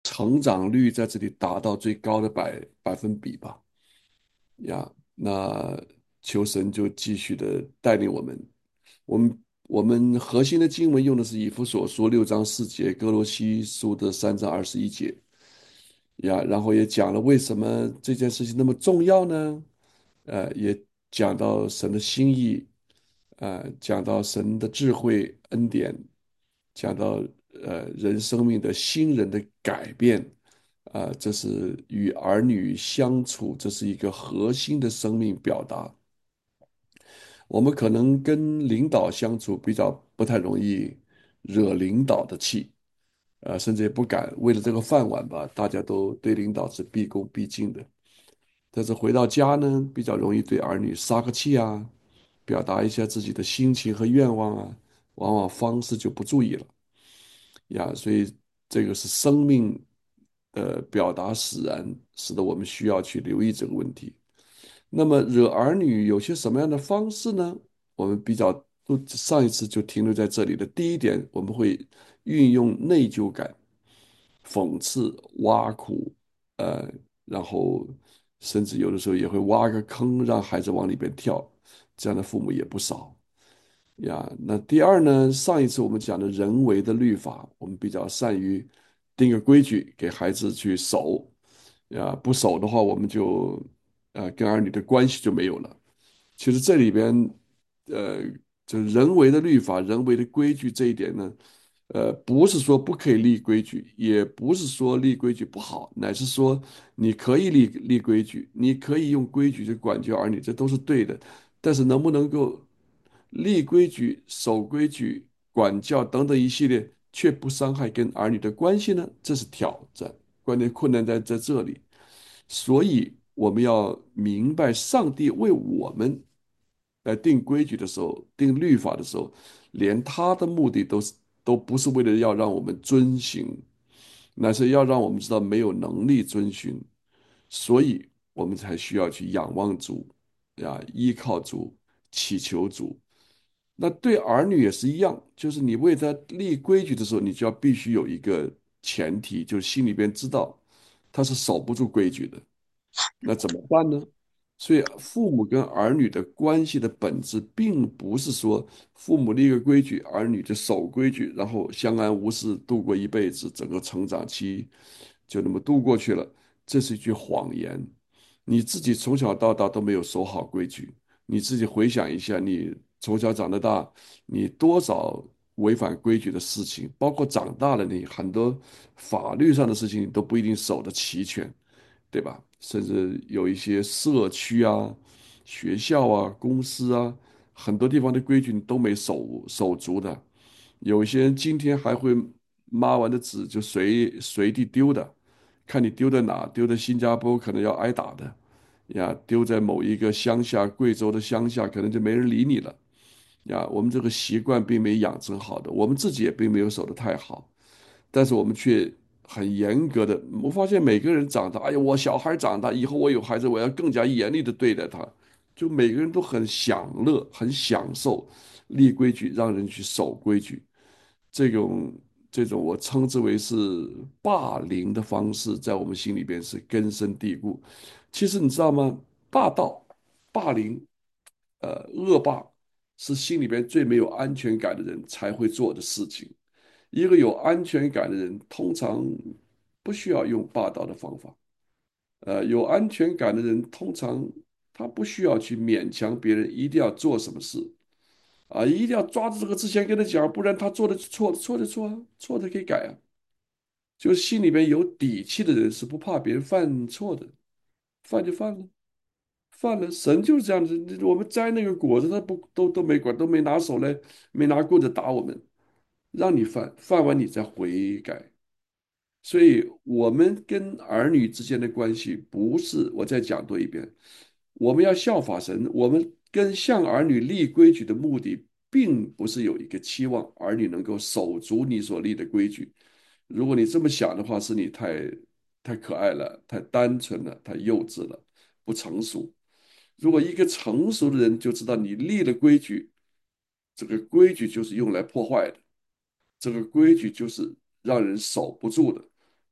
成长率在这里达到最高的百分比吧。呀，那求神就继续的带领我们。我们核心的经文用的是以弗所书6章4节，哥罗西书的3章21节。呀，然后也讲了为什么这件事情那么重要呢？也讲到神的心意，讲到神的智慧恩典，讲到人生命的新人的改变。这是与儿女相处，这是一个核心的生命表达。我们可能跟领导相处比较不太容易惹领导的气，甚至也不敢为了这个饭碗吧，大家都对领导是毕恭毕敬的。但是回到家呢，比较容易对儿女撒个气啊，表达一下自己的心情和愿望啊，往往方式就不注意了呀。所以这个是生命的表达使然，使得我们需要去留意这个问题。那么惹儿女有些什么样的方式呢？我们比较都上一次就停留在这里的第一点，我们会运用内疚感、讽刺、挖苦，呃，然后甚至有的时候也会挖个坑让孩子往里边跳，这样的父母也不少呀。那第二呢，上一次我们讲的人为的律法，我们比较善于定个规矩给孩子去守呀，不守的话，我们就跟儿女的关系就没有了。其实这里边，呃，就人为的律法、人为的规矩这一点呢，不是说不可以立规矩，也不是说立规矩不好，乃是说你可以立规矩，你可以用规矩去管教儿女，这都是对的。但是能不能够立规矩、守规矩、管教等等一系列，却不伤害跟儿女的关系呢？这是挑战，关键困难在这里。所以我们要明白，上帝为我们来定规矩的时候，定律法的时候，连他的目的都不是为了要让我们遵行，乃是要让我们知道没有能力遵循，所以我们才需要去仰望主呀，依靠主，祈求主。那对儿女也是一样，就是你为他立规矩的时候，你就要必须有一个前提，就是心里边知道他是守不住规矩的。那怎么办呢？所以，父母跟儿女的关系的本质，并不是说父母立个规矩，儿女就守规矩，然后相安无事度过一辈子，整个成长期就那么度过去了。这是一句谎言。你自己从小到大都没有守好规矩，你自己回想一下，你从小长到大，你多少违反规矩的事情，包括长大了你很多法律上的事情，你都不一定守得齐全。对吧？甚至有一些社区啊、学校啊、公司啊，很多地方的规矩你都没守足的。有一些人今天还会抹完的纸就随地丢的，看你丢在哪，丢在新加坡可能要挨打的呀，丢在某一个乡下，贵州的乡下可能就没人理你了呀。我们这个习惯并没养成好的，我们自己也并没有守得太好。但是我们却很严格的。我发现每个人长大，哎呀，我小孩长大以后，我有孩子，我要更加严厉的对待他。就每个人都很享乐，很享受立规矩，让人去守规矩。这种这种我称之为是霸凌的方式，在我们心里边是根深蒂固。其实你知道吗？霸道、霸凌、恶霸是心里边最没有安全感的人才会做的事情。一个有安全感的人，通常不需要用霸道的方法。有安全感的人，通常他不需要去勉强别人一定要做什么事啊，一定要抓住这个之前跟他讲，不然他做的错，错的错啊，错的可以改啊。就是心里面有底气的人是不怕别人犯错的，犯就犯了，犯了，神就是这样子。我们摘那个果子，他不都没管，都没拿手来，没拿棍子打我们，让你犯，犯完你再悔改。所以，我们跟儿女之间的关系，不是我再讲多一遍，我们要效法神。我们跟向儿女立规矩的目的，并不是有一个期望儿女能够守足你所立的规矩。如果你这么想的话，是你太可爱了，太单纯了，太幼稚了，不成熟。如果一个成熟的人就知道你立了规矩，这个规矩就是用来破坏的。这个规矩就是让人守不住的，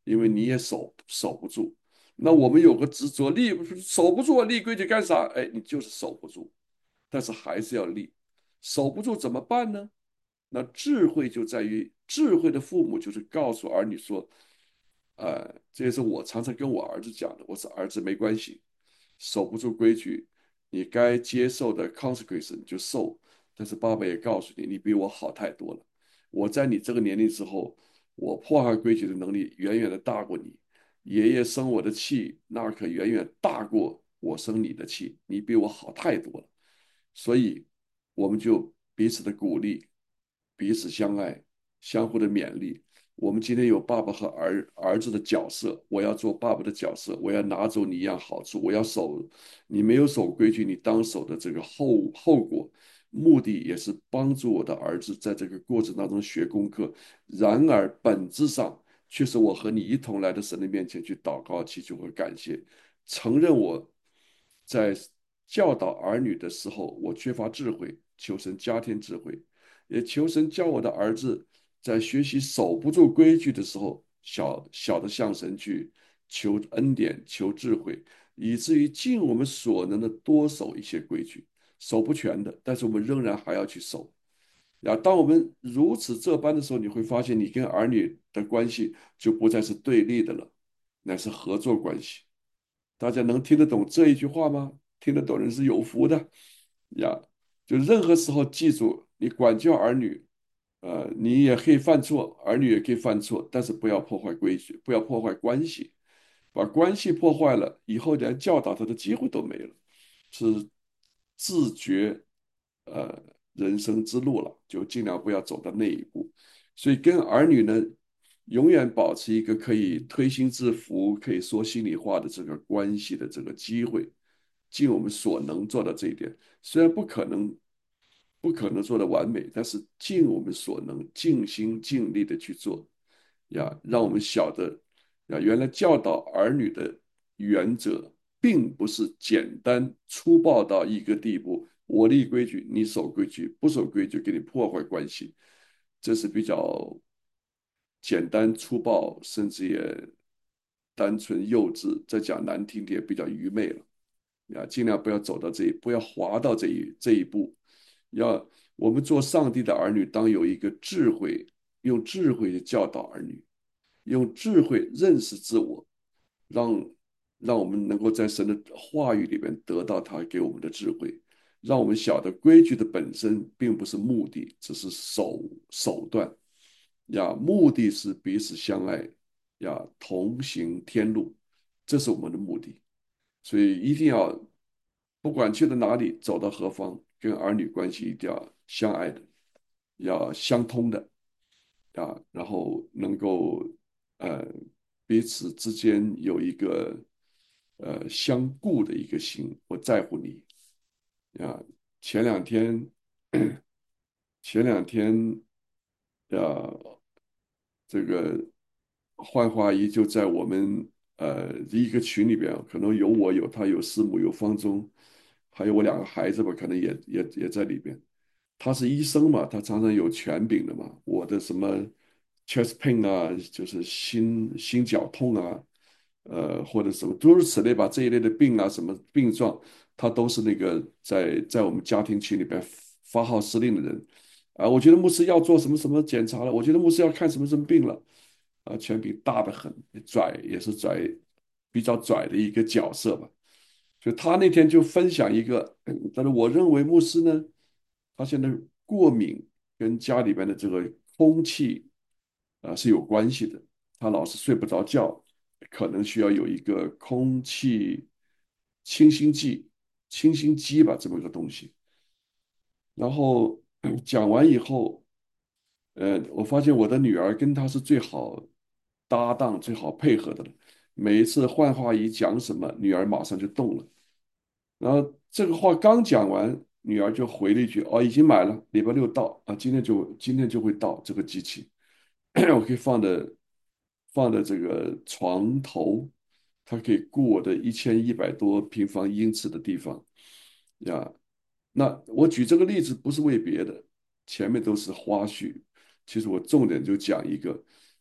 因为你也守不住。那我们有个执着，守不住啊，立规矩干啥？哎，你就是守不住，但是还是要立。守不住怎么办呢？那智慧就在于智慧的父母就是告诉儿女说，这也是我常常跟我儿子讲的。我说儿子没关系，守不住规矩，你该接受的 consequence 你就受。但是爸爸也告诉你，你比我好太多了。我在你这个年龄之后，我破坏规矩的能力远远的大过你。爷爷生我的气，那可远远大过我生你的气。你比我好太多了。所以，我们就彼此的鼓励，彼此相爱，相互的勉励。我们今天有爸爸和儿子的角色，我要做爸爸的角色，我要拿走你一样好处，我要守你没有守规矩，你当守的这个后果，目的也是帮助我的儿子在这个过程当中学功课。然而本质上却是我和你一同来到神的面前去祷告、祈求和感谢，承认我在教导儿女的时候我缺乏智慧，求神加添智慧。也求神教我的儿子在学习守不住规矩的时候，小小的向神去求恩典、求智慧，以至于尽我们所能的多守一些规矩，守不全的，但是我们仍然还要去守。当我们如此这般的时候，你会发现你跟儿女的关系就不再是对立的了，乃是合作关系。大家能听得懂这一句话吗？听得懂人是有福的呀。就任何时候记住，你管教儿女，你也可以犯错，儿女也可以犯错，但是不要破坏规矩，不要破坏关系，把关系破坏了，以后连教导他的机会都没了，是自觉呃人生之路了，就尽量不要走到那一步。所以跟儿女呢，永远保持一个可以推心置腹、可以说心里话的这个关系的这个机会，尽我们所能做到这一点。虽然不可能做的完美，但是尽我们所能，尽心尽力的去做，让我们晓得，原来教导儿女的原则，并不是简单粗暴到一个地步，我立规矩，你守规矩，不守规矩给你破坏关系，这是比较简单粗暴，甚至也单纯幼稚，再讲难听点，比较愚昧了。尽量不要走到不要滑到这一步。要我们做上帝的儿女，当有一个智慧，用智慧去教导儿女，用智慧认识自我，让让我们能够在神的话语里面得到他给我们的智慧，让我们晓得规矩的本身并不是目的，只是手段。目的是彼此相爱，同行天路，这是我们的目的。所以一定要不管去到哪里，走到何方，跟儿女关系一定要相爱的，要相通的然后能够呃彼此之间有一个相顾的一个心，我在乎你啊。前两天前两天这个幻化姨就在我们一个群里边，可能有我，有他，有师母，有方舟，还有我两个孩子吧，可能也在里边。他是医生嘛，他常常有权柄的嘛。我的什么 chest pain 啊，就是心绞痛啊，或者什么诸如此类吧，这一类的病啊，什么病状，他都是那个在我们家庭群里边发号施令的人。我觉得牧师要做什么什么检查了，我觉得牧师要看什么什么病了，权柄大得很，也是拽，比较拽的一个角色吧。就他那天就分享一个，但是我认为牧师呢，他现在过敏跟家里边的这个空气是有关系的，他老是睡不着觉，可能需要有一个空气清新剂、清新机吧，这么一个东西。然后讲完以后，我发现我的女儿跟他是最好搭档、最好配合的了。每一次幻化一讲什么，女儿马上就动了。然后这个话刚讲完，女儿就回了一句：“哦，已经买了，礼拜六到啊，今天就会到这个机器，我可以放在这个床头，它可以顾我的1100多平方英尺的地方呀。”那我举这个例子不是为别的，前面都是花絮，其实我重点就讲一个，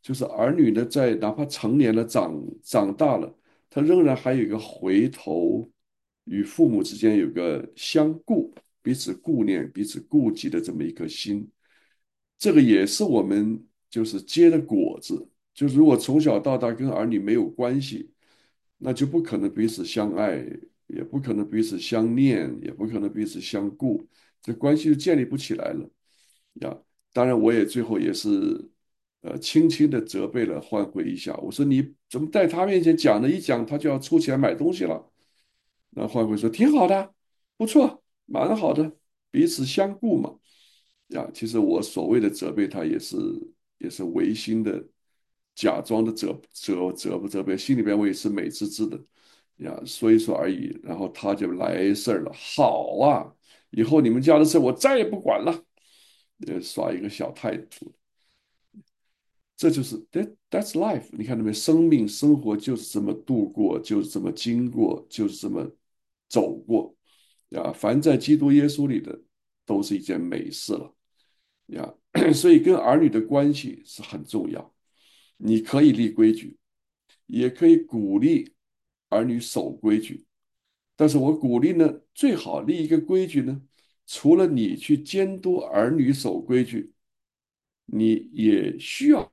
就是儿女呢，在哪怕成年了、长大了，他仍然还有一个回头与父母之间有个相顾、彼此顾念、彼此顾及的这么一颗心。这个也是我们就是结的果子。就是如果从小到大跟儿女没有关系，那就不可能彼此相爱，也不可能彼此相念，也不可能彼此相顾，这关系就建立不起来了呀。当然，我也最后也是轻轻的责备了焕辉一下，我说你怎么在他面前讲了一讲，他就要出钱买东西了？那焕辉说挺好的，不错，蛮好的，彼此相顾嘛。呀，其实我所谓的责备他也是违心的，假装的责备，心里边我也是美滋滋的呀，说一说而已。然后他就来事儿了，好啊，以后你们家的事我再也不管了，耍一个小态度。这就是 that's life。你看到没？生命生活就是这么度过，就是这么经过，就是这么走过呀。凡在基督耶稣里的，都是一件美事了呀。所以跟儿女的关系是很重要。你可以立规矩，也可以鼓励儿女守规矩。但是我鼓励呢，最好立一个规矩呢，除了你去监督儿女守规矩，你也需要。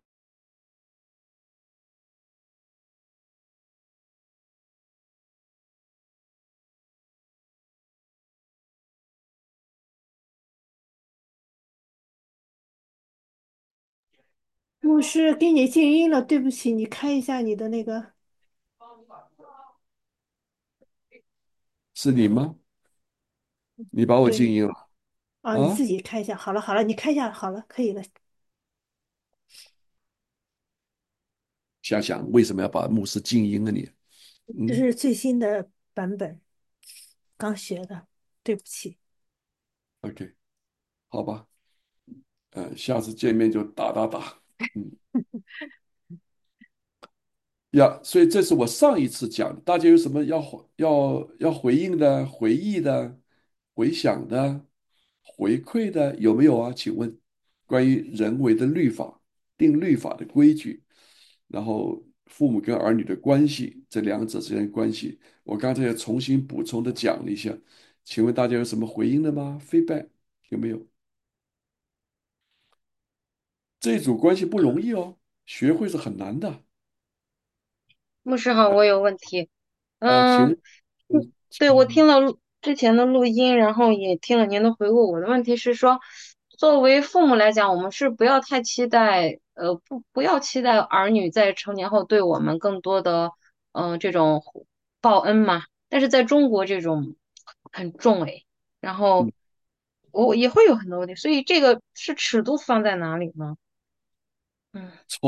牧师给你静音了，对不起，你开一下你的那个。 是你吗？你把我静对， 音了啊，你啊？ 自己开一下。好了好了，你开一下，好了，可以了。 想想为什么要把牧师静音啊你？嗯这是最新的版本，刚学的，对不起。 ，OK，好吧，下次见面就打打打。嗯呀，所以这是我上一次讲的，大家有什么要回应的、回忆的、回想的、回馈的，有没有啊？请问，关于人为的律法、定律法的规矩，然后父母跟儿女的关系，这两者之间的关系，我刚才也重新补充的讲了一下，请问大家有什么回应的吗？feedback 有没有？这组关系不容易哦，学会是很难的。 牧师好，我有问题。 请嗯， 问， 对，我听了之前的录音，然后也听了您的回顾。我的问题是说，作为父母来讲，我们是不要太期待，不要期待儿女在成年后对我们更多的，这种报恩嘛。但是在中国这种很重诶，然后嗯我也会有很多问题，所以这个是尺度放在哪里呢？嗯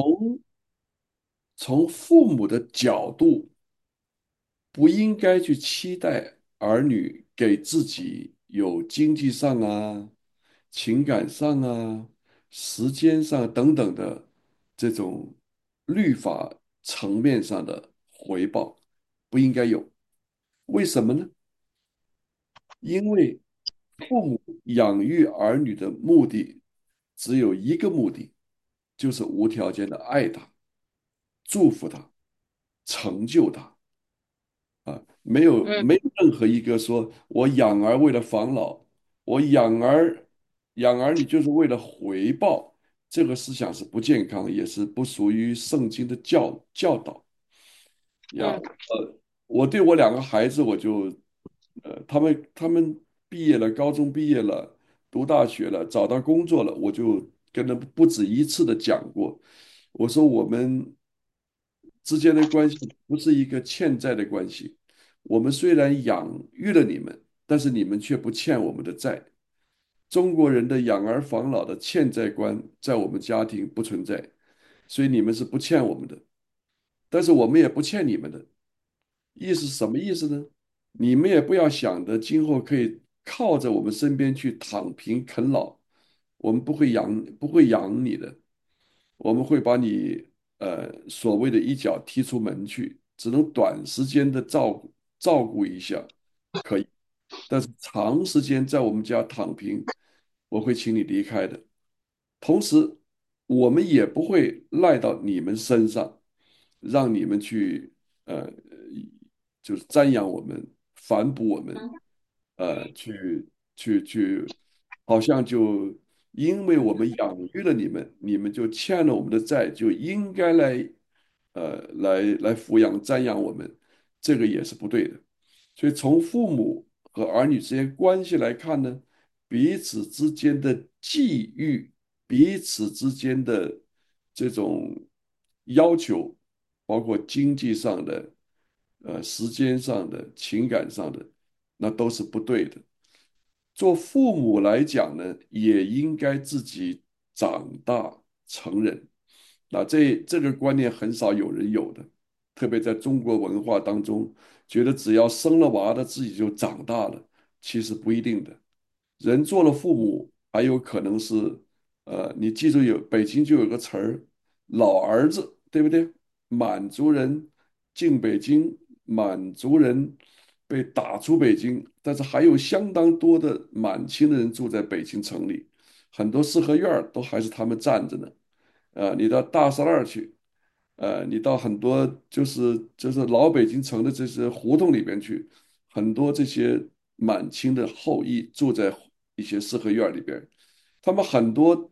从父母的角度，不应该去期待儿女给自己有经济上啊、情感上啊、时间上等等的这种律法层面上的回报，不应该有。为什么呢？因为父母养育儿女的目的只有一个目的，就是无条件的爱他、祝福他、成就他。没有嗯没有任何一个说我养儿为了防老，我养儿女就是为了回报，这个思想是不健康，也是不属于圣经的教导呀。 嗯我对我两个孩子，我就他们毕业了，高中毕业了，读大学了，找到工作了，我就跟他们不止一次的讲过，我说我们之间的关系不是一个欠债的关系。我们虽然养育了你们，但是你们却不欠我们的债。中国人的养儿防老的欠债观在我们家庭不存在，所以你们是不欠我们的，但是我们也不欠你们的。意思是什么意思呢？你们也不要想着今后可以靠着我们身边去躺平啃老，我们不会养你的，我们会把你所谓的一脚踢出门去，只能短时间的照顾一下，可以，但是长时间在我们家躺平，我会请你离开的。同时， 我们也不会赖到你们身上，让你们去呃，就是瞻仰我们、反哺我们，去，好像就因为我们养育了你们，你们就欠了我们的债，就应该来抚养、瞻仰我们，这个也是不对的。所以从父母和儿女之间关系来看呢，彼此之间的际遇，彼此之间的这种要求，包括经济上的、时间上的、情感上的，那都是不对的。做父母来讲呢，也应该自己长大成人。那这个观念很少有人有的，特别在中国文化当中，觉得只要生了娃的自己就长大了，其实不一定的。人做了父母，还有可能是，你记住北京就有个词儿，老儿子，对不对？满族人进北京，满族人被打出北京，但是还有相当多的满清的人住在北京城里，很多四合院儿都还是他们占着呢。你到大栅栏去，你到很多就是老北京城的这些胡同里边去，很多这些满清的后裔住在一些四合院里边，他们很多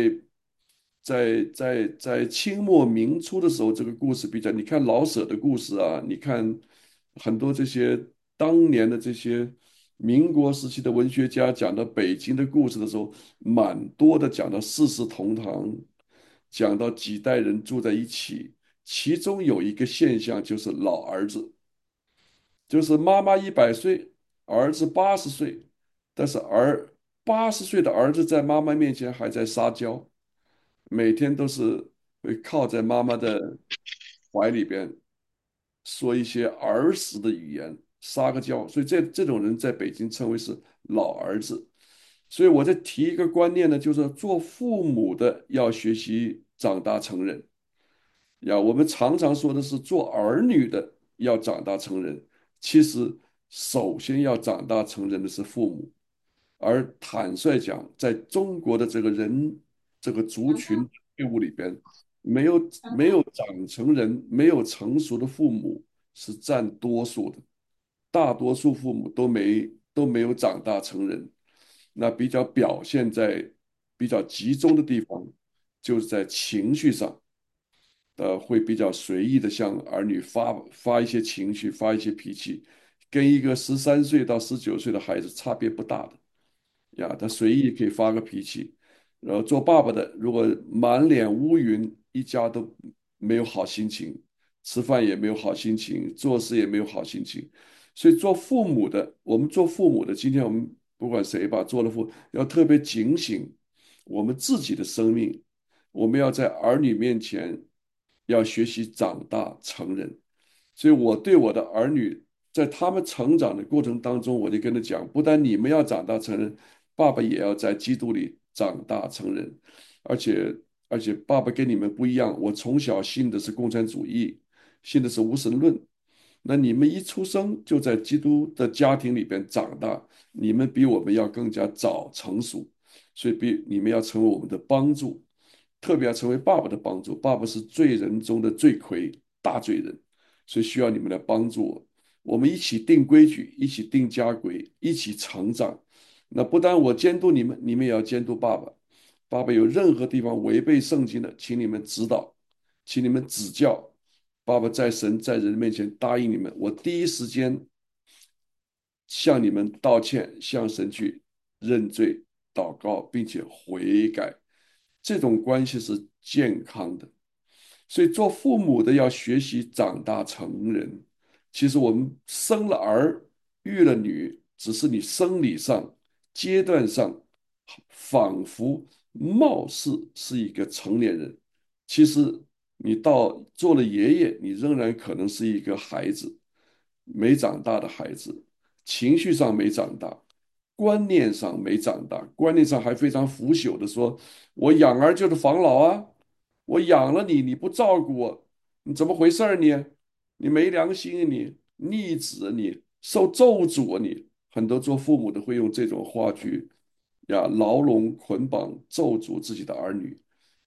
在清末明初的时候，这个故事比较，你看老舍的故事啊，你看很多这些当年的这些民国时期的文学家讲到北京的故事的时候，蛮多的讲到四世同堂，讲到几代人住在一起，其中有一个现象就是老儿子，就是妈妈100岁，儿子80岁，但是80岁的儿子在妈妈面前还在撒娇，每天都是会靠在妈妈的怀里边说一些儿时的语言，撒个娇，所以这种人在北京称为是老儿子。所以我再提一个观念呢，就是做父母的要学习长大成人。我们常常说的是做儿女的要长大成人，其实首先要长大成人的是父母。而坦率讲，在中国的这个族群队伍里边，没有长成人、没有成熟的父母是占多数的，大多数父母都没有长大成人。那表现在比较集中的地方，就是在情绪上。会比较随意的向儿女发一些情绪，发一些脾气，跟一个13岁到19岁的孩子差别不大的他随意可以发个脾气。然后做爸爸的，如果满脸乌云，一家都没有好心情，吃饭也没有好心情，做事也没有好心情。所以做父母的，我们做父母的，今天我们不管谁吧，做了父要特别警醒我们自己的生命，我们要在儿女面前要学习长大成人。所以我对我的儿女，在他们成长的过程当中，我就跟他讲，不但你们要长大成人，爸爸也要在基督里长大成人。而且爸爸跟你们不一样，我从小信的是共产主义，信的是无神论。那你们一出生就在基督的家庭里边长大，你们比我们要更加早成熟，所以你们要成为我们的帮助，特别要成为爸爸的帮助。爸爸是罪人中的罪魁，大罪人，所以需要你们来帮助我。我们一起定规矩，一起定家规，一起成长。那不但我监督你们，你们也要监督爸爸。爸爸有任何地方违背圣经的，请你们指导，请你们指教。爸爸在神在人面前答应你们，我第一时间向你们道歉，向神去认罪、祷告，并且悔改。这种关系是健康的。所以做父母的要学习长大成人。其实我们生了儿，育了女，只是你生理上阶段上仿佛貌似是一个成年人，其实你到做了爷爷，你仍然可能是一个孩子，没长大的孩子，情绪上没长大，观念上没长大，观念上还非常腐朽的说，我养儿就是防老啊。我养了你，你不照顾我，你怎么回事儿你？你没良心啊你，逆子啊你，受咒诅啊你。很多做父母的会用这种话去牢笼捆绑咒诅自己的儿女。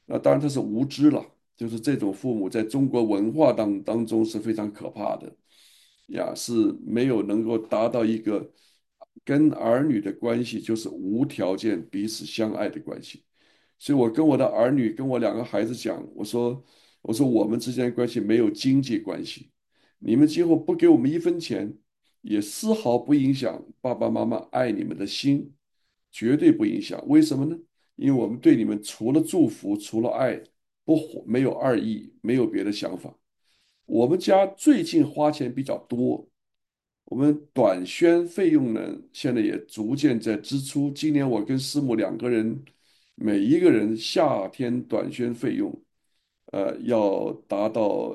那当然他是无知了，就是这种父母在中国文化当中是非常可怕的呀，是没有能够达到一个跟儿女的关系就是无条件彼此相爱的关系。所以我跟我的儿女，跟我两个孩子讲，我说我们之间的关系没有经济关系，你们今后不给我们一分钱，也丝毫不影响爸爸妈妈爱你们的心，绝对不影响。为什么呢？因为我们对你们除了祝福，除了爱，没有二意，没有别的想法。我们家最近花钱比较多，我们短宣费用呢，现在也逐渐在支出。今年我跟师母两个人，每一个人夏天短宣费用，要达到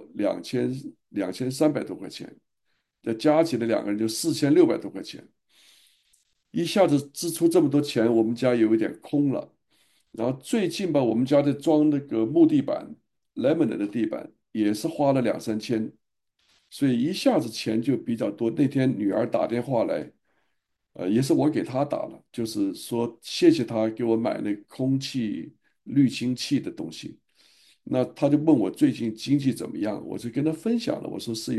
2300多块钱，再加起来两个人就4600多块钱。一下子支出这么多钱，我们家有一点空了。然后最近吧，我们家在装那个木地板，laminate 的地板，也是花了2、3千，所以一下子钱就比较多。那天女儿打电话来，也是我给她打了，就是说谢谢她给我买那个空气滤清器的东西。那她就问我最近经济怎么样，我就跟她分享了，我说是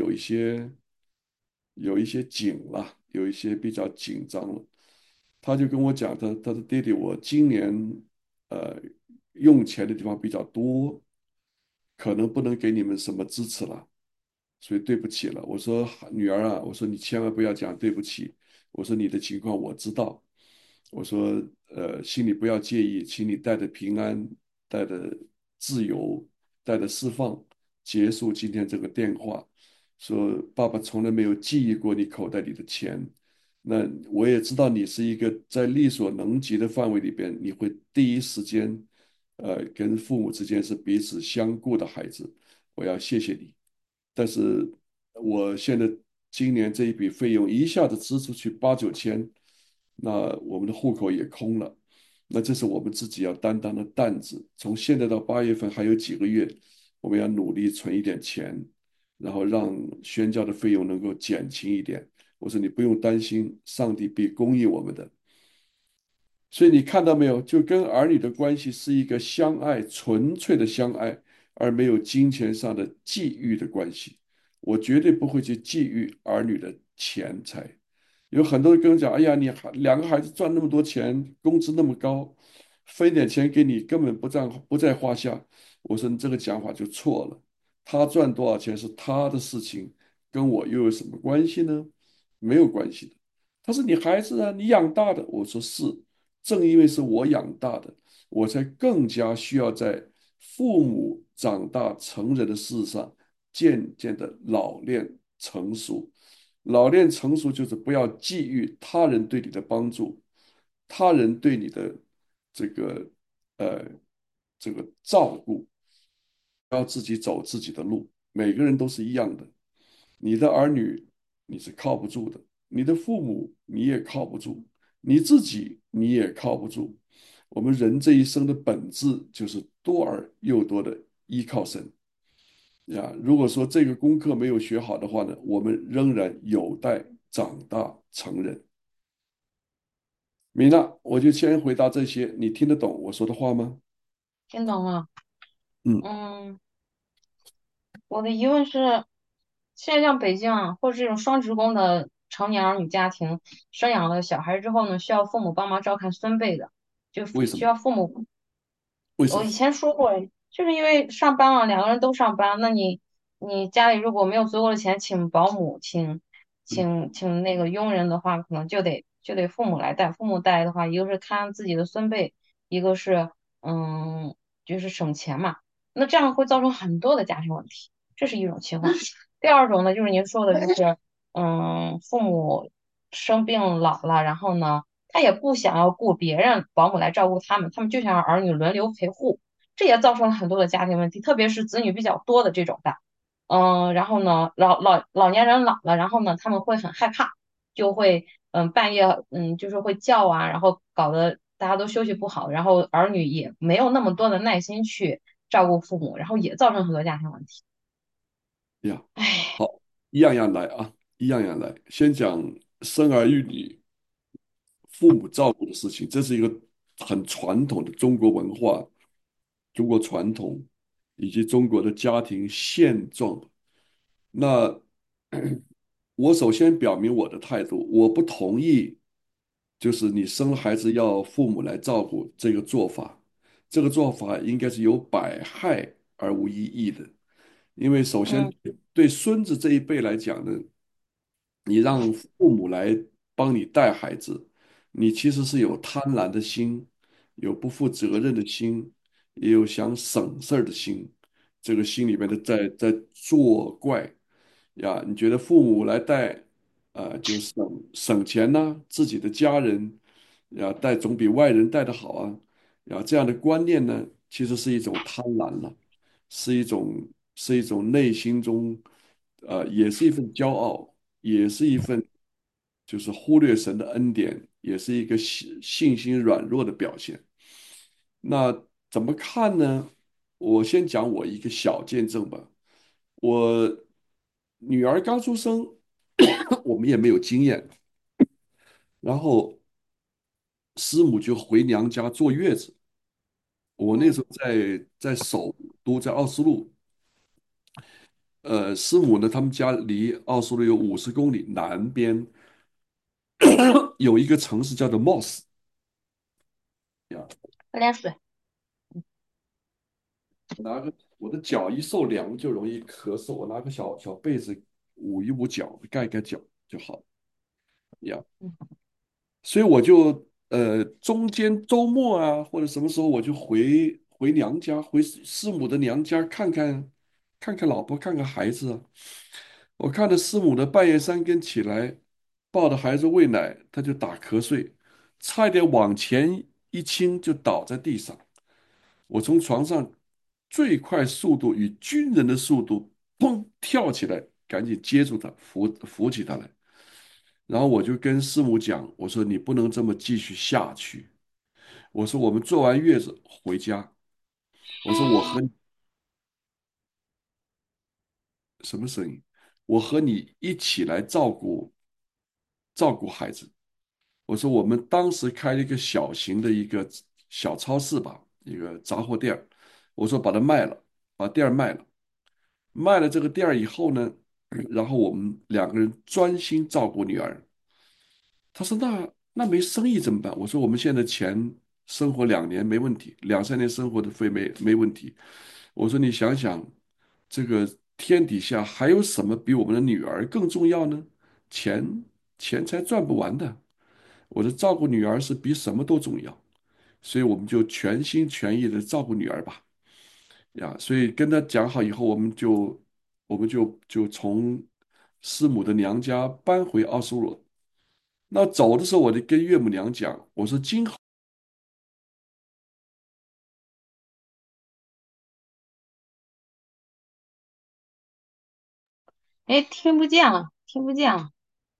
有一些紧了，有一些比较紧张了。他就跟我讲，他的弟弟，我今年呃用钱的地方比较多，可能不能给你们什么支持了，所以对不起了。我说女儿啊，我说你千万不要讲对不起，我说你的情况我知道，我说心里不要介意，请你带着平安，带着自由，带着释放，结束今天这个电话。说爸爸从来没有记忆过你口袋里的钱，那我也知道你是一个在力所能及的范围里边，你会第一时间，跟父母之间是彼此相顾的孩子，我要谢谢你。但是我现在今年这一笔费用一下子支出去8、9千，那我们的户口也空了，那这是我们自己要担当的担子。从现在到8月份还有几个月，我们要努力存一点钱，然后让宣教的费用能够减轻一点。我说你不用担心，上帝必供应我们的。所以你看到没有，就跟儿女的关系是一个相爱，纯粹的相爱，而没有金钱上的际遇的关系。我绝对不会去觊觎儿女的钱财。有很多人跟我讲：“哎呀，你两个孩子赚那么多钱，工资那么高，分一点钱给你根本不在话下。”我说你这个讲法就错了。他赚多少钱是他的事情，跟我又有什么关系呢？没有关系的。他是你孩子啊，你养大的。我说是，正因为是我养大的，我才更加需要在父母长大成人的事上渐渐的老练成熟。老练成熟就是不要觊觎他人对你的帮助，他人对你的这个呃这个照顾，要自己走自己的路。每个人都是一样的，你的儿女你是靠不住的，你的父母你也靠不住，你自己你也靠不住。我们人这一生的本质就是多而又多的依靠神呀。如果说这个功课没有学好的话呢，我们仍然有待长大成人。米娜，我就先回答这些，你听得懂我说的话吗？ 听懂了。 嗯， 嗯，我的疑问是，现在像北京啊，或者这种双职工的成年儿女家庭，生养了小孩之后呢，需要父母帮忙照看孙辈的，就为什么？ 需要父母。 为什么？ 我以前说过，就是因为上班了，两个人都上班，那你家里如果没有足够的钱请保姆， 嗯， 请那个佣人的话，可能就得父母来带。父母带的话，一个是看自己的孙辈，一个是嗯，就是省钱嘛。那这样会造成很多的家庭问题，这是一种情况。第二种呢，就是您说的，就是父母生病老了，然后呢。他也不想要雇别人保姆来照顾他们，他们就想让儿女轮流陪护，这也造成了很多的家庭问题，特别是子女比较多的这种的。然后呢，老年人老了，然后呢，他们会很害怕，就会半夜就是会叫啊，然后搞得大家都休息不好，然后儿女也没有那么多的耐心去照顾父母，然后也造成很多家庭问题。 呀， 唉， 好，一样样来啊，一样样来。先讲生儿育女、父母照顾的事情，这是一个很传统的中国文化中国传统以及中国的家庭现状。那我首先表明我的态度，我不同意，就是你生了孩子要父母来照顾这个做法，这个做法应该是有百害而无一益的。因为首先嗯对孙子这一辈来讲呢，你让父母来帮你带孩子，你其实是有贪婪的心，有不负责任的心，也有想省事儿的心，这个心里面的在作怪呀。你觉得父母来带，就省钱呐、自己的家人呀带总比外人带的好啊，呀，这样的观念呢，其实是一种贪婪了。是一种内心中，也是一份骄傲，也是一份就是忽略神的恩典，也是一个信心软弱的表现。那怎么看呢？我先讲我一个小见证吧。我女儿刚出生，我们也没有经验，然后师母就回娘家坐月子。我那嗯， 时候在首都，在奥斯陆。师母呢，他们家离奥斯陆有50公里，南边有一个城市叫做 Moss 呀。 喝点水。 我的脚一受凉就容易咳嗽，我拿个小小被子捂一捂脚，盖盖脚就好了呀。 嗯所以我就中间周末啊，或者什么时候我就回娘家，回师母的娘家看看老婆，看看孩子啊。我看着师母的半夜3更起来，抱着孩子喂奶，他就打瞌睡，差一点往前一倾就倒在地上。我从床上最快速度以军人的速度，砰跳起来，赶紧接住他，扶起他来。然后我就跟师母讲，我说你不能这么继续下去。我说我们坐完月子回家。我说我和你什么声音？我和你一起来照顾孩子。我说我们当时开了一个小型的一个小超市吧，一个杂货店儿。我说把它卖了，把店儿卖了。卖了这个店儿以后呢，然后我们2个人专心照顾女儿。他说那没生意怎么办？我说我们现在钱生活2年没问题，2、3年生活的费没问题。我说你想想，这个天底下还有什么比我们的女儿更重要呢？钱钱财赚不完的。我的照顾女儿是比什么都重要，所以我们就全心全意的照顾女儿吧。呀，所以跟他讲好以后，我们就从师母的娘家搬回奥苏罗。那走的时候，我就跟岳母娘讲，我说今后哎，听不见了，听不见了，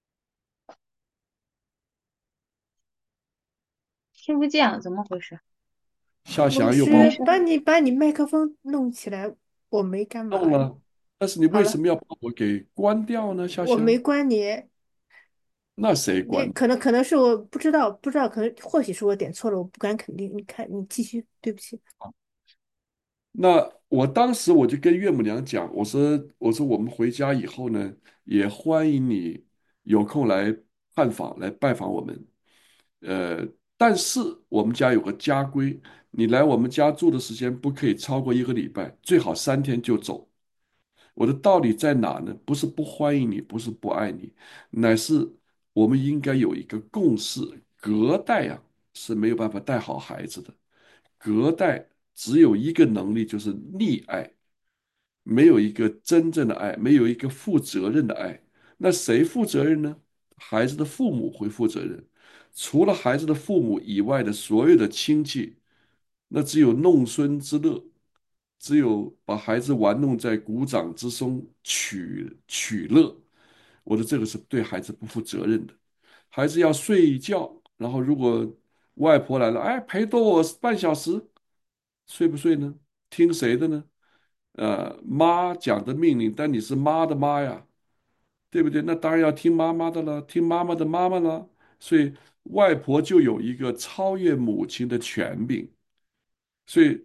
听不见了，怎么回事？ 夏牧祥又把我没事。 师，把你麦克风弄起来，我没干嘛呀。 弄了，但是你好了， 为什么要把我给关掉呢？夏我没祥， 关你， 那谁关？ 你可能是我不知道，或许是我点错了，我不敢肯定。你看，你继续，对不起。 那我当时我就跟岳母娘讲，我说我们回家以后呢，也欢迎你有空来探访，来拜访我们。呃，但是我们家有个家规，你来我们家住的时间不可以超过1个礼拜，最好3天就走。我的道理在哪呢？不是不欢迎你，不是不爱你，乃是我们应该有一个共识。隔代呀，是没有办法带好孩子的。隔代只有一个能力，就是溺爱，没有一个真正的爱，没有一个负责任的爱。那谁负责任呢？孩子的父母会负责任。除了孩子的父母以外的所有的亲戚，那只有弄孙之乐，只有把孩子玩弄在股掌之中取乐。我的这个是对孩子不负责任的。孩子要睡觉，然后如果外婆来了，哎，陪多我半小时，睡不睡呢？听谁的呢？妈讲的命令，但你是妈的妈呀，对不对？那当然要听妈妈的了，听妈妈的妈妈了。所以外婆就有一个超越母亲的权柄。所以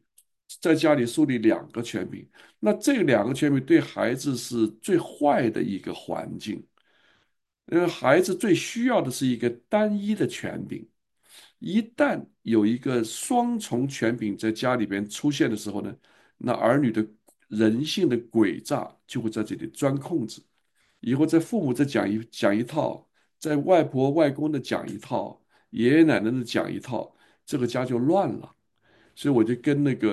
在家里树立两个权柄，那这两个权柄对孩子是最坏的一个环境，因为孩子最需要的是一个单一的权柄。一旦有一个双重权柄在家里边出现的时候呢，那儿女的人性的诡诈就会在这里钻空子。以后在父母这讲一套，在外婆外公的讲一套，爷爷奶奶的讲一套，这个家就乱了。所以我就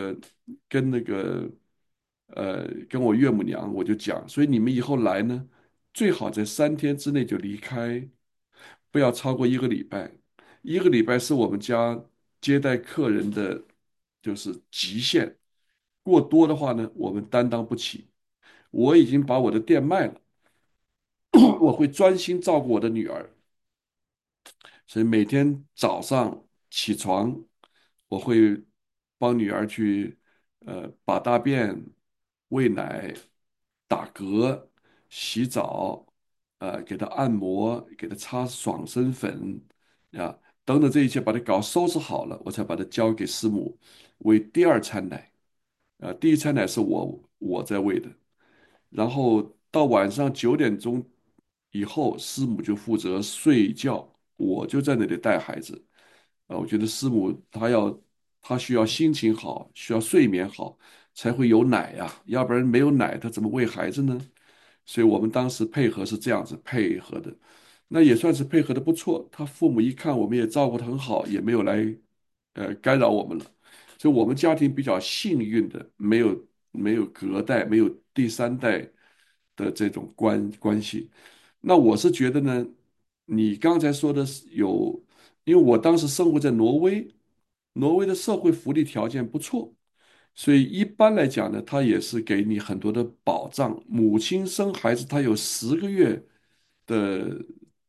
跟我岳母娘我就讲，所以你们以后来呢，最好在3天之内就离开，不要超过一个礼拜。一个礼拜是我们家接待客人的就是极限，过多的话呢，我们担当不起。我已经把我的店卖了，我会专心照顾我的女儿。所以每天早上起床，我会帮女儿去把大便、喂奶、打嗝、洗澡，给她按摩，给她擦爽身粉啊等等这一切，把她搞收拾好了，我才把她交给师母喂第二餐奶。第一餐奶是我在喂的。然后到晚上9点钟以后，师母就负责睡觉，我就在那里带孩子。我觉得师母她需要心情好，需要睡眠好，才会有奶呀，要不然没有奶，她怎么喂孩子呢？所以我们当时配合是这样子配合的，那也算是配合的不错。他父母一看我们也照顾得很好，也没有来干扰我们了。所以我们家庭比较幸运的，没有隔代，没有第三代的这种关系。那我是觉得呢，你刚才说的是有，因为我当时生活在挪威，挪威的社会福利条件不错，所以一般来讲呢，他也是给你很多的保障。母亲生孩子，她有10个月的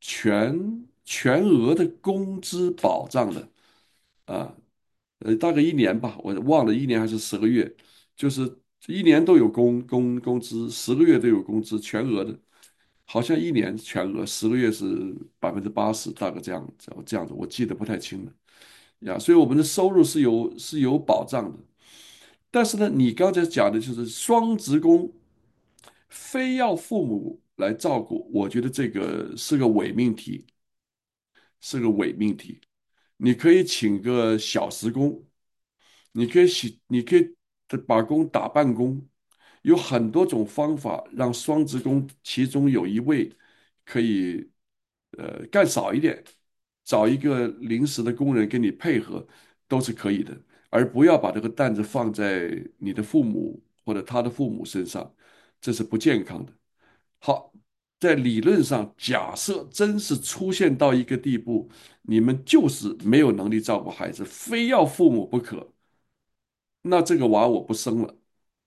全额的工资保障的啊。大概一年吧，我忘了1年还是10个月，就是一年都有工资，10个月都有工资，全额的，好像一年全额，10个月是80%，大概这样子，我记得不太清了呀。所以我们的收入是有保障的，但是呢，你刚才讲的就是双职工非要父母来照顾，我觉得这个是个伪命题，是个伪命题。你可以请个小时工，你可以把工打半工，有很多种方法让双职工其中有一位可以干少一点，找一个临时的工人跟你配合，都是可以的，而不要把这个担子放在你的父母或者他的父母身上，这是不健康的。好，在理论上，假设真是出现到一个地步，你们就是没有能力照顾孩子，非要父母不可，那这个娃我不生了，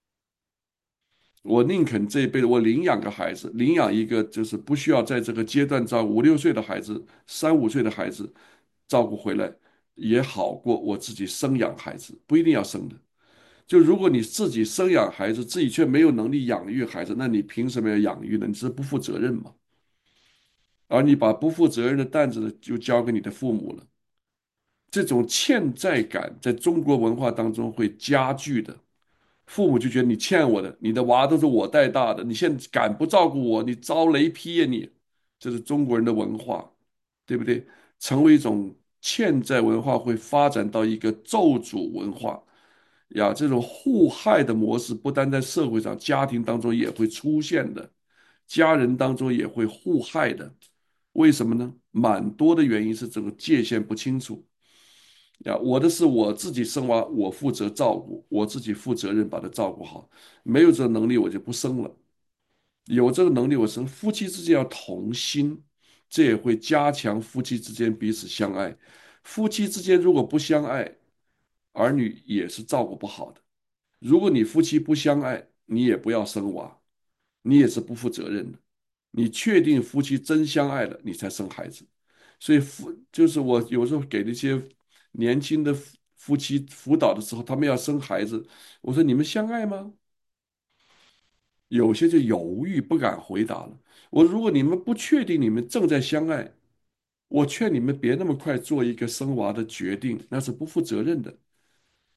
我宁肯这一辈子我领养个孩子，领养一个就是不需要在这个阶段照顾5、6岁的孩子、3、5岁的孩子照顾回来，也好过我自己生养孩子，不一定要生的。就如果你自己生养孩子，自己却没有能力养育孩子，那你凭什么要养育呢？你是不负责任嘛？而你把不负责任的担子呢，就交给你的父母了。这种欠债感在中国文化当中会加剧的。父母就觉得你欠我的，你的娃都是我带大的，你现在敢不照顾我，你遭雷劈呀你！这是中国人的文化，对不对？成为一种欠债文化，会发展到一个咒诅文化呀。这种互害的模式，不单在社会上，家庭当中也会出现的，家人当中也会互害的。为什么呢？蛮多的原因是这个界限不清楚呀。我的是我自己生娃，我负责照顾，我自己负责任把他照顾好。没有这个能力，我就不生了。有这个能力，我生。夫妻之间要同心，这也会加强夫妻之间彼此相爱。夫妻之间如果不相爱，儿女也是照顾不好的。如果你夫妻不相爱，你也不要生娃，你也是不负责任的。你确定夫妻真相爱了，你才生孩子。所以就是我有时候给那些年轻的夫妻辅导的时候，他们要生孩子，我说你们相爱吗？有些就犹豫不敢回答了。我如果你们不确定你们正在相爱，我劝你们别那么快做一个生娃的决定，那是不负责任的。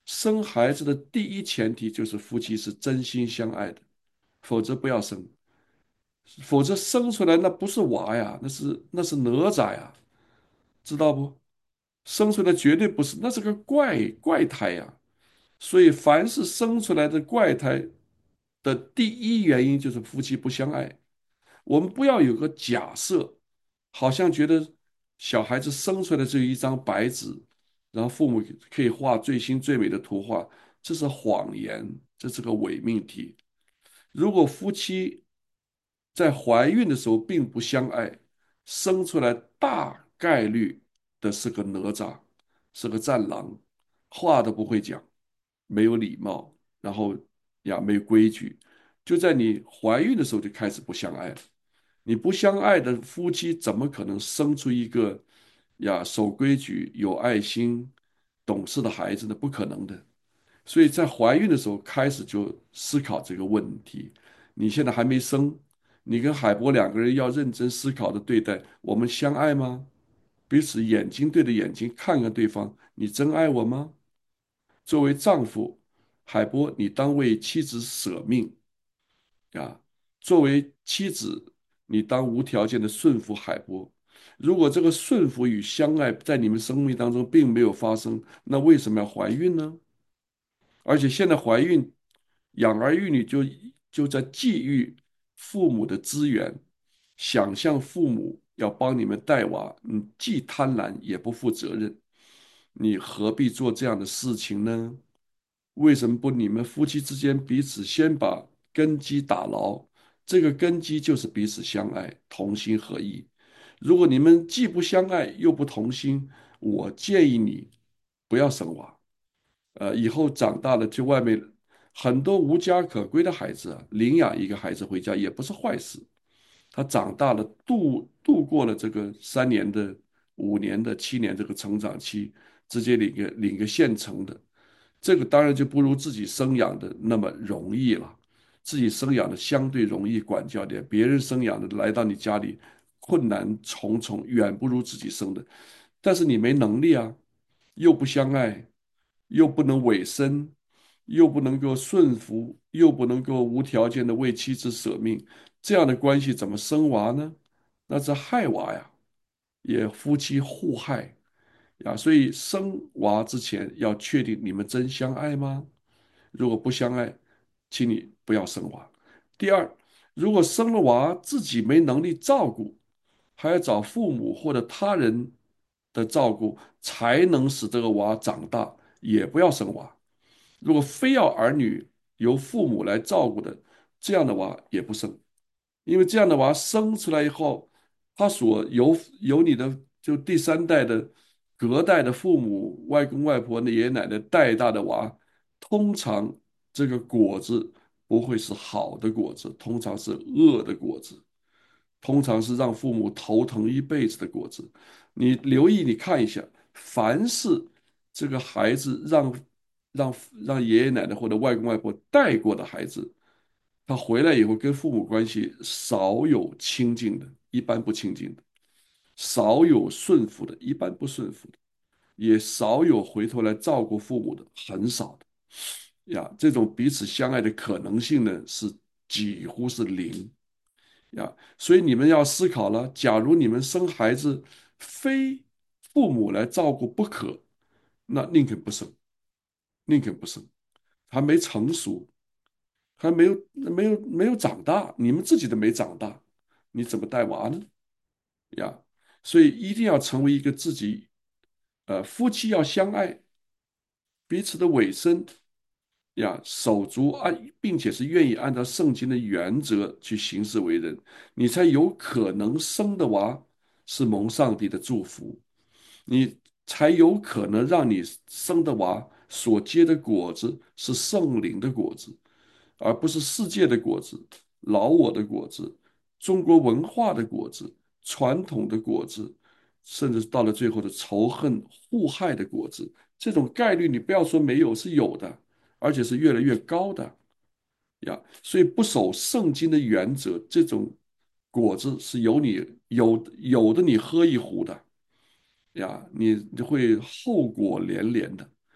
生孩子的第一前提就是夫妻是真心相爱的，否则不要生，否则生出来那不是娃呀，那是哪吒呀，知道不？生出来绝对不是，那是个怪胎呀。所以，凡是生出来的怪胎的第一原因就是夫妻不相爱。我们不要有个假设，好像觉得小孩子生出来只有一张白纸，然后父母可以画最新最美的图画，这是谎言，这是个伪命题。如果夫妻在怀孕的时候并不相爱，生出来大概率的是个哪吒，是个战狼，话都不会讲，没有礼貌，然后没有规矩，就在你怀孕的时候就开始不相爱了。你不相爱的夫妻怎么可能生出一个守规矩、有爱心、懂事的孩子呢？不可能的。所以在怀孕的时候开始就思考这个问题。你现在还没生，你跟海波两个人要认真思考的对待：我们相爱吗？彼此眼睛对着眼睛看看对方，你真爱我吗？作为丈夫，海波，你当为妻子舍命啊！作为妻子，你当无条件的顺服海波。如果这个顺服与相爱在你们生命当中并没有发生，那为什么要怀孕呢？而且现在怀孕，养儿育女就在觊觎父母的资源，想象父母要帮你们带娃，你既贪婪也不负责任，你何必做这样的事情呢？为什么不你们夫妻之间彼此先把根基打牢？这个根基就是彼此相爱，同心合意。如果你们既不相爱又不同心，我建议你不要生娃。以后长大了去外面，很多无家可归的孩子啊，领养一个孩子回家也不是坏事。他长大了，度过了这个3年的、5年的、7年这个成长期，直接领个现成的，这个当然就不如自己生养的那么容易了。自己生养的相对容易管教点，别人生养的来到你家里，困难重重，远不如自己生的。但是你没能力啊，又不相爱，又不能委身，又不能够顺服，又不能够无条件的为妻子舍命，这样的关系怎么生娃呢？那是害娃呀，也夫妻互害呀。所以生娃之前要确定你们真相爱吗？如果不相爱，请你不要生娃。第二，如果生了娃自己没能力照顾，还要找父母或者他人的照顾，才能使这个娃长大，也不要生娃。如果非要儿女由父母来照顾的，这样的娃也不生，因为这样的娃生出来以后，他所由你的就第三代的隔代的父母、外公外婆、的爷爷奶奶带大的娃，通常这个果子不会是好的果子，通常是恶的果子，通常是让父母头疼一辈子的果子。你留意，你看一下，凡是这个孩子让让爷爷奶奶或者外公外婆带过的孩子，他回来以后跟父母关系少有亲近的，一般不亲近的；少有顺服的，一般不顺服的；也少有回头来照顾父母的，很少的。这种彼此相爱的可能性呢，是几乎是零。所以你们要思考了，假如你们生孩子非父母来照顾不可，那宁肯不生，宁肯不生，还没成熟，还没有长大，你们自己都没长大，你怎么带娃呢？呀，所以一定要成为一个自己，夫妻要相爱，彼此的委身，手足并且是愿意按照圣经的原则去行事为人，你才有可能生的娃是蒙上帝的祝福，你才有可能让你生的娃所结的果子是圣灵的果子，而不是世界的果子、老我的果子、中国文化的果子、传统的果子，甚至到了最后的仇恨、互害的果子。这种概率你不要说没有，是有的，而且是越来越高的所以不守圣经的原则，这种果子是有的你喝一壶的你会后果连连的。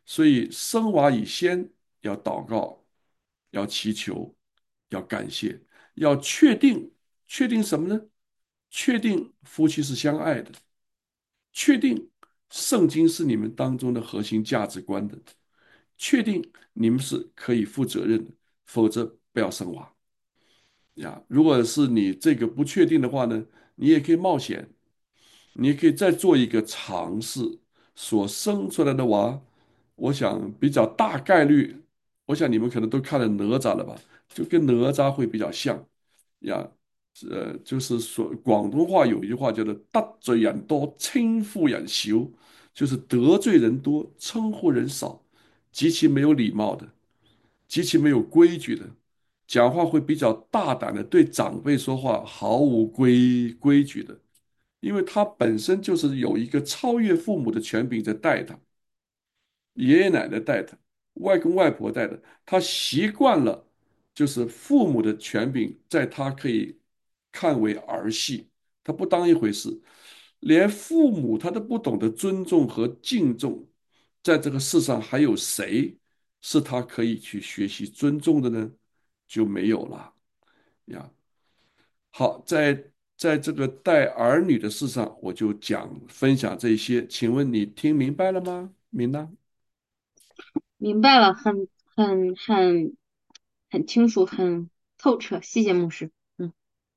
所以生娃以先要祷告，要祈求，要感谢，要确定什么呢？确定夫妻是相爱的，确定圣经是你们当中的核心价值观的，确定你们是可以负责任的，否则不要生娃呀。如果是你这个不确定的话呢，你也可以冒险，你也可以再做一个尝试，所生出来的娃，我想比较大概率，我想你们可能都看了哪吒了吧，就跟哪吒会比较像呀。就是说广东话有一句话叫做得罪人多，称呼人少，就是得罪人多，称呼人少，极其没有礼貌的，极其没有规矩的，讲话会比较大胆的，对长辈说话毫无规矩的。因为他本身就是有一个超越父母的权柄在带他，爷爷奶奶带他，外公外婆带的，他习惯了，就是父母的权柄在他可以看为儿戏，他不当一回事，连父母他都不懂得尊重和敬重，在这个世上还有谁是他可以去学习尊重的呢？就没有了呀。好，在这个带儿女的事上，我就分享这些。请问你听明白了吗？明娜？ 明白了，很清楚，很透彻，谢谢牧师。嗯，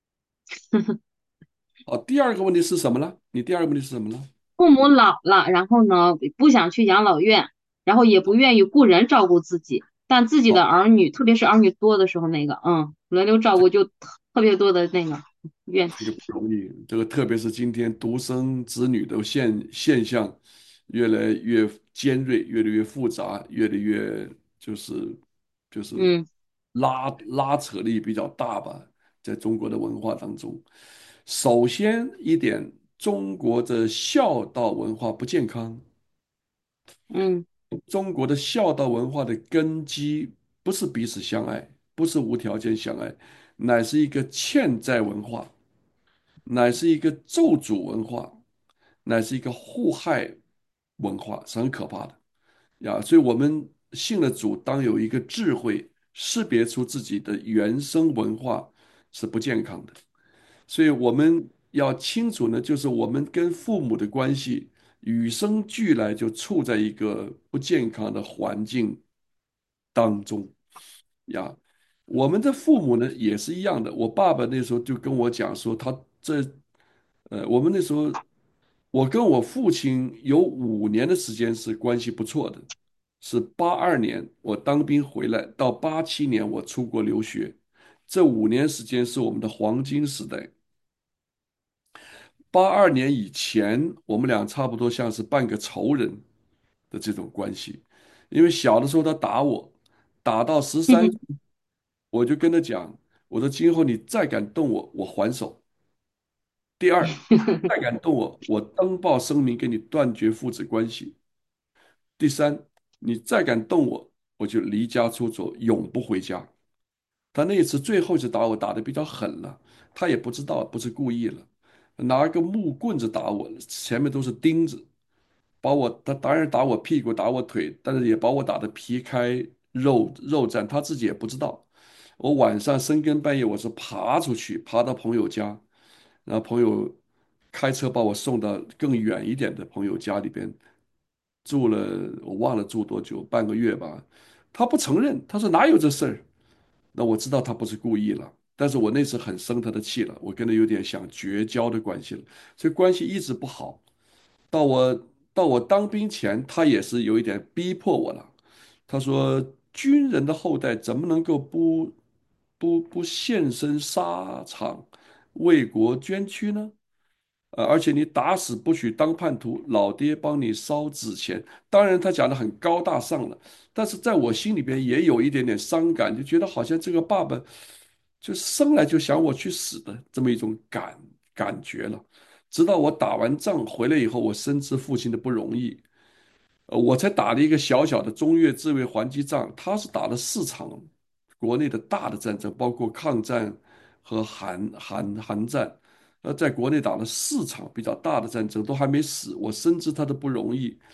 好，第二个问题是什么呢？你第二个问题是什么呢？ 父母老了，然后呢，不想去养老院，然后也不愿意雇人照顾自己，但自己的好， 儿女，特别是儿女多的时候，轮流照顾就特别多的怨气。 这个不容易，这个特别是今天独生子女的现象越来越尖锐，越来越复杂，越来越就是就是嗯拉扯力比较大吧，在中国的文化当中，首先一点，中国的孝道文化不健康。 嗯中国的孝道文化的根基不是彼此相爱，不是无条件相爱，乃是一个欠债文化，乃是一个咒诅文化，乃是一个互害文化，是很可怕的呀。所以，我们信了主，当有一个智慧，识别出自己的原生文化是不健康的。所以，我们要清楚呢，就是我们跟父母的关系与生俱来就处在一个不健康的环境当中呀。我们的父母呢也是一样的。我爸爸那时候就跟我讲说，我们那时候，我跟我父亲有5年的时间是关系不错的，是82年我当兵回来到87年我出国留学，这5年时间是我们的黄金时代。82年以前，我们俩差不多像是半个仇人的这种关系。因为小的时候他打我，打到13岁，我就跟他讲，我说今后你再敢动我，我还手。第二，再敢动我，我登报声明跟你断绝父子关系。第三，你再敢动我，我就离家出走，永不回家。他那一次最后一次打我，打的比较狠了，他也不知道不是故意了，拿个木棍子打我，前面都是钉子，他当然打我屁股，打我腿，但是也把我打得皮开肉绽，他自己也不知道。我晚上深更半夜，我是爬出去，爬到朋友家，然后朋友开车把我送到更远一点的朋友家里边住了，我忘了住多久，半个月吧。他不承认，他说哪有这事儿？那我知道他不是故意了，但是我那次很生他的气了，我跟他有点想绝交的关系了，所以关系一直不好。到我到我当兵前，他也是有一点逼迫我了。他说：“军人的后代怎么能够不献身沙场，为国捐躯呢？而且你打死不许当叛徒，老爹帮你烧纸钱。当然，他讲的很高大上了，但是在我心里边也有一点点伤感，就觉得好像这个爸爸就生来就想我去死的这么一种感觉了。直到我打完仗回来以后，我深知父亲的不容易。我才打了一个小小的中越自卫还击战，他是打了4场国内的大的战争，包括抗战和韩战，在国内打了4场比较大的战争，都还没死。我深知他的不容易，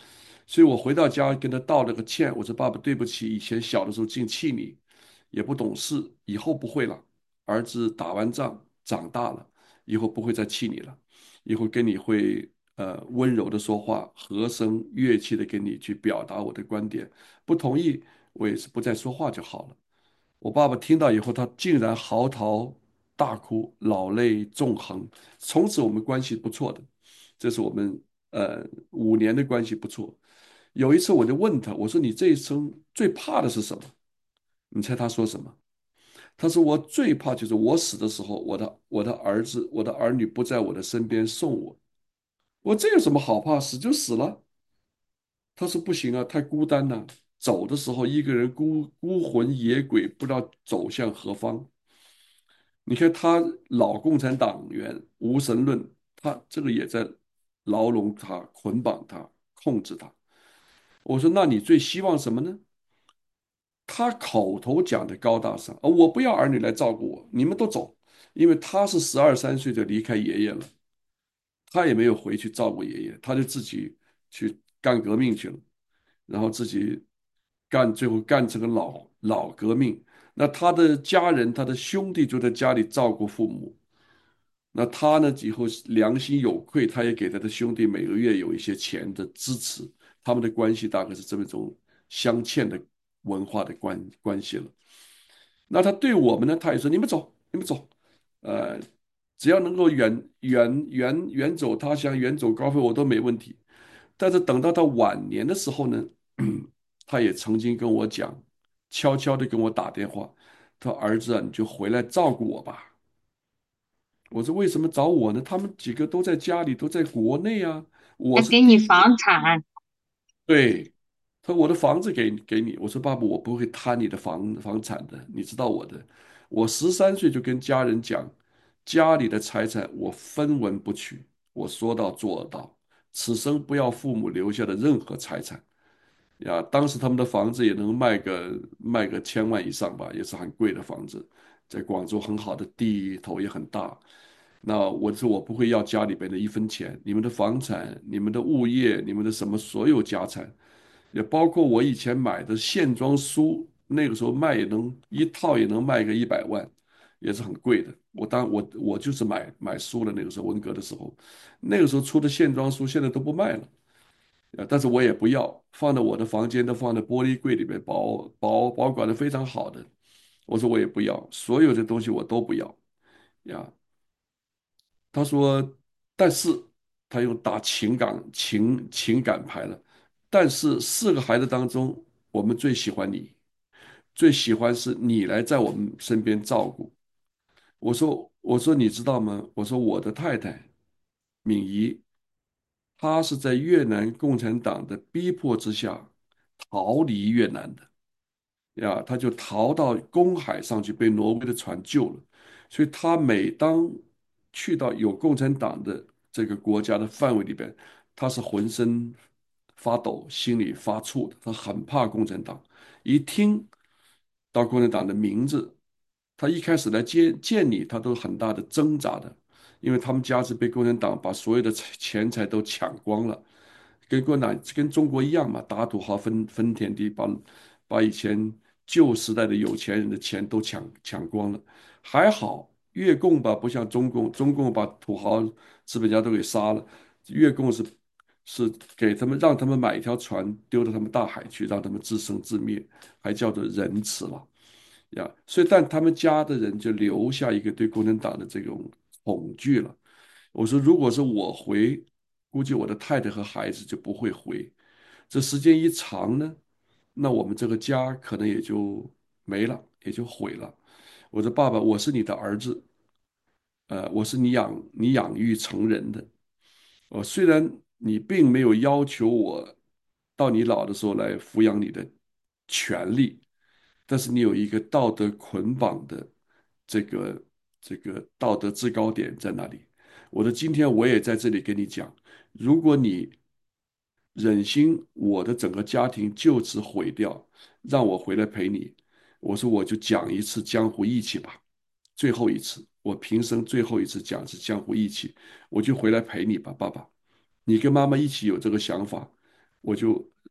所以我回到家跟他道了个歉，我说爸爸对不起，以前小的时候净气你，也不懂事，以后不会了。儿子打完仗长大了，以后不会再气你了，以后跟你会温柔的说话，和声乐气的跟你去表达我的观点，不同意我也是不再说话就好了。我爸爸听到以后，他竟然嚎啕大哭，老泪纵横。从此我们关系不错的，这是我们5年的关系不错。有一次我就问他，我说你这一生最怕的是什么？你猜他说什么？他说我最怕就是我死的时候，我的儿子、我的儿女不在我的身边送我。我这有什么好怕？死就死了。他说不行啊，太孤单了。走的时候一个人孤魂野鬼，不知道走向何方。你看他老共产党员无神论，他这个也在牢笼他、捆绑他、控制他。我说那你最希望什么呢？他口头讲的高大上，我不要儿女来照顾我，你们都走，因为他是12、13岁就离开爷爷了，他也没有回去照顾爷爷，他就自己去干革命去了，然后自己最后干成个老革命。那他的家人、他的兄弟就在家里照顾父母。那他呢，以后良心有愧，他也给他的兄弟每个月有一些钱的支持，他们的关系大概是这么一种镶嵌的文化的关系了。那他对我们呢，他也说你们走，你们走，呃，只要能够远走他乡，远走高飞，我都没问题。但是等到他晚年的时候呢，他也曾经跟我讲，悄悄的跟我打电话，他说儿子啊，你就回来照顾我吧。我说为什么找我呢？他们几个都在家里，都在国内啊。我还是第一， 给你房产。 对，他说我的房子给你。我说爸爸，我不会贪你的房产的，你知道我的。我13岁就跟家人讲，家里的财产我分文不取，我说到做到，此生不要父母留下的任何财产。呀，当时他们的房子也能卖个1000万以上吧，也是很贵的房子，在广州很好的地头也很大。那我说我不会要家里边的一分钱，你们的房产、你们的物业、你们的什么所有家产，也包括我以前买的线装书，那个时候卖也能一套也能卖个100万，也是很贵的。我就是买书的，那个时候文革的时候，那个时候出的线装书现在都不卖了。但是我也不要，放在我的房间都放在玻璃柜里面，保管的非常好的。我说我也不要，所有的东西我都不要呀。他说，但是他又打情感牌了。但是4个孩子当中，我们最喜欢你，最喜欢是你来在我们身边照顾。我说你知道吗？我说我的太太敏仪，她是在越南共产党的逼迫之下逃离越南的。呀，他就逃到公海上去，被挪威的船救了。所以他每当去到有共产党的这个国家的范围里边，他是浑身发抖，心里发怵的。他很怕共产党，一听到共产党的名字，他一开始来见你，他都很大的挣扎的，因为他们家是被共产党把所有的钱财都抢光了。跟共产党跟中国一样嘛，打土豪分田地，把以前旧时代的有钱人的钱都抢光了。还好越共吧，不像中共，中共把土豪资本家都给杀了，越共是给他们让他们买一条船丢到他们大海去，让他们自生自灭，还叫做仁慈了呀。所以，但他们家的人就留下一个对共产党的这种恐惧了。我说，如果是我回，估计我的太太和孩子就不会回。这时间一长呢，那我们这个家可能也就没了，也就毁了。我说爸爸，我是你的儿子，我是你养育成人的。虽然你并没有要求我到你老的时候来抚养你的权利，但是你有一个道德捆绑的这个道德制高点在那里。我的今天我也在这里跟你讲，如果你忍心我的整个家庭就此毁掉，让我回来陪你，我说我就讲一次江湖义气吧，最后一次，我平生最后一次讲是江湖义气，我就回来陪你吧，爸爸。你跟妈妈一起有这个想法，我就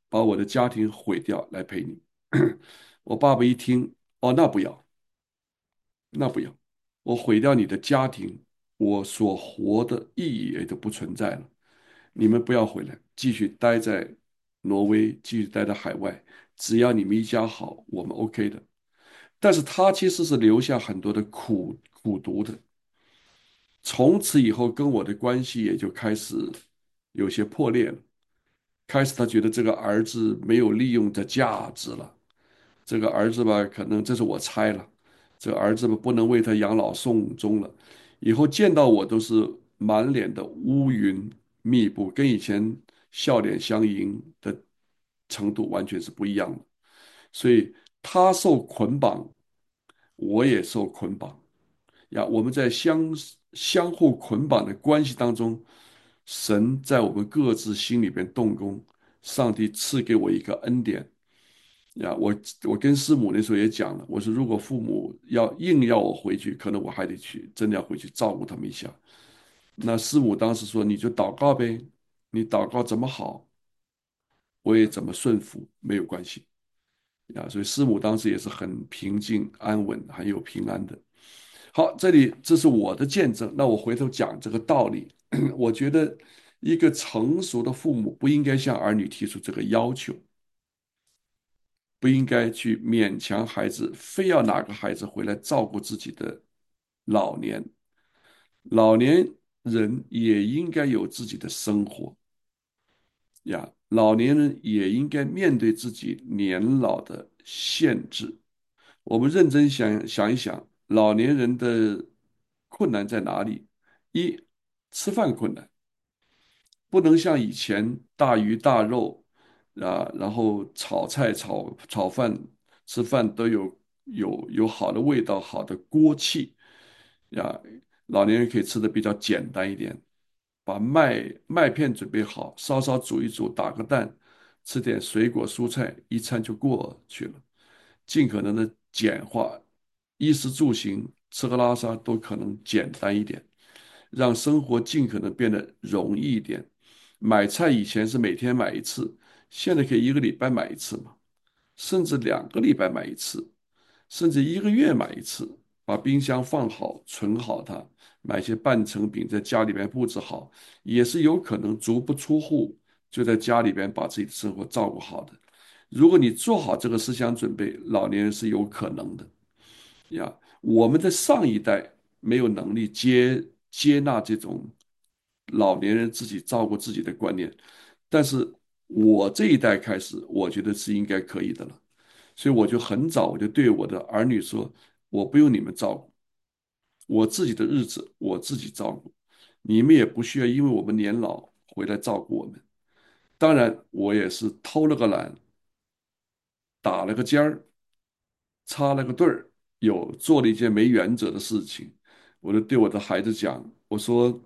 把我的家庭毁掉来陪你。我爸爸一听，哦，那不要，那不要，我毁掉你的家庭，我所活的意义也就不存在了。你们不要回来，继续待在挪威，继续待在海外，只要你们一家好，我们 OK 的。但是他其实是留下很多的苦读的，从此以后跟我的关系也就开始有些破裂了。开始他觉得这个儿子没有利用的价值了，这个儿子吧，可能这是我猜了，这个儿子吧不能为他养老送终了，以后见到我都是满脸的乌云密布，跟以前笑脸相迎的程度完全是不一样的。所以他受捆绑，我也受捆绑呀。我们在相互捆绑的关系当中，神在我们各自心里边动工，上帝赐给我一个恩典呀。我跟师母那时候也讲了，我说如果父母硬要我回去，可能我还得去，真的要回去照顾他们一下。那师母当时说你就祷告呗，你祷告怎么好，我也怎么顺服，没有关系。呀，所以师母当时也是很平静、安稳、很有平安的。好，这是我的见证。那我回头讲这个道理，我觉得一个成熟的父母不应该向儿女提出这个要求，不应该去勉强孩子，非要哪个孩子回来照顾自己的老年。老年人也应该有自己的生活呀，老年人也应该面对自己年老的限制。我们认真想一想，老年人的困难在哪里？一，吃饭困难，不能像以前大鱼大肉然后炒菜、炒饭、吃饭都有好的味道、好的锅气呀。老年人可以吃的比较简单一点，把麦片准备好，稍稍煮一煮，打个蛋，吃点水果蔬菜，一餐就过去了。尽可能的简化，衣食住行、吃喝拉撒都可能简单一点，让生活尽可能变得容易一点。买菜以前是每天买一次，现在可以一个礼拜买一次嘛，甚至2个礼拜买一次，甚至一个月买一次。把冰箱放好，存好它，买些半成品在家里边布置好，也是有可能足不出户就在家里边把自己的生活照顾好的。如果你做好这个思想准备，老年人是有可能的呀。我们的上一代没有能力接纳这种老年人自己照顾自己的观念，但是我这一代开始，我觉得是应该可以的了。所以我就很早我就对我的儿女说，我不用你们照顾，我自己的日子我自己照顾，你们也不需要因为我们年老回来照顾我们。当然，我也是偷了个懒，打了个尖儿，插了个队儿，有做了一件没原则的事情。我就对我的孩子讲，我说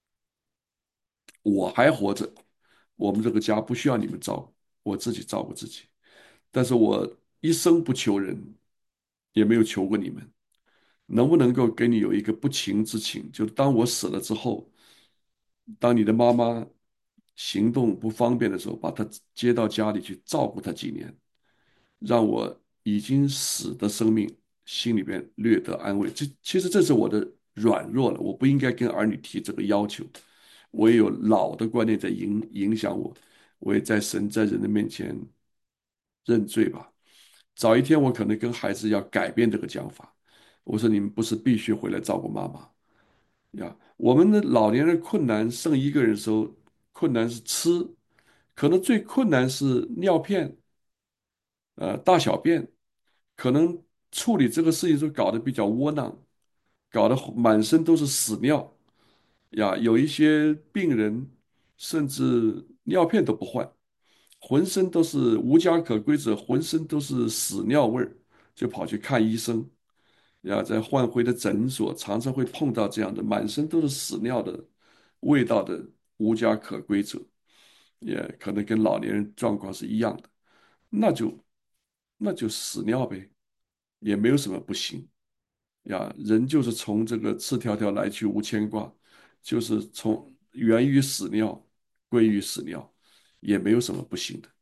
我还活着，我们这个家不需要你们照顾，我自己照顾自己。但是我一生不求人，也没有求过你们，能不能够给你有一个不情之请？就当我死了之后，当你的妈妈行动不方便的时候，把她接到家里去照顾她几年。让我已经死的生命心里边略得安慰。其实这是我的软弱了，我不应该跟儿女提这个要求。我也有老的观念在影响我，我也在神在人的面前认罪吧。早一天我可能跟孩子要改变这个讲法。我说你们不是必须回来照顾妈妈呀。我们的老年人困难剩一个人的时候，困难是吃，可能最困难是尿片，大小便。可能处理这个事情就搞得比较窝囊，搞得满身都是屎尿呀。有一些病人甚至尿片都不换，浑身都是无家可归者，浑身都是屎尿味儿，就跑去看医生呀。在换回的诊所，常常会碰到这样的满身都是屎尿的味道的无家可归者，也可能跟老年人状况是一样的，那就那就屎尿呗。也没有什么不行呀。人就是从这个赤条条来去无牵挂，就是从源于屎尿归于屎尿，也没有什么不行的。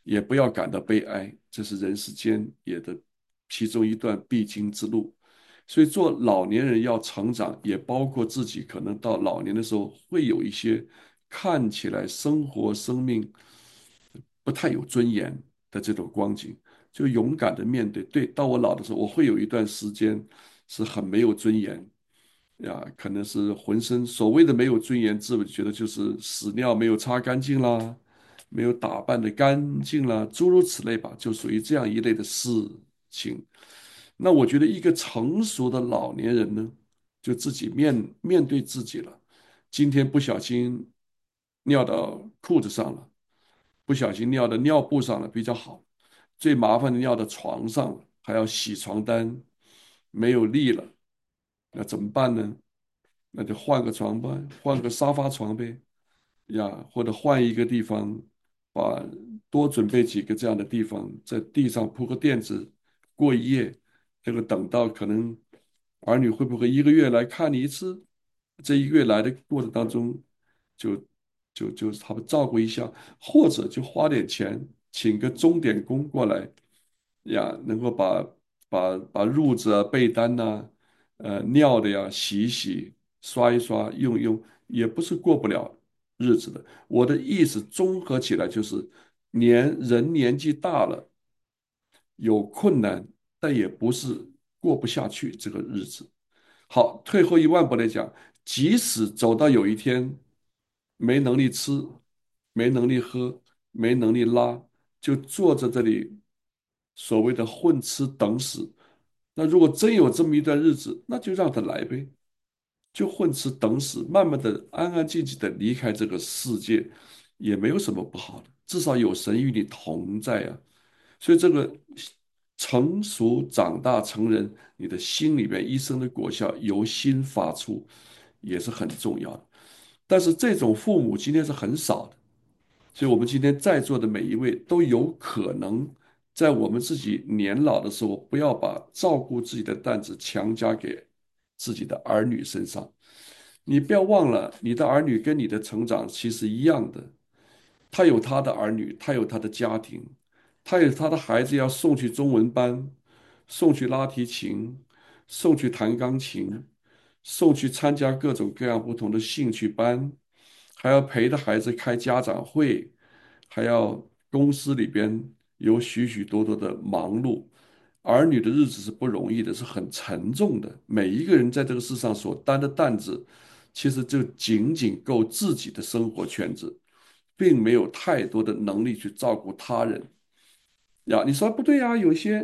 也不要感到悲哀，这是人世间也的其中一段必经之路。所以，做老年人要成长，也包括自己可能到老年的时候会有一些看起来生活生命不太有尊严的这种光景，就勇敢的面对。对，到我老的时候，我会有一段时间是很没有尊严呀，可能是浑身所谓的没有尊严，自我觉得就是屎尿没有擦干净啦，没有打扮的干净啦，诸如此类吧，就属于这样一类的事情。那我觉得一个成熟的老年人呢，就自己面对自己了。今天不小心尿到裤子上了，不小心尿到尿布上了比较好。最麻烦的尿到床上了，还要洗床单，没有力了，那怎么办呢？那就换个床吧，换个沙发床呗。呀，或者换一个地方，把多准备几个这样的地方，在地上铺个垫子过一夜。这个等到可能儿女会不会一个月来看你一次？这一个月来的过程当中，就就他们照顾一下，或者就花点钱请个钟点工过来呀，能够把褥子啊、被单呐、尿的呀洗一洗、刷一刷、用一用，也不是过不了日子的。我的意思综合起来就是，人年纪大了有困难，但也不是过不下去这个日子。好，退后一万步来讲，即使走到有一天没能力吃、没能力喝、没能力拉，就坐在这里所谓的混吃等死。那如果真有这么一段日子，那就让他来呗。就混吃等死，慢慢的、安安静静的离开这个世界，也没有什么不好的。至少有神与你同在啊。所以这个成熟、长大、成人，你的心里边一生的果效由心发出，也是很重要的。但是这种父母今天是很少的。所以，我们今天在座的每一位都有可能在我们自己年老的时候，不要把照顾自己的担子强加给自己的儿女身上。你不要忘了，你的儿女跟你的成长其实一样的，他有他的儿女，他有他的家庭，他有他的孩子要送去中文班，送去拉提琴，送去弹钢琴，送去参加各种各样不同的兴趣班，还要陪着孩子开家长会，还要公司里边有许许多多的忙碌。儿女的日子是不容易的，是很沉重的。每一个人在这个世上所担的担子，其实就仅仅够自己的生活圈子，并没有太多的能力去照顾他人。呀，你说不对呀，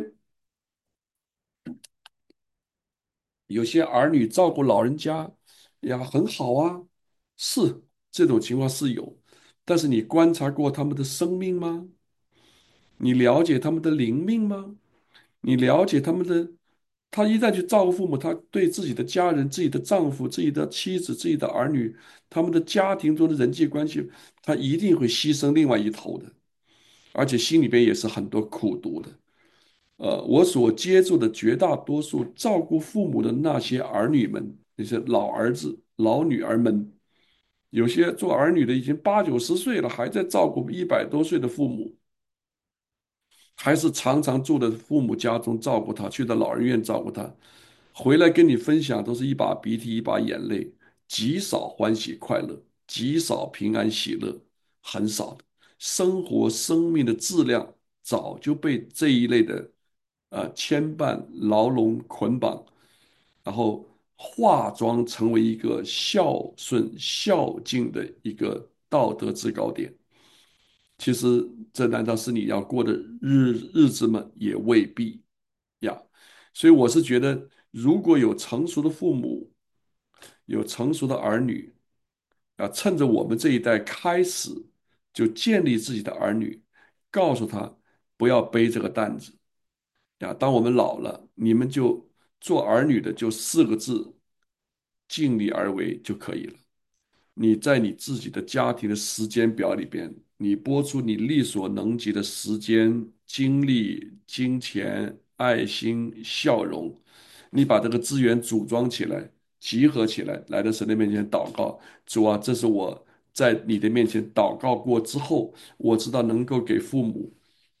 有些儿女照顾老人家呀很好啊，是这种情况是有，但是你观察过他们的生命吗？你了解他们的灵命吗？你了解他们的，他一旦去照顾父母，他对自己的家人、自己的丈夫、自己的妻子、自己的儿女，他们的家庭中的人际关系，他一定会牺牲另外一头的，而且心里边也是很多苦毒的。我所接触的绝大多数照顾父母的那些儿女们，那些老儿子、老女儿们，有些做儿女的已经八九十岁了，还在照顾100多岁的父母。还是常常住的父母家中照顾他，去到老人院照顾他，回来跟你分享都是一把鼻涕一把眼泪，极少欢喜快乐，极少平安喜乐，很少的。生活生命的质量早就被这一类的牵绊、牢笼、捆绑，然后化妆成为一个孝顺、孝敬的一个道德制高点。其实这难道是你要过的日子吗？也未必呀。所以我是觉得，如果有成熟的父母，有成熟的儿女啊，趁着我们这一代开始就建立自己的儿女，告诉他不要背这个担子呀。当我们老了，你们就做儿女的就4个字：尽力而为就可以了。你在你自己的家庭的时间表里边，你拨出你力所能及的时间、精力、金钱、爱心、笑容，你把这个资源组装起来、集合起来，来到神的面前祷告。主这是我在你的面前祷告过之后，我知道能够给父母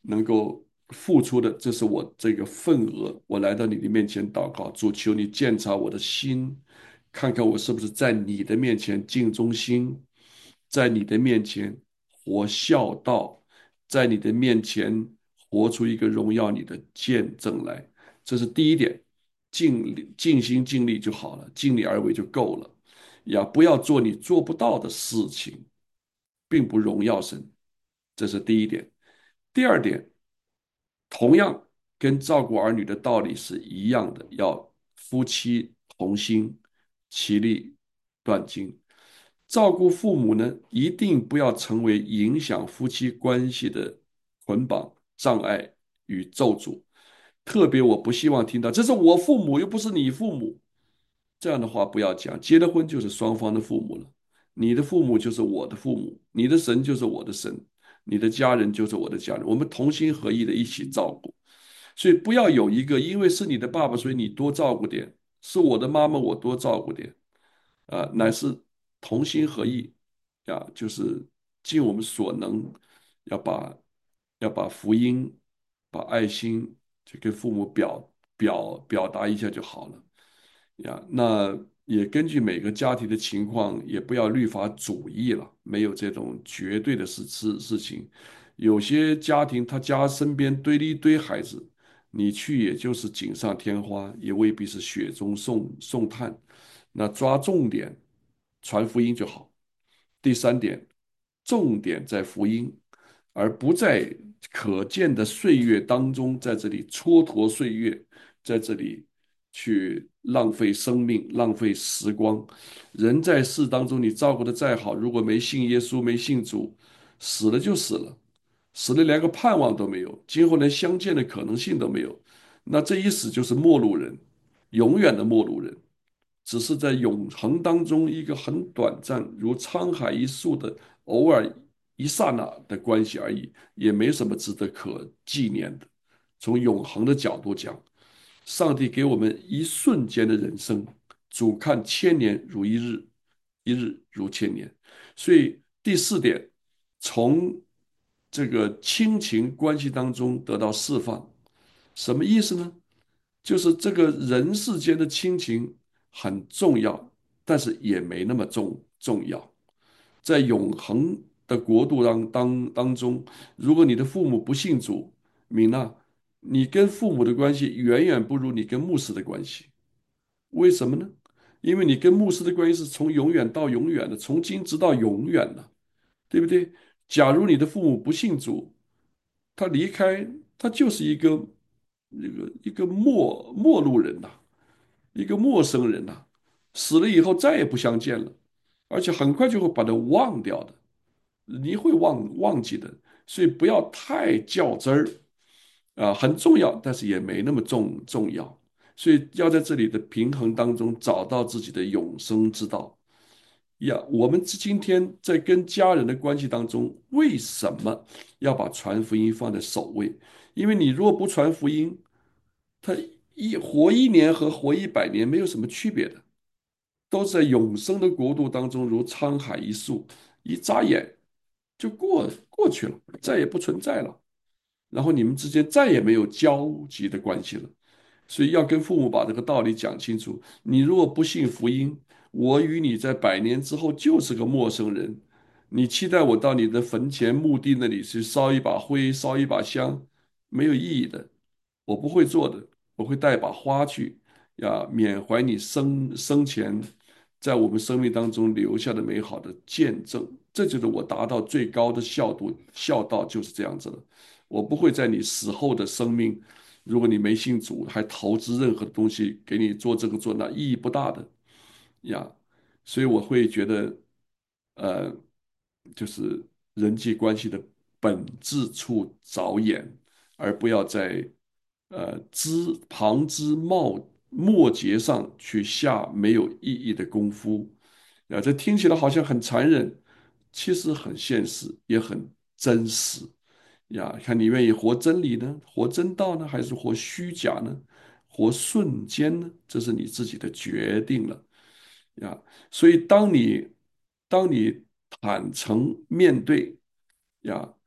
能够付出的，这是我这个份额。我来到你的面前祷告，主求你鉴察我的心，看看我是不是在你的面前尽忠心，在你的面前活孝道，在你的面前活出一个荣耀你的见证来。这是第一点，尽心尽力就好了，尽力而为就够了。呀，不要做你做不到的事情，并不荣耀神。这是第一点。第二点，同样跟照顾儿女的道理是一样的，要夫妻同心，其利断金。照顾父母呢，一定不要成为影响夫妻关系的捆绑、障碍与咒诅。特别我不希望听到"这是我父母，又不是你父母"这样的话不要讲。结了婚就是双方的父母了，你的父母就是我的父母，你的神就是我的神，你的家人就是我的家人，我们同心合意的一起照顾。所以不要有一个因为是你的爸爸，所以你多照顾点；是我的妈妈，我多照顾点。乃是同心合意就是尽我们所能，要把福音、把爱心，就跟父母表达一下就好了。那也根据每个家庭的情况，也不要律法主义了，没有这种绝对的事情。有些家庭他家身边堆了一堆孩子，你去也就是锦上添花，也未必是雪中送炭。那抓重点，传福音就好。第三点，重点在福音，而不在可见的岁月当中，在这里蹉跎岁月，在这里去浪费生命、浪费时光。人在世当中，你照顾的再好，如果没信耶稣、没信主，死了就死了，死了连个盼望都没有，今后连相见的可能性都没有。那这一死就是陌路人，永远的陌路人。只是在永恒当中一个很短暂，如沧海一粟的偶尔一刹那的关系而已，也没什么值得可纪念的。从永恒的角度讲，上帝给我们一瞬间的人生，主看千年如一日，一日如千年。所以第四点，从这个亲情关系当中得到释放，什么意思呢？就是这个人世间的亲情很重要，但是也没那么重要。在永恒的国度当中，如果你的父母不信主，明娜，你跟父母的关系远远不如你跟牧师的关系。为什么呢？因为你跟牧师的关系是从永远到永远的，从今直到永远的，对不对？假如你的父母不信主，他离开，他就是一个陌路人呐、一个陌生人呐、死了以后再也不相见了，而且很快就会把他忘掉的，你会忘记的，所以不要太较真儿很重要，但是也没那么重要，所以要在这里的平衡当中找到自己的永生之道。我们今天在跟家人的关系当中，为什么要把传福音放在首位？因为你如果不传福音，他活一年和活100年没有什么区别的，都是在永生的国度当中，如沧海一粟，一眨眼就过去了，再也不存在了。然后你们之间再也没有交集的关系了。所以要跟父母把这个道理讲清楚。你如果不信福音，我与你在100年之后就是个陌生人。你期待我到你的坟前墓地那里去烧一把灰、烧一把香，没有意义的。我不会做的，我会带把花去，缅怀你生前在我们生命当中留下的美好的见证。这就是我达到最高的孝道就是这样子的。我不会在你死后的生命，如果你没信主，还投资任何的东西给你做这个做那，意义不大的呀。所以我会觉得，呃，就是人际关系的本质处着眼，而不要在旁枝末节上去下没有意义的功夫。这听起来好像很残忍，其实很现实，也很真实。看你愿意活真理呢，活真道呢，还是活虚假呢？活瞬间呢？这是你自己的决定了呀。所以当你坦诚面对呀，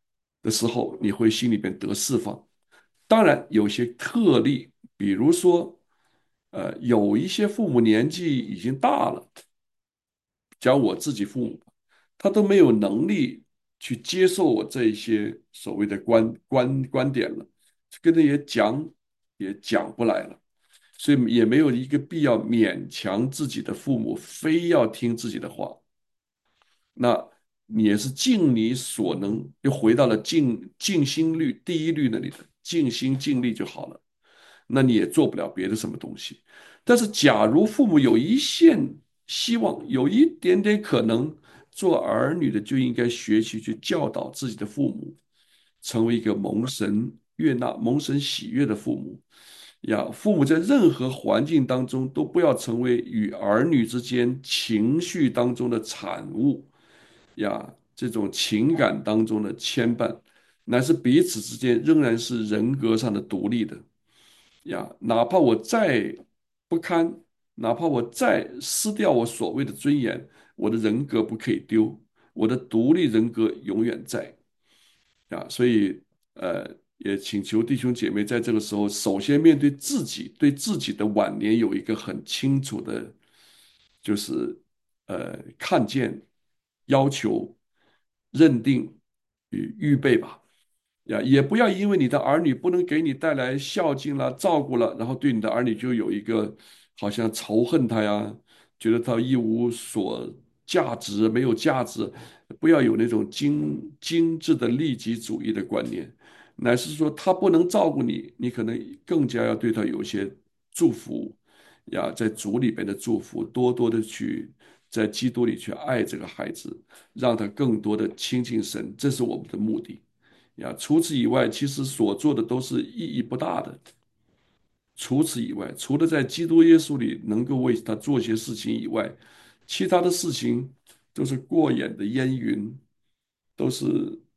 的时候，你会心里边得释放。当然，有些特例，比如说，有一些父母年纪已经大了，讲我自己父母，他都没有能力去接受我这一些所谓的观点了，跟他也讲不来了，所以也没有一个必要勉强自己的父母非要听自己的话。那你也是尽你所能，又回到了尽心率第一律那里的尽心尽力就好了。那你也做不了别的什么东西。但是，假如父母有一线希望，有一点点可能，做儿女的就应该学习去教导自己的父母，成为一个蒙神悦纳、蒙神喜悦的父母。呀，父母在任何环境当中都不要成为与儿女之间情绪当中的产物呀，这种情感当中的牵绊，乃是彼此之间仍然是人格上的独立的呀。哪怕我再不堪，哪怕我再失掉我所谓的尊严，我的人格不可以丢，我的独立人格永远在。啊，所以也请求弟兄姐妹在这个时候，首先面对自己，对自己的晚年有一个很清楚的，就是看见、要求、认定与预备吧。呀，也不要因为你的儿女不能给你带来孝敬了、照顾了，然后对你的儿女就有一个好像仇恨他呀，觉得他一无所价值、没有价值。不要有那种精致的利己主义的观念，乃是说他不能照顾你，你可能更加要对他有一些祝福呀，在主里边的祝福，多多的去在基督里去爱这个孩子，让他更多的亲近神，这是我们的目的。呀，除此以外，其实所做的都是意义不大的。除此以外，除了在基督耶稣里能够为他做些事情以外，其他的事情都是过眼的烟云，都是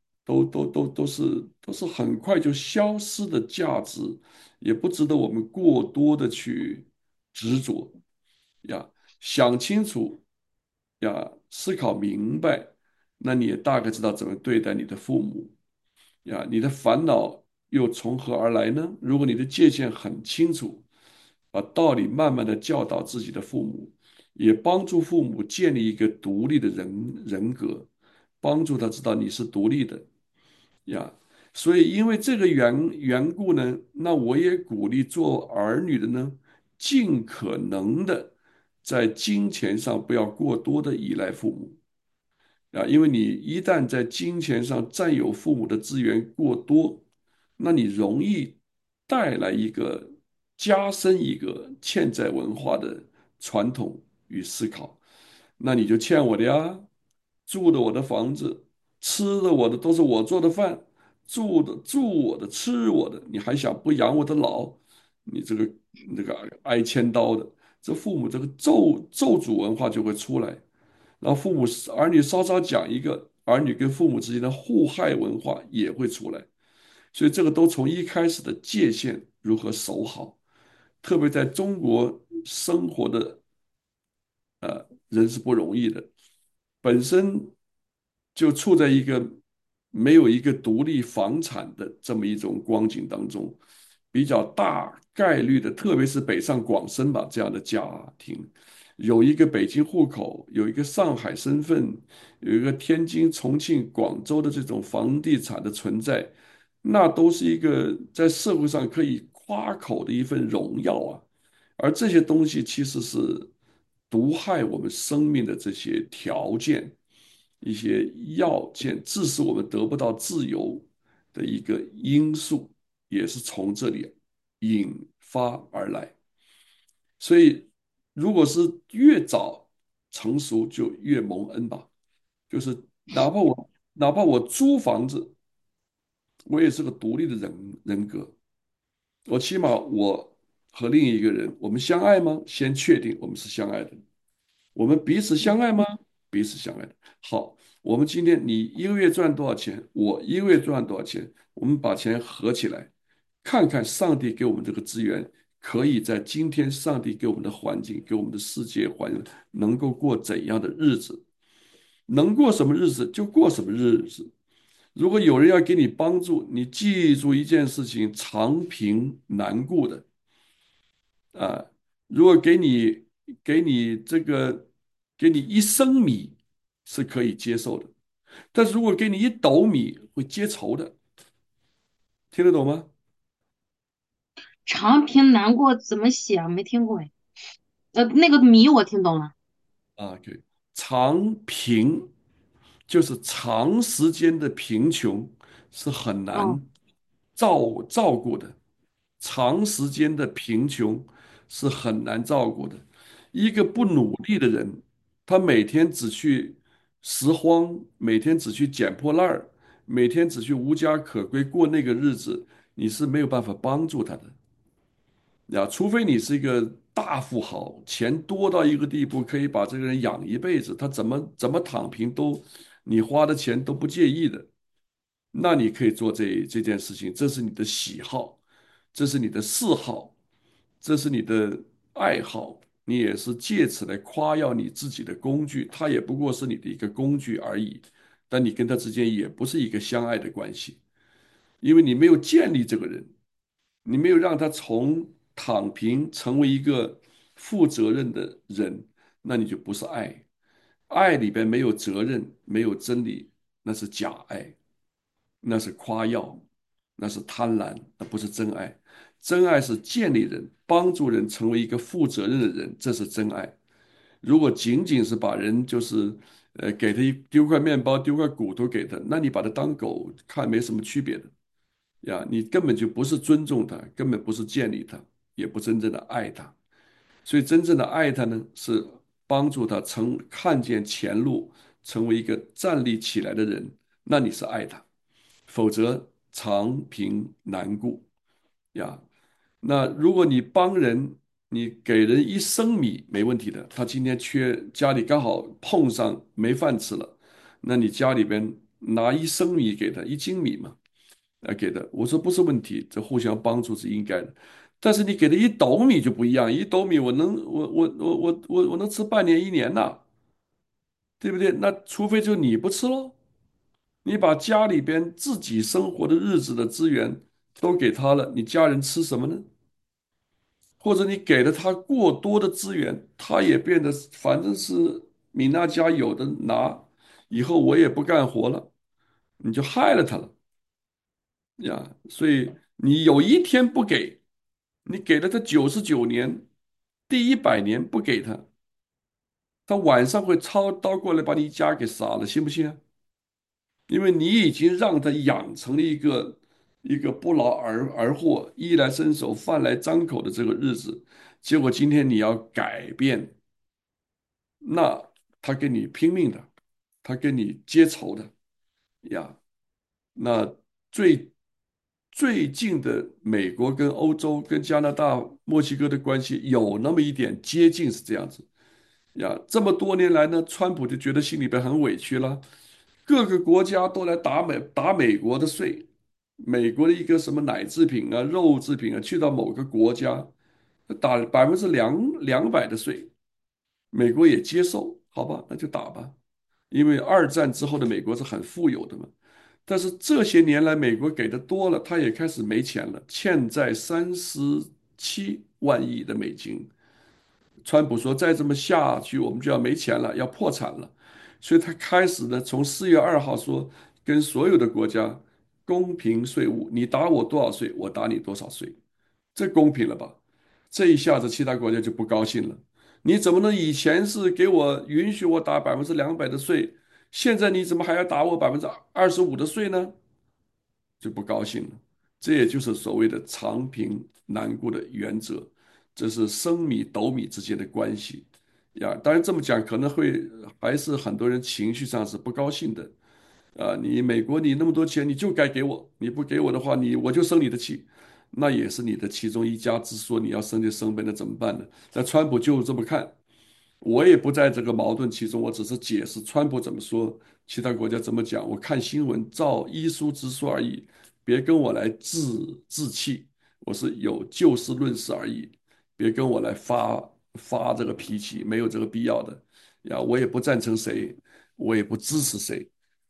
都是很快就消失的价值，也不值得我们过多的去执着呀。想清楚呀，思考明白，那你也大概知道怎么对待你的父母。呀，你的烦恼又从何而来呢？如果你的界限很清楚，把道理慢慢的教导自己的父母，也帮助父母建立一个独立的人格，帮助他知道你是独立的呀。所以，因为这个缘故呢，那我也鼓励做儿女的呢，尽可能的在金钱上不要过多的依赖父母。啊，因为你一旦在金钱上占有父母的资源过多，那你容易带来加深一个欠债文化的传统与思考。那你就欠我的呀，住的我的房子，吃的我的都是我做的饭，住我的，吃我的，你还想不养我的老？你这个挨千刀的，这父母这个咒诅文化就会出来。然后儿女稍稍讲一个，儿女跟父母之间的互害文化也会出来，所以这个都从一开始的界限如何守好，特别在中国生活的人是不容易的，本身就处在一个没有一个独立房产的这么一种光景当中，比较大概率的，特别是北上广深吧这样的家庭，有一个北京户口，有一个上海身份，有一个天津、重庆、广州的这种房地产的存在，那都是一个在社会上可以夸口的一份荣耀啊。而这些东西其实是毒害我们生命的这些条件、一些要件，致使我们得不到自由的一个因素，也是从这里引发而来。所以，如果是越早成熟，就越蒙恩吧。就是哪怕我租房子，我也是个独立的人格。我起码我和另一个人，我们相爱吗？先确定我们是相爱的。我们彼此相爱吗？彼此相爱的。好，我们今天你一个月赚多少钱，我一个月赚多少钱，我们把钱合起来，看看上帝给我们这个资源，可以在今天上帝给我们的环境、给我们的世界环境，能够过怎样的日子，能过什么日子就过什么日子。 如果有人要给你帮助，你记住一件事情：长贫难顾的啊。如果给你这个给你一升米是可以接受的，但是如果给你一斗米会结仇的，听得懂吗？ 长平难过怎么写啊？没听过哎。那个米我听懂了。 啊，对，长贫就是长时间的贫穷是很哦， 难照顾的，长时间的贫穷是很难照顾的。一个不嗯， 努力的人，他每天只去拾荒，每天只去捡破烂儿，每天只去无家可归过那个日子，你是没有办法帮助他的。呀，除非你是一个大富豪，钱多到一个地步，可以把这个人养一辈子，他怎么躺平都，你花的钱都不介意的，那你可以做这件事情，这是你的喜好，这是你的嗜好，这是你的爱好，你也是借此来夸耀你自己的工具，他也不过是你的一个工具而已，但你跟他之间也不是一个相爱的关系，因为你没有建立这个人。你没有让他从躺平成为一个负责任的人，那你就不是爱。爱里边没有责任，没有真理，那是假爱，那是夸耀，那是贪婪，那不是真爱。真爱是建立人，帮助人成为一个负责任的人，这是真爱。如果仅仅是把人就是给他丢块面包，丢块骨头给他，那你把他当狗看没什么区别的。呀，你根本就不是尊重他，根本不是建立他，也不真正的爱他。所以真正的爱他呢，是帮助他看见前路，成为一个站立起来的人，那你是爱他。否则长贫难顾呀。那如果你帮人，你给人一升米没问题的，他今天家里刚好碰上没饭吃了，那你家里边拿一升米给他，1斤米嘛。给的，我说不是问题，这互相帮助是应该的。但是你给的一斗米就不一样，一斗米我能吃半年1年呐，对不对？那除非就你不吃喽，你把家里边自己生活的日子的资源都给他了，你家人吃什么呢？或者你给了他过多的资源，他也变得反正是你那家有的拿，以后我也不干活了，你就害了他了。呀，所以你有一天不给，你给了他99年，第100年不给他，他晚上会操刀过来把你家给杀了，信不信啊？因为你已经让他养成了一个不劳而获、衣来伸手、饭来张口的这个日子，结果今天你要改变，那他跟你拼命的，他跟你结仇的呀。那最最近的美国跟欧洲、跟加拿大、墨西哥的关系有那么一点接近，是这样子呀。这么多年来呢，川普就觉得心里边很委屈了，各个国家都来打美国的税，美国的一个什么奶制品啊、肉制品啊，去到某个国家打200%的税，美国也接受，好吧，那就打吧。因为二战之后的美国是很富有的嘛，但是这些年来美国给的多了，他也开始没钱了，欠债37万亿的美金。川普说再这么下去，我们就要没钱了，要破产了。所以他开始呢，从4月2号说，跟所有的国家公平税务，你打我多少税，我打你多少税，这公平了吧？这一下子其他国家就不高兴了。你怎么能以前是给我允许我打200%的税，现在你怎么还要打我25%的税呢？就不高兴了。这也就是所谓的长贫难顾的原则，这是升米斗米之间的关系呀。当然这么讲可能还是很多人情绪上是不高兴的你美国你那么多钱你就该给我，你不给我的话我就生你的气，那也是你的其中一家之说，你要生就生呗，那怎么办呢？那川普就这么看，我也不在这个矛盾其中，我只是解释川普怎么说，其他国家怎么讲。我看新闻照医书之说而已，别跟我来置气，我是有就事论事而已，别跟我来发这个脾气，没有这个必要的呀。我也不赞成谁，我也不支持谁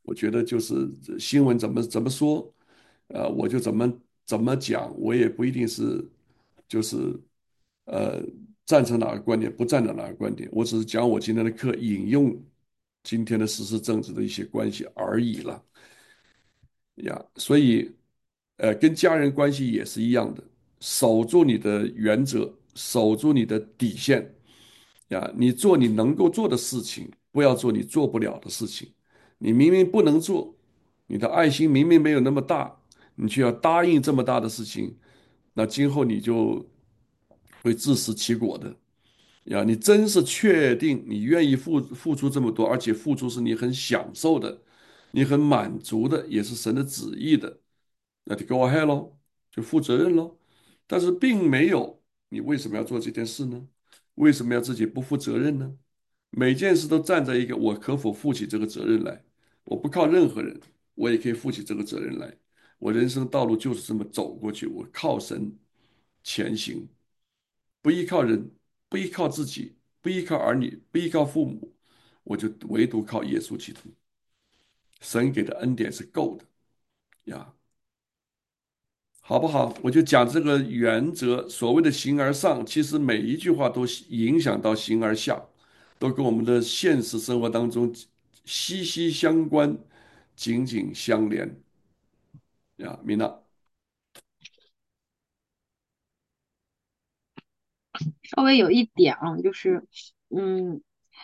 我觉得就是新闻怎么说，我就怎么讲，我也不一定是就是呃赞成哪个观点，不赞成哪个观点，我只是讲我今天的课引用今天的时事政治的一些关系而已了呀。所以跟家人关系也是一样的，守住你的原则，守住你的底线呀。你做你能够做的事情，不要做你做不了的事情。你明明不能做，你的爱心明明没有那么大，你却要答应这么大的事情，那今后你就会自食其果的呀。你真是确定你愿意付出这么多，而且付出是你很享受的，你很满足的，也是神的旨意的，那就 go ahead 喽，就负责任喽。但是并没有，你为什么要做这件事呢？为什么要自己不负责任呢？每件事都站在一个我可否负起这个责任来，我不靠任何人，我也可以负起这个责任来。我人生道路就是这么走过去，我靠神前行，不依靠人，不依靠自己，不依靠儿女，不依靠父母，我就唯独靠耶稣基督。神给的恩典是够的呀。好不好？我就讲这个原则，所谓的形而上，其实每一句话都影响到形而下，都跟我们的现实生活当中息息相关、紧紧相连呀。米娜， 稍微有一点啊，就是，嗯，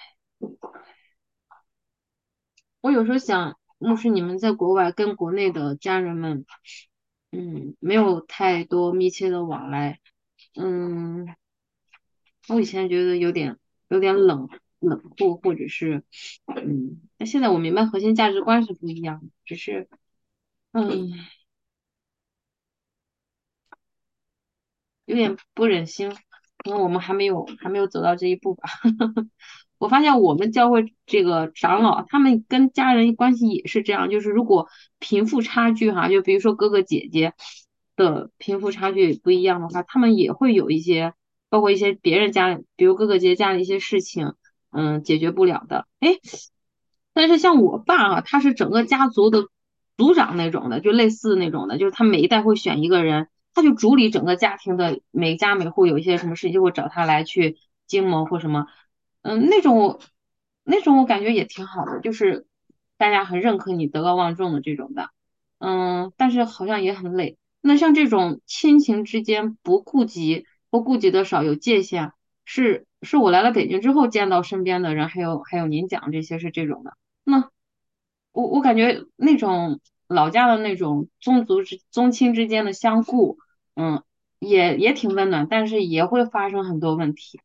我有时候想，牧师你们在国外跟国内的家人们，没有太多密切的往来，嗯，我以前觉得有点冷酷，或者是，那现在我明白核心价值观是不一样的，只是，嗯，有点不忍心，可能我们还没有走到这一步吧。我发现我们教会这个长老，他们跟家人关系也是这样，就是如果贫富差距哈，就比如说哥哥姐姐的贫富差距不一样的话，他们也会有一些，包括一些别人家里，比如哥哥姐姐家里一些事情，解决不了的，哎，但是像我爸啊，他是整个家族的族长那种的，就类似那种的，就是他每一代会选一个人，他就主理整个家庭的每家每户有一些什么事情，就会找他来去经谋或什么。那种我感觉也挺好的，就是大家很认可你德高望重的这种的，但是好像也很累。那像这种亲情之间不顾及的少，有界限，是我来了北京之后见到身边的人，还有您讲这些是这种的。那我感觉那种老家的那种宗亲之间的相顾，也挺温暖，但是也会发生很多问题，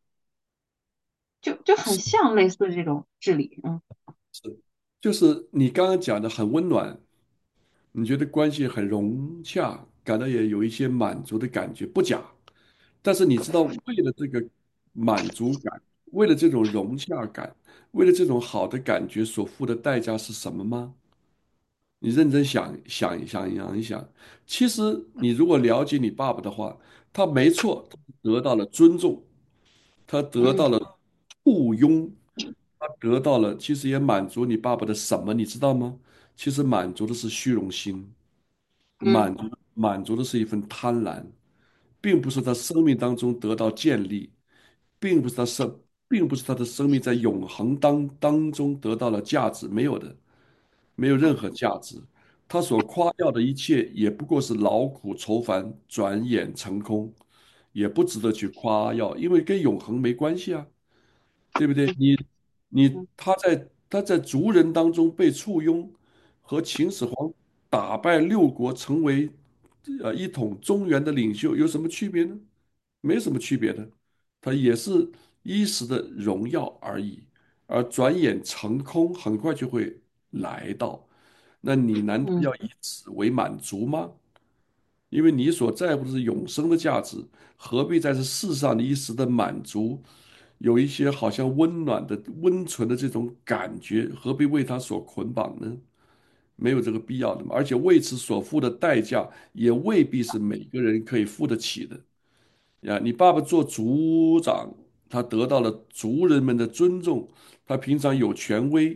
就很像类似这种治理， 就是你刚刚讲的很温暖，你觉得关系很融洽，感到也有一些满足的感觉，不假。但是你知道，为了这个满足感，为了这种融洽感，为了这种好的感觉所付的代价是什么吗？你认真想一想，其实你如果了解你爸爸的话，他没错，他得到了尊重，他得到嗯了簇拥，他得到了，其实也满足你爸爸的什么，你知道吗？其实满足的是虚荣心， 嗯满足的是一份贪婪，并不是他生命当中得到建立，并不是他生，并不是他的生命在永恒当中得到了价值，没有的。没有任何价值。他所夸耀的一切，也不过是劳苦愁烦，转眼成空，也不值得去夸耀，因为跟永恒没关系啊，对不对？ 嗯他在族人当中被簇拥，和秦始皇打败六国，成为一统中原的领袖，有什么区别呢？没什么区别的，他也是一时的荣耀而已，而转眼成空，很快就会来到。那你难道嗯要以此为满足吗？因为你所在乎的是永生的价值，何必在这世上的一时的满足，有一些好像温暖的、温存的这种感觉，何必为他所捆绑呢？没有这个必要的嘛。而且为此所付的代价，也未必是每个人可以付得起的。呀，你爸爸做族长，他得到了族人们的尊重，他平常有权威，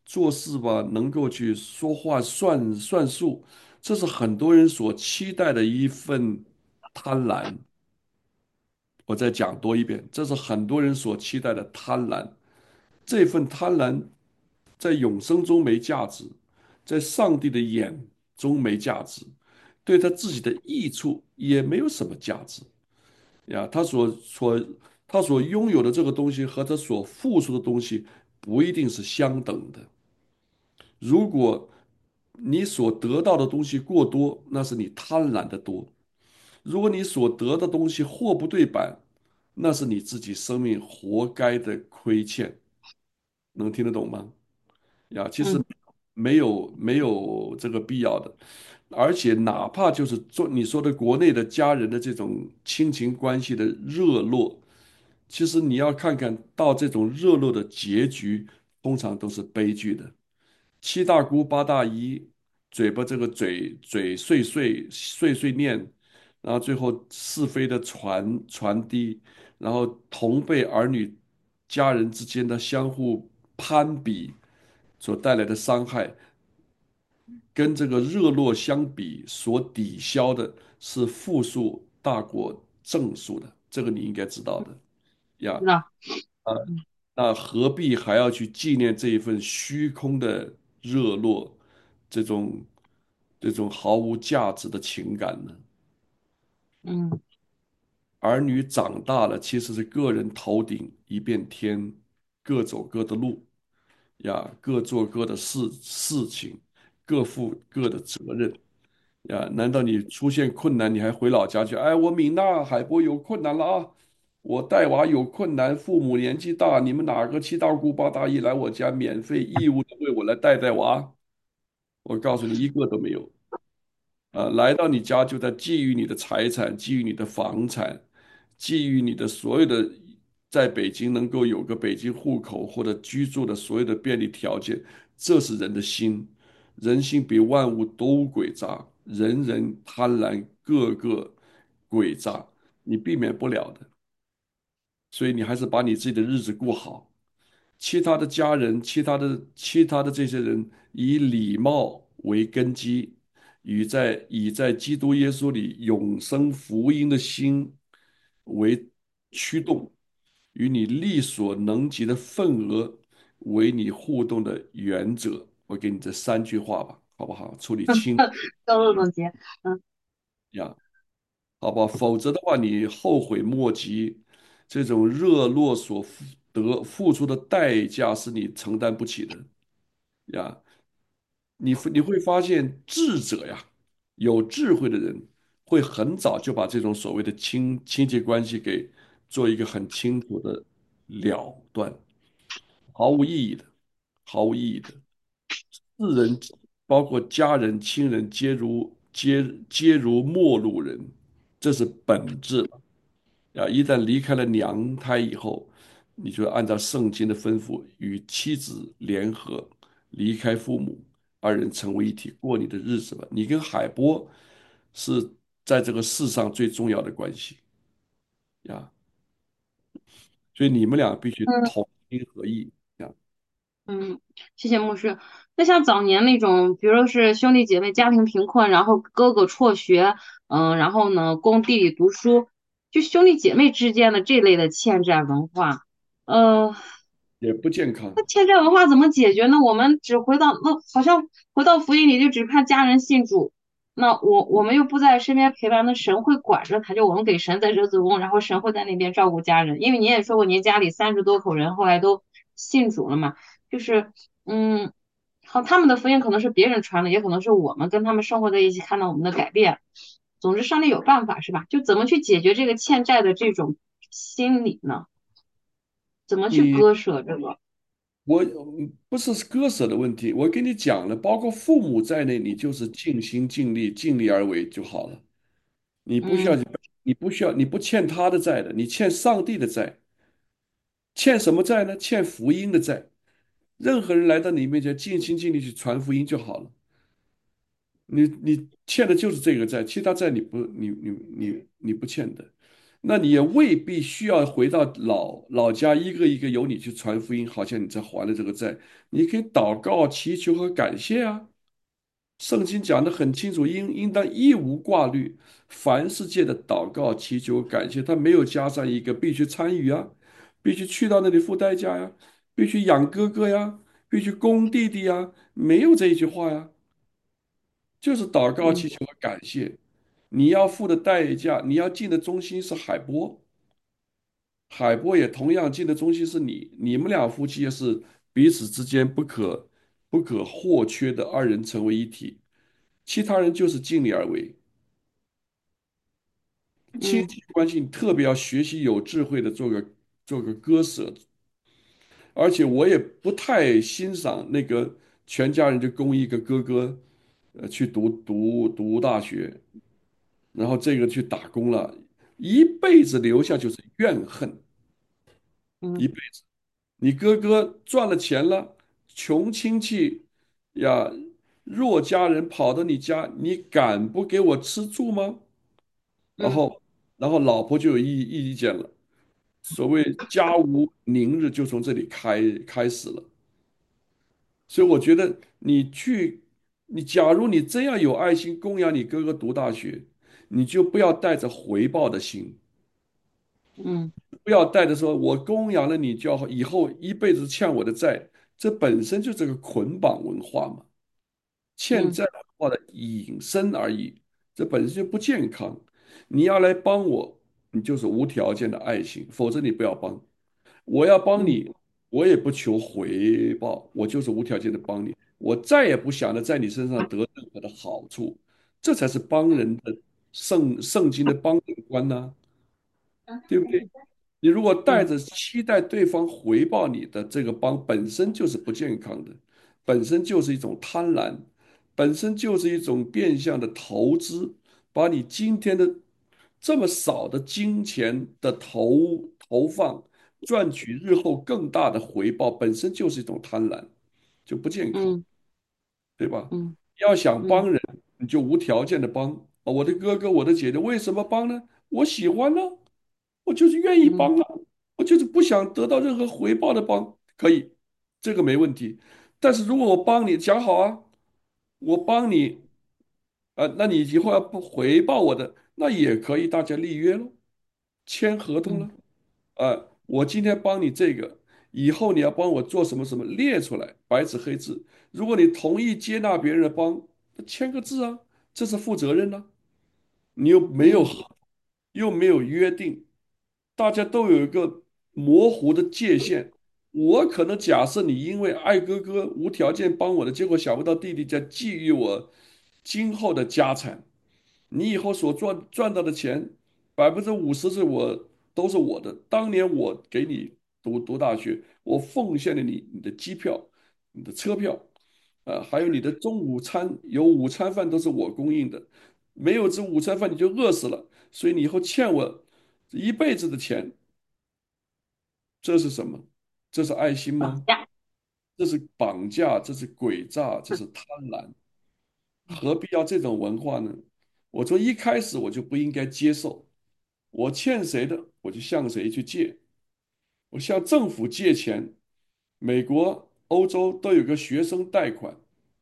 做事吧能够去说话算数，这是很多人所期待的一份贪婪。我再讲多一遍，这是很多人所期待的贪婪。这份贪婪在永生中没价值，在上帝的眼中没价值，对他自己的益处也没有什么价值呀。他所拥有的这个东西和他所付出的东西不一定是相等的。如果你所得到的东西过多，那是你贪婪的多；如果你所得的东西货不对版，那是你自己生命活该的亏欠。能听得懂吗？呀，其实嗯没有这个必要的，而且哪怕就是做你说的国内的家人的这种亲情关系的热络，其实你要看看到这种热络的结局，通常都是悲剧的。七大姑八大姨，嘴巴这个嘴碎念，然后最后是非的传递，然后同辈儿女、家人之间的相互攀比所带来的伤害，跟这个热络相比，所抵消的是负数大过正数的，这个你应该知道的呀。 知道。 那何必还要去纪念这一份虚空的热络，这种这种毫无价值的情感呢？ 嗯儿女长大了，其实是个人头顶一片天，各走各的路呀，各做各的事情，各负各的责任呀。难道你出现困难，你还回老家去？哎，我闽娜海波有困难了啊！我带娃有困难，父母年纪大，你们哪个七大姑八大姨来我家免费义务的为我来带娃？我告诉你，一个都没有。来到你家就在觊觎你的财产，觊觎你的房产，觊觎你的所有的在北京能够有个北京户口或者居住的所有的便利条件，这是人的心，人心比万物都诡诈，人人贪婪，个个诡诈，你避免不了的。所以你还是把你自己的日子过好。其他的家人，其他的这些人，以礼貌为根基，以在基督耶稣里永生福音的心为驱动，与你力所能及的份额为你互动的原则。我给你这3句话吧，好不好？处理清高度总结。嗯呀，好不好？否则的话，你后悔莫及，这种热络所付出的代价是你承担不起的呀。你会发现智者呀，有智慧的人会很早就把这种所谓的亲戚关系给做一个很清楚的了断，毫无意义的，毫无意义的。世人包括家人、亲人，皆如陌路人，这是本质了呀。一旦离开了娘胎以后，你就按照圣经的吩咐，与妻子联合，离开父母，二人成为一体，过你的日子吧。你跟海波是在这个世上最重要的关系呀，所以你们俩必须嗯同心合意呀。 嗯，谢谢牧师。那像早年那种，比如说是兄弟姐妹家庭贫困，然后哥哥辍学，然后呢供弟弟读书，就兄弟姐妹之间的这类的欠债文化，呃， 也不健康。 那欠债文化怎么解决呢？我们只回到那好像回到福音里，就只盼家人信主。那我们又不在身边陪伴，那神会管着他，就我们给神在这做工，然后神会在那边照顾家人。因为你也说过，您家里30多口人后来都信主了嘛，就是嗯，好，他们的福音可能是别人传的，也可能是我们跟他们生活在一起看到我们的改变。总之，上帝有办法是吧？就怎么去解决这个欠债的这种心理呢？怎么去你割舍这个？ 我不是割舍的问题，我跟你讲了，包括父母在内，你就是尽心尽力、尽力而为就好了。你不需要， 嗯。 你不需要，你不欠他的债的，你欠上帝的债。欠什么债呢？欠福音的债。任何人来到你面前，尽心尽力去传福音就好了。你欠的就是这个债，其他债你不欠的。 那你也未必需要回到老家一个一个由你去传福音，好像你在还了这个债。你可以祷告、祈求和感谢啊。圣经讲得很清楚，应当一无挂虑，凡世界的祷告、祈求、感谢，他没有加上一个必须参与啊，必须去到那里付代价呀，必须养哥哥呀，必须供弟弟呀，没有这一句话呀，就是祷告、 嗯祈求和感谢。你要付的代价，你要进的中心是海波，海波也同样进的中心是你，你们俩夫妻也是彼此之间不可或缺的二人成为一体。其他人就是尽力而为。亲嗯戚关系你特别要学习有智慧的做个割舍，而且我也不太欣赏那个全家人就供一个哥哥，去读大学，然后这个去打工了，一辈子留下就是怨恨，一嗯辈子。你哥哥赚了钱了，穷亲戚呀，弱家人跑到你家，你敢不给我吃住吗？然嗯后，然后老婆就有意见了。所谓家无宁日，就从这里开始了。所以我觉得你假如你真要有爱心供养你哥哥读大学，你就不要带着回报的心， 嗯不要带着说我供养了你，就要以后一辈子欠我的债，这本身就是个捆绑文化嘛。欠嗯债文化的引申而已，这本身就不健康。你要来帮我，你就是无条件的爱心，否则你不要帮。我要帮嗯你，我也不求回报，我就是无条件的帮你，我再也不想着在你身上得任何的好处，这才是帮人的圣经的帮人观呐、对不对？你如果带嗯着期待对方回报你的这个帮，本身就是不健康的，本身就是一种贪婪，本身就是一种变相的投资，把你今天的这么少的金钱的投放，赚取日后更大的回报，本身就是一种贪婪，就不健康。 嗯对吧？ 嗯要想嗯帮人，你就无条件的帮啊！我的哥哥，我的姐姐，为什么帮呢？我喜欢呢，我就是愿意嗯帮啊，我就是不想得到任何回报的帮，可以，这个没问题。但是如果我帮你，讲好啊，我帮你，那你以后要不回报我的，那也可以，大家立约喽，签合同嗯了。我今天帮你这个，以后你要帮我做什么什么，列出来，白纸黑字。如果你同意接纳别人的帮，那签个字啊，这是负责任呢、你嗯又没有约定，大家都有一个模糊的界限。我可能假设你因为爱哥哥无条件帮我的，结果想不到弟弟在觊觎我今后的家产。你以后所赚到的钱50%都是我的。当年我给你读大学，我奉献了你的机票、你的车票，还有你的中午餐，有午餐饭都是我供应的，没有这午餐饭你就饿死了。所以你以后欠我一辈子的钱，这是什么？这是爱心吗？ 绑架。 这是绑架，这是诡诈，这是贪婪。何必要这种文化呢？我从一开始我就不应该接受。我欠谁的，我就向谁去借。我向政府借钱，美国、欧洲都有个学生贷款，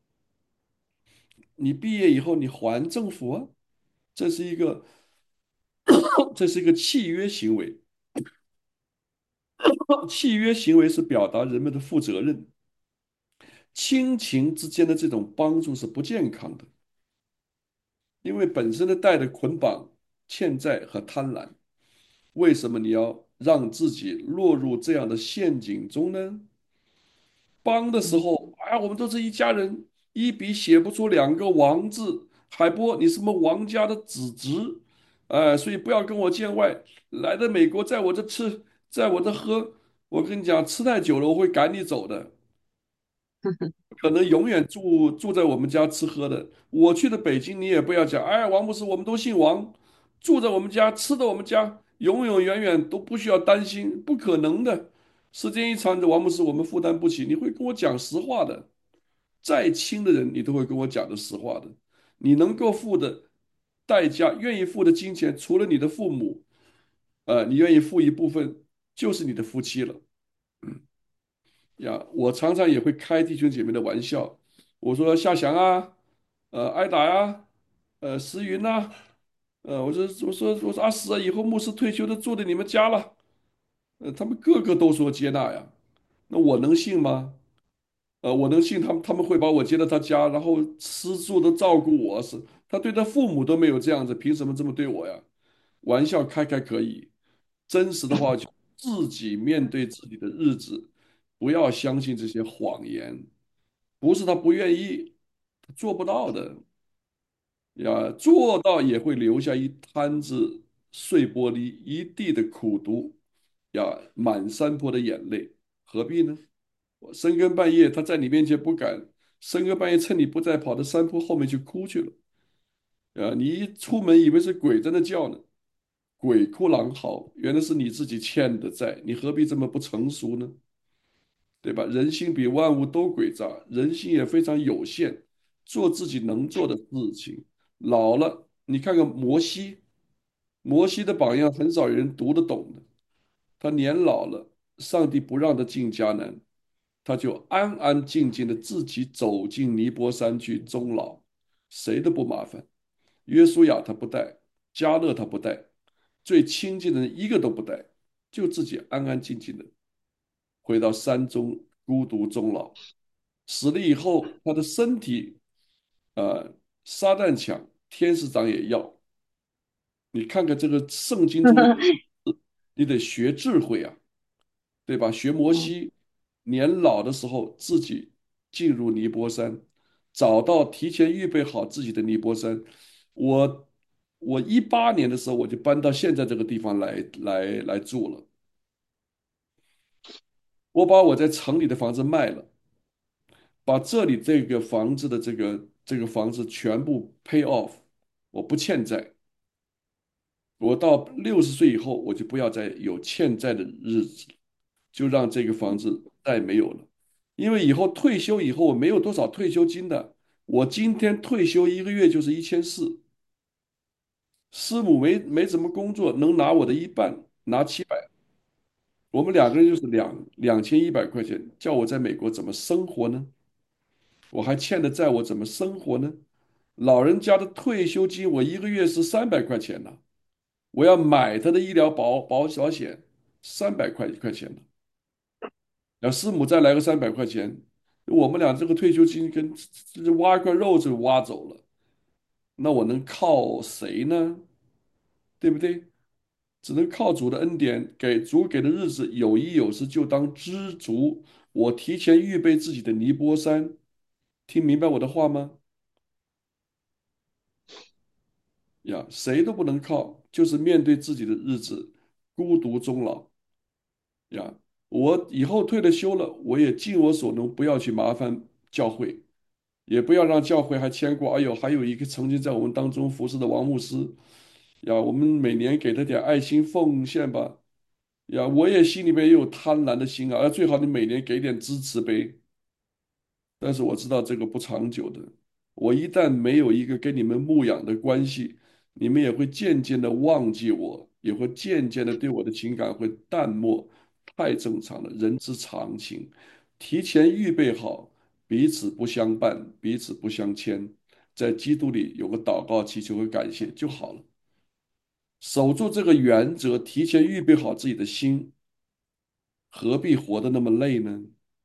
你毕业以后你还政府啊，这是一个这是一个契约行为。契约行为是表达人们的负责任，亲情之间的这种帮助是不健康的，因为本身的带的捆绑、欠债和贪婪。为什么你要让自己落入这样的陷阱中呢？帮的时嗯候，哎，我们都是一家人，一笔写不出2个"王"字。海波，你什么王家的子侄，所以不要跟我见外。来的美国，在我这吃，在我这喝，我跟你讲，吃太久了，我会赶你走的。可能永远住在我们家吃喝的。我去的北京，你也不要讲，哎，王牧师，我们都姓王，住在我们家，吃的我们家，永永远远都不需要担心，不可能的。时间一长，这王牧师我们负担不起，你会跟我讲实话的。再亲的人，你都会跟我讲的实话的。你能够付的代价，愿意付的金钱，除了你的父母， 你愿意付一部分，就是你的夫妻了。呀，我常常也会开弟兄姐妹的玩笑，我说夏祥啊，艾达呀，石云呐、我说啊死啊，以后牧师退休都住在你们家了，他们个个都说接纳呀，那我能信吗？我能信他们会把我接到他家，然后吃住都照顾我，是他对他父母都没有这样子，凭什么这么对我呀？玩笑开开可以，真实的话就自己面对自己的日子，不要相信这些谎言。不是他不愿意，他做不到的呀，做到也会留下一滩子碎玻璃，一地的苦毒呀，满山坡的眼泪，何必呢？我深更半夜，他在你面前不敢，深更半夜趁你不在，跑到山坡后面去哭去了。你一出门以为是鬼在那叫呢，鬼哭狼嚎，原来是你自己欠的债，你何必这么不成熟呢？对吧？人心比万物都诡诈，人心也非常有限，做自己能做的事情。老了，你看看摩西，摩西的榜样很少有人读得懂的。他年老了，上帝不让他进迦南，他就安安静静的自己走进尼泊山去终老，谁都不麻烦。约书亚他不带，迦勒他不带，最亲近的人一个都不带，就自己安安静静的回到山中孤独终老。死了以后，他的身体，撒旦抢，天使长也要。你看看这个圣经中的故事，你得学智慧啊。对吧？学摩嗯， 西年老的时候，自己进入尼泊山，找到提前预备好自己的尼泊山。我我18年的时候，我就搬到现在这个地方来住了。我把我在城里的房子卖了，把这里这个房子的这个房子全部 pay off，我不欠债。我到60岁以后，我就不要再有欠债的日子了，就让这个房子再没有了。因为以后退休以后，我没有多少退休金的，我今天退休一个月就是1400，师母没怎么工作，能拿我的一半，拿700，我们两个人就是2100块钱，叫我在美国怎么生活呢？我还欠的债，我怎么生活呢？老人家的退休金，我一个月是300块钱呢。我要买他的医疗保险，300块钱呢。然后师母再来个300块钱，我们俩这个退休金跟这挖一块肉就挖走了，那我能靠谁呢？对不对？只能靠主的恩典，给主给的日子有一有时就当知足。我提前预备自己的尼泊山，听明白我的话吗？呀，谁都不能靠，就是面对自己的日子，孤独终老。呀，我以后退了休了，我也尽我所能，不要去麻烦教会，也不要让教会还牵挂。哎呦，还有一个曾经在我们当中服侍的王牧师，呀，我们每年给他点爱心奉献吧。呀，我也心里面也有贪婪的心啊，最好你每年给点支持呗。但是我知道这个不长久的。我一旦没有一个跟你们牧养的关系，你们也会渐渐的忘记我，也会渐渐的对我的情感会淡漠，太正常了，人之常情。提前预备好，彼此不相伴，彼此不相欠，在基督里有个祷告、祈求和感谢就好了。守住这个原则，提前预备好自己的心，何必活得那么累呢？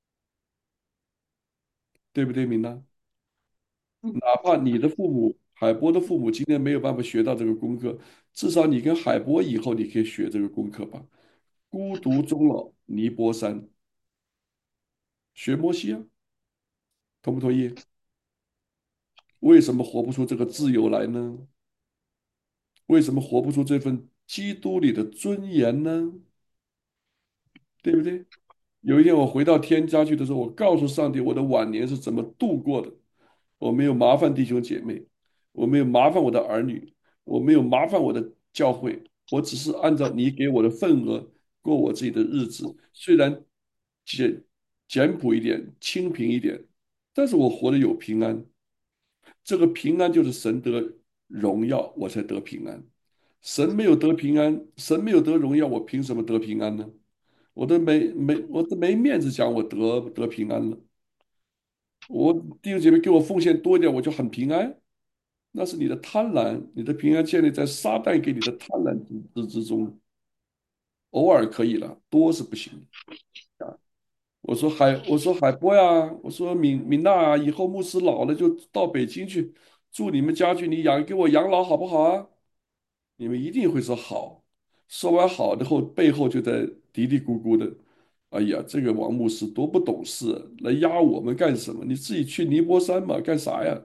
对不对，明娜？哪怕你的父母，海波的父母今天没有办法学到这个功课，至少你跟海波以后你可以学这个功课吧。孤独终老，尼泊山，学摩西啊，同不同意？为什么活不出这个自由来呢？为什么活不出这份基督里的尊严呢？对不对？有一天我回到天家去的时候，我告诉上帝我的晚年是怎么度过的。我没有麻烦弟兄姐妹，我没有麻烦我的儿女，我没有麻烦我的教会，我只是按照你给我的份额过我自己的日子。虽然简简朴一点，清贫一点，但是我活得有平安。这个平安就是神得荣耀，我才得平安。 神没有得平安，神没有得荣耀，我凭什么得平安呢？我都没面子讲我得平安了。我弟兄姐妹给我奉献多一点，我就很平安。那是你的贪婪，你的平安建立在撒旦给你的贪婪之中。偶尔可以了，多是不行的啊。我说海波呀，我说敏娜啊，以后牧师老了就到北京去住你们家去，你给我养老好不好啊？你们一定会说好。说完好的后，背后就在嘀嘀咕咕的，哎呀，这个王牧师多不懂事啊，来压我们干什么？你自己去尼泊山嘛，干啥呀？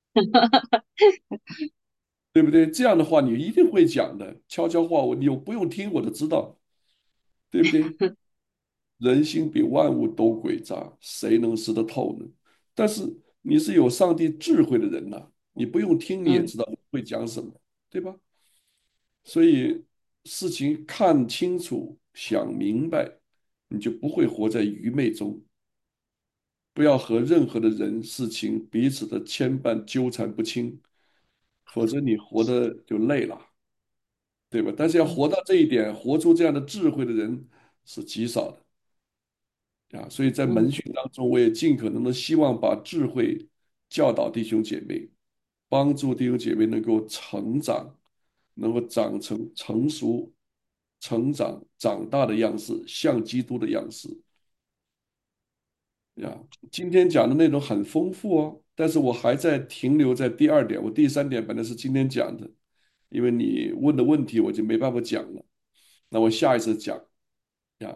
对不对？这样的话你一定会讲的，悄悄话你又不用听我都知道，对不对？人心比万物都诡诈，谁能识得透呢？但是你是有上帝智慧的人呐、你不用听你也嗯知道会讲什么，对吧？所以事情看清楚、想明白，你就不会活在愚昧中。不要和任何的人、事情彼此的牵绊纠缠不清，否则你活的就累了，对吧？但是要活到这一点，活出这样的智慧的人是极少的。啊，所以在门嗯训当中，我也尽可能的希望把智慧教导弟兄姐妹，帮助弟兄姐妹能够成长，能够长成成熟、长大的样式，像基督的样式。呀，今天讲的内容很丰富哦，但是我还在停留在第二点，我第三点本来是今天讲的，因为你问的问题我就没办法讲了，那我下一次讲呀。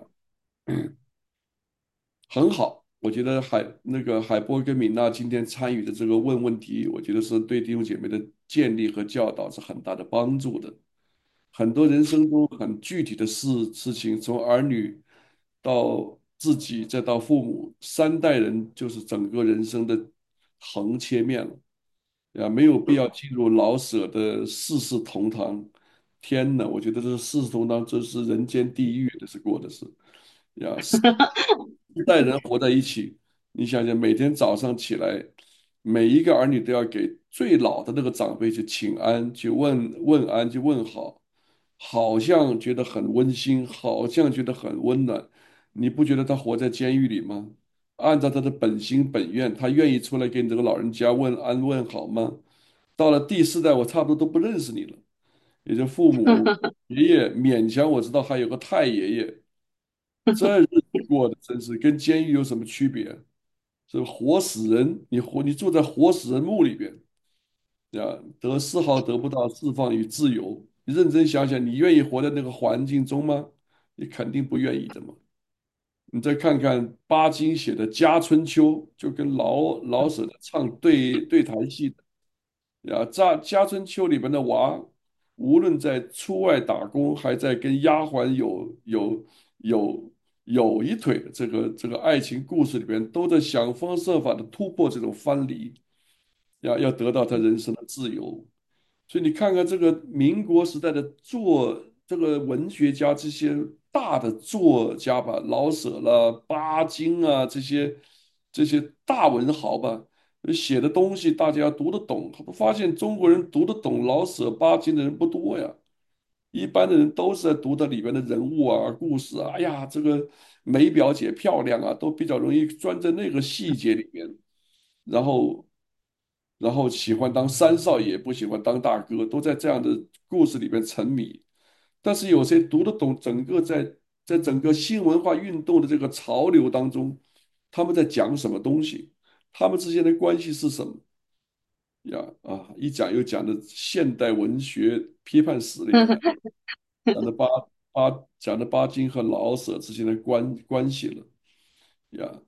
很好，我觉得海波跟米娜今天参与的这个问题，我觉得是对弟兄姐妹的建立和教导是很大的帮助的。很多人生中很具体的事情，从儿女到自己，再到父母，三代人就是整个人生的横切面了。啊，没有必要进入老舍的世事同堂。天呐，我觉得这世事同堂，这是人间地狱，这是过的是。呀，一代人活在一起，你想想，每天早上起来，每一个儿女都要给最老的那个长辈去请安，去问安，去问好，好像觉得很温馨，好像觉得很温暖。你不觉得他活在监狱里吗？按照他的本心本愿，他愿意出来给你这个老人家问安问好吗？到了第四代，我差不多都不认识你了，也就父母、爷爷，勉强我知道还有个太爷爷。这日子过的真是跟监狱有什么区别？是活死人，你住在活死人墓里边，呀，丝毫得不到释放与自由。你认真想想，你愿意活在那个环境中吗？你肯定不愿意的嘛。你再看看巴金写的《家春秋》，就跟老舍的唱对台戏的呀，《家春秋》里边的娃，无论在出外打工，还在跟丫鬟有有一腿的这个爱情故事里边，都在想方设法的突破这种藩篱，要得到他人生的自由。所以你看看这个民国时代的这个文学家，这些大的作家吧，老舍了、巴金啊，这些大文豪吧，写的东西大家读得懂。我发现中国人读得懂老舍、巴金的人不多呀，一般的人都是在读它里边的人物啊、故事啊，哎呀，这个梅表姐漂亮啊，都比较容易钻在那个细节里面。然后喜欢当三少爷，不喜欢当大哥，都在这样的故事里面沉迷。但是有谁读得懂在整个新文化运动的这个潮流当中，他们在讲什么东西？他们之间的关系是什么呀？啊，一讲又讲的现代文学批判史里边了，讲的讲的巴金和老舍之间的关系了呀。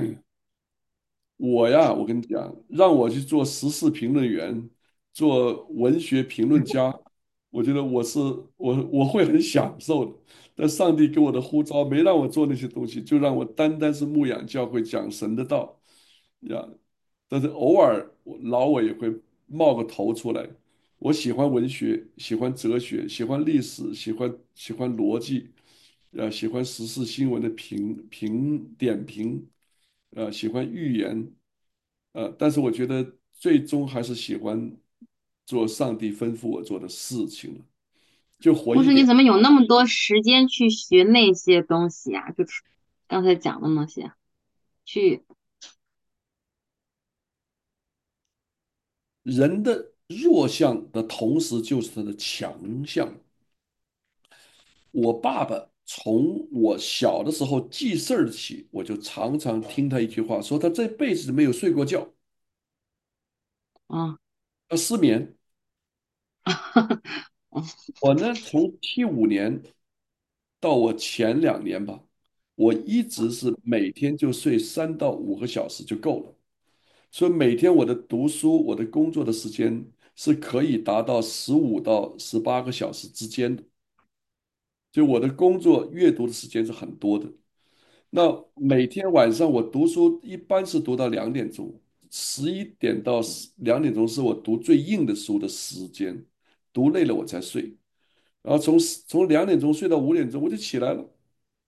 我跟你讲，让我去做时事评论员，做文学评论家，我觉得我会很享受的。但上帝给我的呼召没让我做那些东西，就让我单单是牧养教会，讲神的道呀。但是偶尔我也会冒个头出来。我喜欢文学，喜欢哲学，喜欢历史，喜欢逻辑，喜欢时事新闻的点评，喜欢预言。但是我觉得最终还是喜欢做上帝吩咐我做的事情了。 就活牧师，你一点。 怎么有那么多时间去学那些东西啊？就是刚才讲的那些，去， 人的弱项的同时就是他的强项。我爸爸从我小的时候记事儿起，我就常常听他一句话，说他这辈子没有睡过觉， 啊， 他失眠。我呢，从75年到我前2年吧，我一直是每天就睡3到5个小时就够了。所以每天我的读书、我的工作的时间是可以达到15到18个小时之间的。就我的工作、阅读的时间是很多的。那每天晚上我读书一般是读到2点钟，11点到2点钟是我读最硬的书的时间，读累了我才睡。然后从2点钟睡到5点钟我就起来了。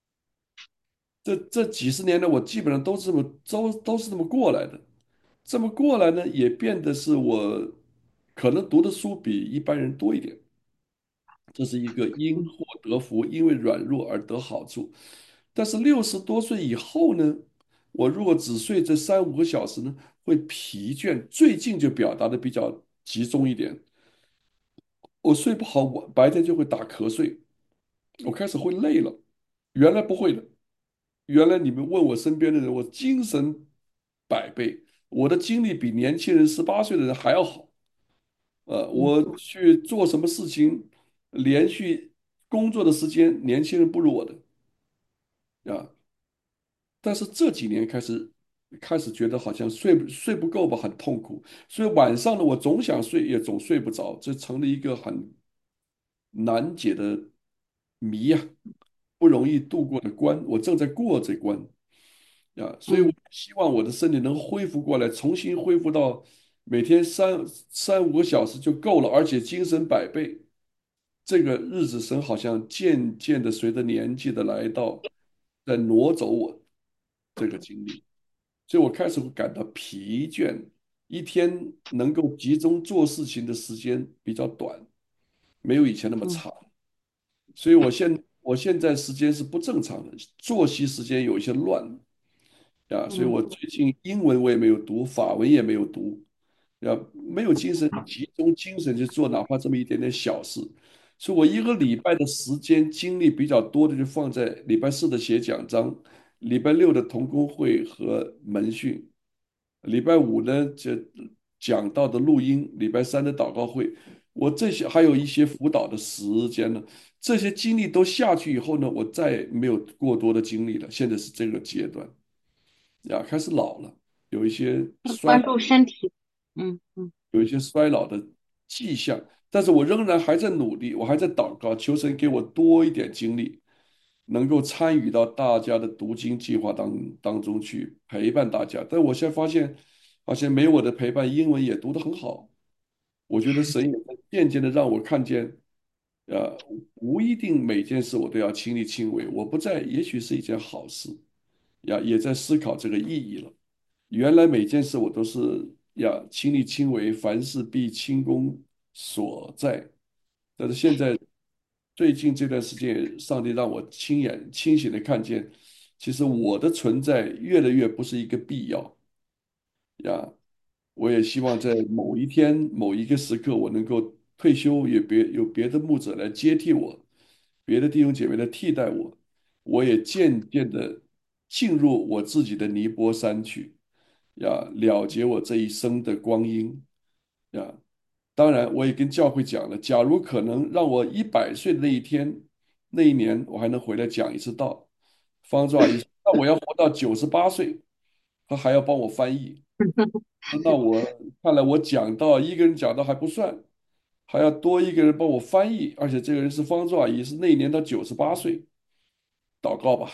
这几十年来，我基本上都是这么过来的。这么过来呢，也变得是我可能读的书比一般人多一点。这是一个因祸得福，因为软弱而得好处。但是60多岁以后呢，我如果只睡这3、5个小时呢，会疲倦。最近就表达的比较集中一点，我睡不好，我白天就会打瞌睡，我开始会累了。原来不会的，原来你们问我身边的人，我精神100倍，我的精力比年轻人18岁的人还要好。 嗯我去做什么事情，连续工作的时间，年轻人不如我的啊。但是这几年开始觉得好像睡不够吧，很痛苦。所以晚上呢，我总想睡，也总睡不着，这成了一个很难解的谜呀、不容易度过的关。我正在过这关所以我嗯希望我的身体能恢复过来，重新恢复到每天3、5个小时就够了，而且精神100倍。这个日子神好像渐渐的随着年纪的来到，在挪走我这个精力，所以我开始会感到疲倦，一天能够集中做事情的时间比较短，没有以前那么嗯长。所以我现在时间是不正常的，作息时间有一些乱所以嗯我最近英文我也没有读，法文也没有读，没有精神集中精神去做哪怕这么一点点小事。所以我一个礼拜的时间精力比较多的就放在礼拜4的写讲章，礼拜6的同工会和门训，礼拜5呢就讲道的录音，礼拜3的祷告会。我这些还有一些辅导的时间呢，这些精力都下去以后呢，我再没有过多的精力了。现在是这个阶段开始老了，有一些衰关注老。 身体，嗯嗯有一些衰老的迹象，但是我仍然还在努力，我还在祷告，求神给我多一点精力，能够参与到大家的读经计划当中去陪伴大家。但我现在发现，好像没有我的陪伴，英文也读得很好。我觉得神也在渐渐的让我看见，呃，不一定每件事我都要亲力亲为，我不在，也许是一件好事。也在思考这个意义了。原来每件事我都是亲力亲为，凡事必亲功所在。但是现在最近这段时间，上帝让我亲眼清醒的看见，其实我的存在越来越不是一个必要呀。我也希望在某一天、某一个时刻，我能够退休，有别的牧者来接替我，别的弟兄姐妹来替代我。我也渐渐的进入我自己的尼泊山去，了结我这一生的光阴呀。当然，我也跟教会讲了，假如可能让我100岁的那一天、那一年，我还能回来讲一次道。方舟阿姨说，那我要活到98岁，她还要帮我翻译。那我看来我讲到一个人讲到还不算，还要多一个人帮我翻译，而且这个人是方舟阿姨，是那一年她98岁。祷告吧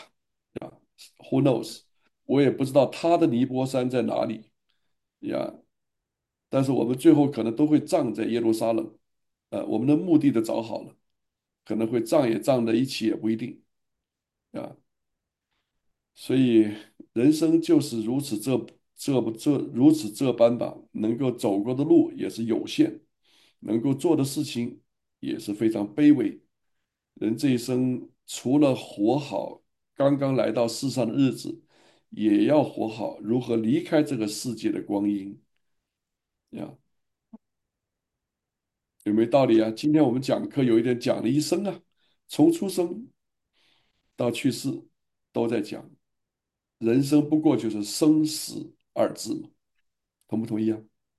，Who knows？我也不知道他的尼泊山在哪里呀，但是我们最后可能都会葬在耶路撒冷，我们的墓地都找好了，可能会葬也葬在一起也不一定啊。所以人生就是如此这般吧，能够走过的路也是有限，能够做的事情也是非常卑微。 人这一生除了活好刚刚来到世上的日子，也要活好如何离开这个世界的光阴呀，有没有道理啊？今天我们讲课有一点讲了一生啊，从出生到去世都在讲，人生不过就是生死二字嘛，同不同意啊？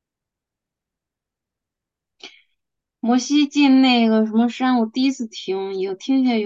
摩西进那个什么山，我第一次听，听起来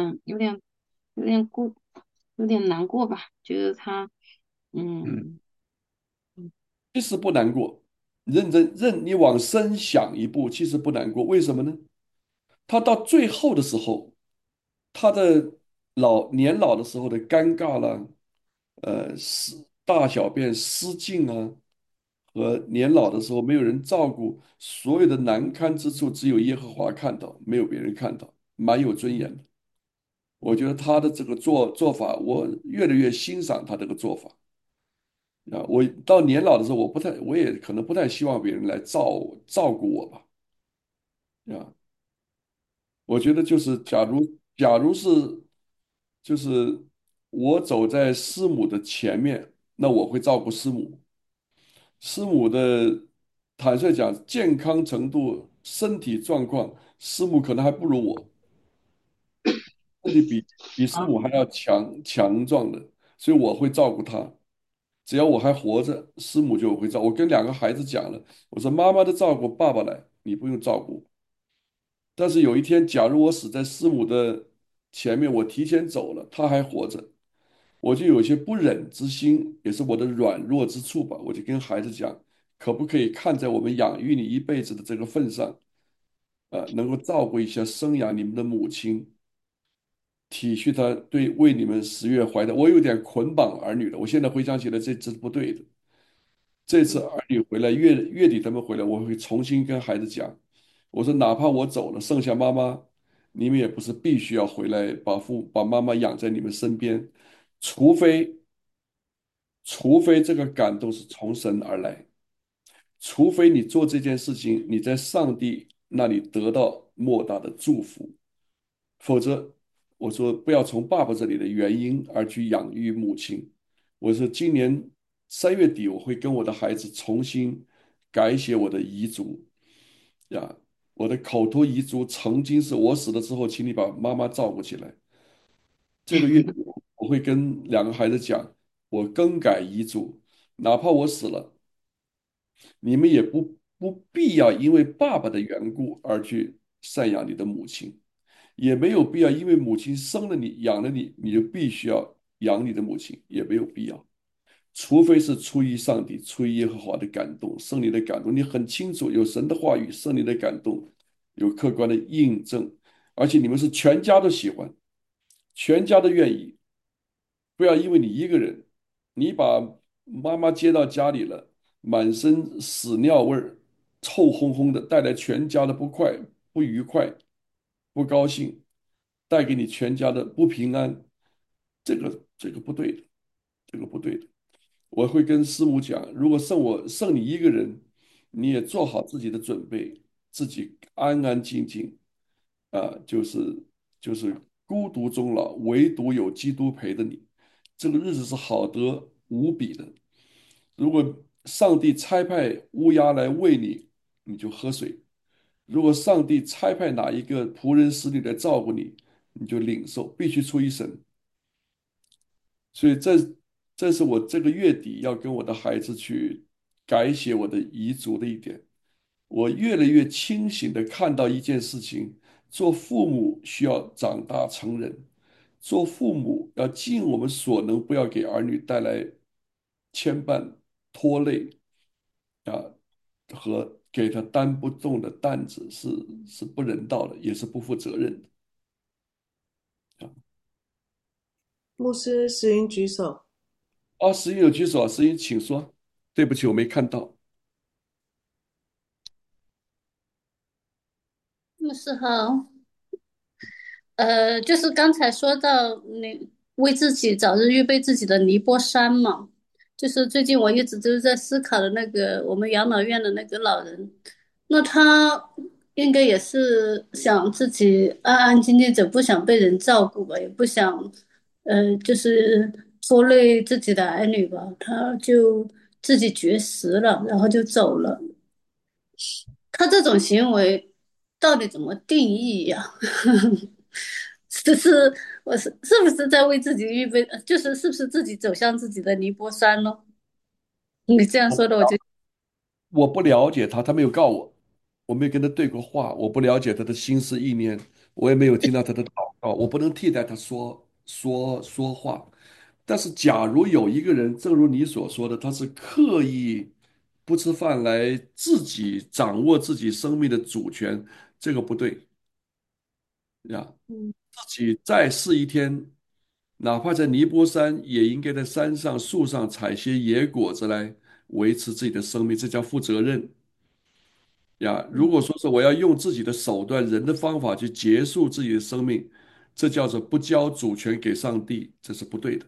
有点有点难过吧？觉得他， 嗯， 嗯， 其实不难过，你往深想一步，其实不难过。为什么呢？他到最后的时候，他的年老的时候的尴尬了，大小便失禁啊，和年老的时候没有人照顾，所有的难堪之处只有耶和华看到，没有别人看到，蛮有尊严的。我觉得他的这个做法，我越来越欣赏他这个做法。啊，我到年老的时候，我也可能不太希望别人来照顾我吧。啊，我觉得就是假如就是我走在师母的前面，那我会照顾师母。师母的坦率讲，健康程度、身体状况，师母可能还不如我，身体比师母还要强壮的，所以我会照顾她。只要我还活着，师母就会照。我跟两个孩子讲了，我说妈妈的照顾爸爸来，你不用照顾。但是有一天，假如我死在师母的前面，我提前走了，她还活着，我就有些不忍之心，也是我的软弱之处吧。我就跟孩子讲，可不可以看在我们养育你一辈子的这个份上，能够照顾一下生养你们的母亲，体恤她为你们十月怀胎。我有点捆绑儿女了，我现在回想起来，这是不对的。这次儿女回来，月底他们回来，我会重新跟孩子讲，我说哪怕我走了，剩下妈妈，你们也不是必须要回来把妈妈养在你们身边，除非这个感动是从神而来，除非你做这件事情，你在上帝那里得到莫大的祝福，否则我说不要从爸爸这里的原因而去养育母亲。我说今年3月底我会跟我的孩子重新改写我的遗嘱呀，我的口头遗嘱曾经是我死了之后，请你把妈妈照顾起来。这个月底我会跟两个孩子讲，我更改遗嘱，哪怕我死了，你们也不必要因为爸爸的缘故而去赡养你的母亲。也没有必要，因为母亲生了你、养了你，你就必须要养你的母亲，也没有必要。除非是出于上帝、出于耶和华的感动、圣灵的感动，你很清楚有神的话语、圣灵的感动，有客观的印证，而且你们是全家都喜欢，全家都愿意，不要因为你一个人，你把妈妈接到家里了，满身屎尿味儿，臭烘烘的，带来全家的不愉快、不高兴，带给你全家的不平安，这个不对的，这个不对的。我会跟师母讲，如果剩你一个人，你也做好自己的准备，自己安安静静啊，就是孤独终老，唯独有基督陪着你，这个日子是好得无比的。如果上帝差派乌鸦来喂你，你就喝水；如果上帝差派哪一个仆人使女来照顾你，你就领受，必须出于神。所以这是我这个月底要跟我的孩子去改写我的遗嘱的一点。我越来越清醒的看到一件事情：做父母需要长大成人，做父母要尽我们所能，不要给儿女带来牵绊、拖累啊，和给他担不动的担子是不人道的，也是不负责任的。 牧师石云举手。 啊，石英有举手啊，石英请说。对不起，我没看到。 牧师好，就是刚才说到你为自己早日预备自己的尼泊山嘛，就是最近我一直都在思考的那个我们养老院的那个老人，那他应该也是想自己安安静静走，不想被人照顾吧，也不想，就是拖累自己的儿女吧，他就自己绝食了，然后就走了。他这种行为到底怎么定义呀？是是，是不是在为自己预备？就是是不是自己走向自己的尼泊山呢？你这样说的，我就我不了解他，他没有告我，我没有跟他对过话，我不了解他的心思意念，我也没有听到他的祷告，我不能替代他说话。但是，假如有一个人，正如你所说的，他是刻意不吃饭来自己掌握自己生命的主权，这个不对呀。 嗯， 自己再试一天，哪怕在尼泊山，也应该在山上、树上采些野果子来维持自己的生命，这叫负责任呀。如果说是我要用自己的手段、人的方法去结束自己的生命，这叫做不交主权给上帝，这是不对的。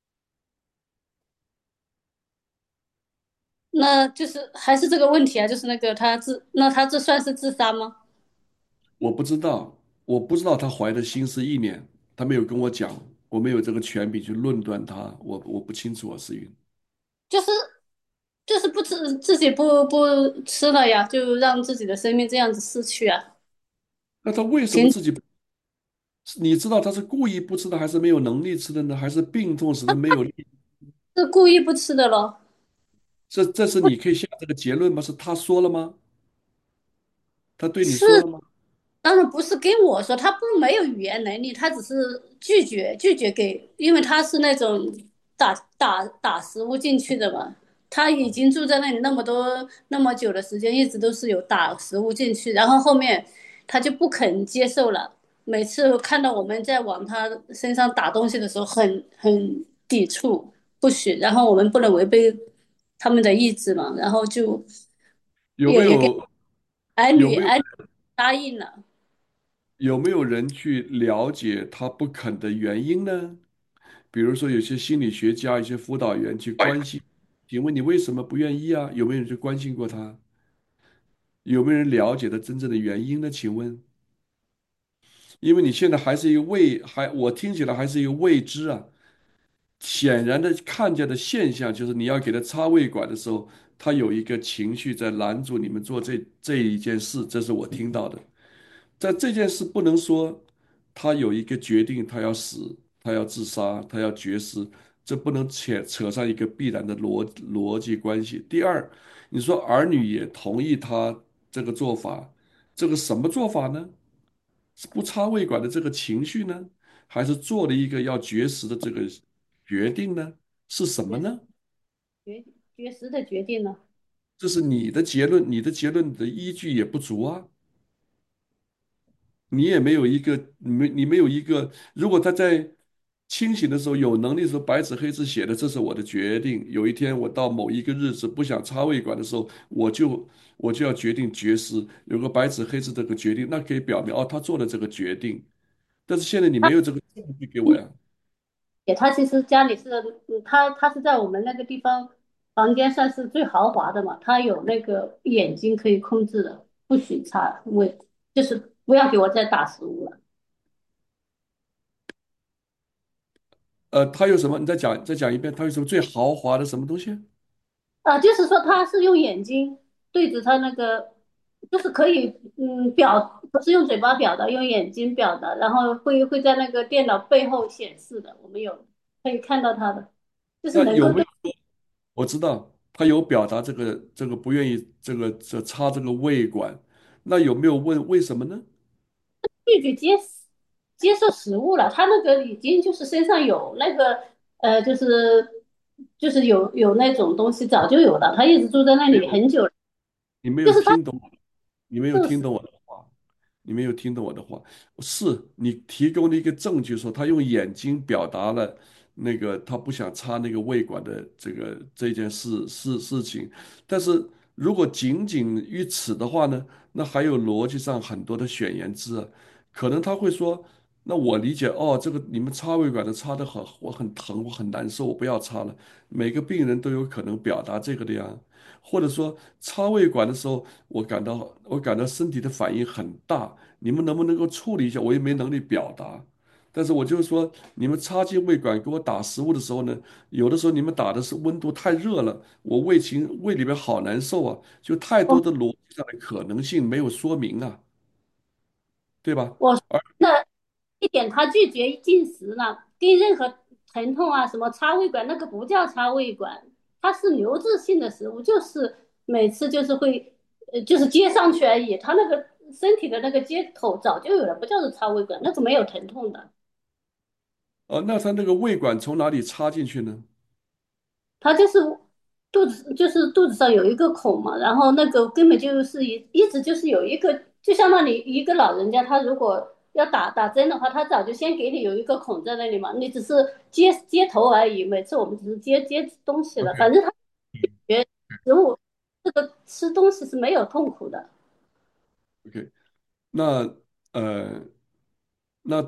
那就是还是这个问题啊，就是那个那他这算是自杀吗？ 我不知道，我不知道他怀的心思意念，他没有跟我讲，我没有这个权柄去论断他，我不清楚啊，思云。 就是就是不吃自己不吃了呀，就让自己的生命这样子逝去啊。 那他为什么行， 自己不？你知道他是故意不吃的，还是没有能力吃的呢？还是病痛使得没有力？ 是故意不吃的咯。 这是你可以下这个结论吗？是他说了吗？他对你说是了吗？ 当然不是跟我说，他没有语言能力，他只是拒绝给，因为他是那种打食物进去的嘛，他已经住在那里那么久的时间，一直都是有打食物进去，然后后面他就不肯接受了，每次看到我们在往他身上打东西的时候，很抵触，不许，然后我们不能违背他们的意志嘛，然后就有没也给有有没有儿女答应了。 有没有人去了解他不肯的原因呢？比如说，有些心理学家、一些辅导员去关心，请问你为什么不愿意啊？有没有人去关心过他？有没有人了解他真正的原因呢？请问，因为你现在还是一个我听起来还是一个未知啊。显然的看见的现象就是，你要给他插胃管的时候，他有一个情绪在拦住你们做这一件事，这是我听到的。在这件事不能说他有一个决定，他要死，他要自杀，他要绝食，这不能扯上一个必然的逻辑关系。第二，你说儿女也同意他这个做法，这个什么做法呢？是不插胃管的这个情绪呢，还是做了一个要绝食的这个决定呢？是什么绝呢？ 绝绝食的决定呢？ 这是你的结论，你的结论的依据也不足啊。你也没有一个，你没有一个，如果他在清醒的时候有能力的时候，白纸黑字写的，这是我的决定。有一天我到某一个日子不想插胃管的时候，我就要决定绝食，有个白纸黑字这个决定，那可以表明哦，他做了这个决定。但是现在你没有这个证据给我呀。 他其实家里是，他是在我们那个地方房间算是最豪华的嘛，他有那个眼睛可以控制的，不许插胃，就是不要给我再打食物了。 他有什么？你再讲一遍，他有什么最豪华的什么东西？ 啊，就是说他是用眼睛对着他那个，就是可以不是用嘴巴表达，用眼睛表达，然后会在那个电脑背后显示的，我们有可以看到他的，就是能够对。 那有没有？我知道他有表达这个不愿意插这个胃管，那有没有问为什么呢？ 拒绝接受食物了，他那个已经就是身上有那个就是有那种东西早就有了，他一直住在那没有， 里很久了， 你没有就是他听懂，你没有受死。 听懂我的话。你没有听懂我的话，是你提供了一个证据，说他用眼睛表达了那个他不想插那个胃管的这件事情，但是如果仅仅于此的话呢，那还有逻辑上很多的选言之啊，可能他会说，那我理解哦，这个你们插胃管的插的很，我很疼，我很难受，我不要插了。每个病人都有可能表达这个的呀。 或者说插胃管的时候，我感到身体的反应很大，你们能不能够处理一下？我也没能力表达。但是我就是说，你们插进胃管给我打食物的时候呢，有的时候你们打的是温度太热了，我胃里边好难受啊，就太多我的逻辑上的可能性没有说明啊，对吧？ 我说的一点，他拒绝进食了，跟任何疼痛啊什么插胃管那个不叫插胃管，它是流质性的食物，就是每次就是会就是接上去而已，他那个身体的那个接口早就有了，不叫做插胃管，那个没有疼痛的。 那他那个胃管从哪里插进去呢？ 他就是肚子上有一个孔嘛，然后那个根本就是一直就是有一个，就相当于一个老人家，他如果要打针的话，他早就先给你有一个孔在那里嘛，你只是接头而已。每次我们只是接东西了，反正他觉食物这个吃东西是没有痛苦的。 OK，那呃，那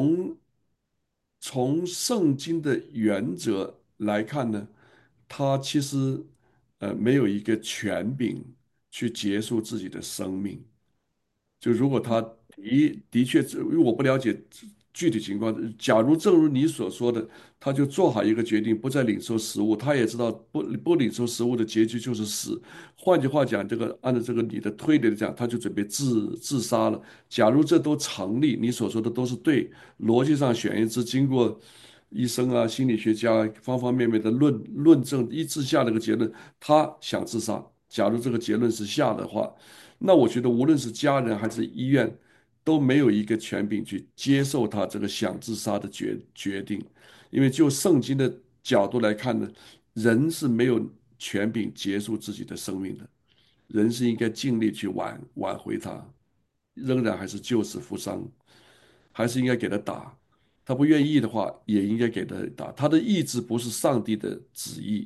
从圣经的原则来看呢，他其实没有一个权柄去结束自己的生命。就如果他的确，因为我不了解具体情况，假如正如你所说的，他就做好一个决定，不再领受食物，他也知道不领受食物的结局就是死。换句话讲，按照这个你的推理来讲，他就准备自杀了。假如这都成立，你所说的都是对，逻辑上选一致，经过医生啊、心理学家方方面面的论证一致下了个结论，他想自杀。假如这个结论是下的话，那我觉得无论是家人还是医院，都没有一个权柄去接受他这个想自杀的决定，因为就圣经的角度来看呢，人是没有权柄结束自己的生命的，人是应该尽力去挽回他，仍然还是救死扶伤，还是应该给他打。他不愿意的话，也应该给他打。他的意志不是上帝的旨意。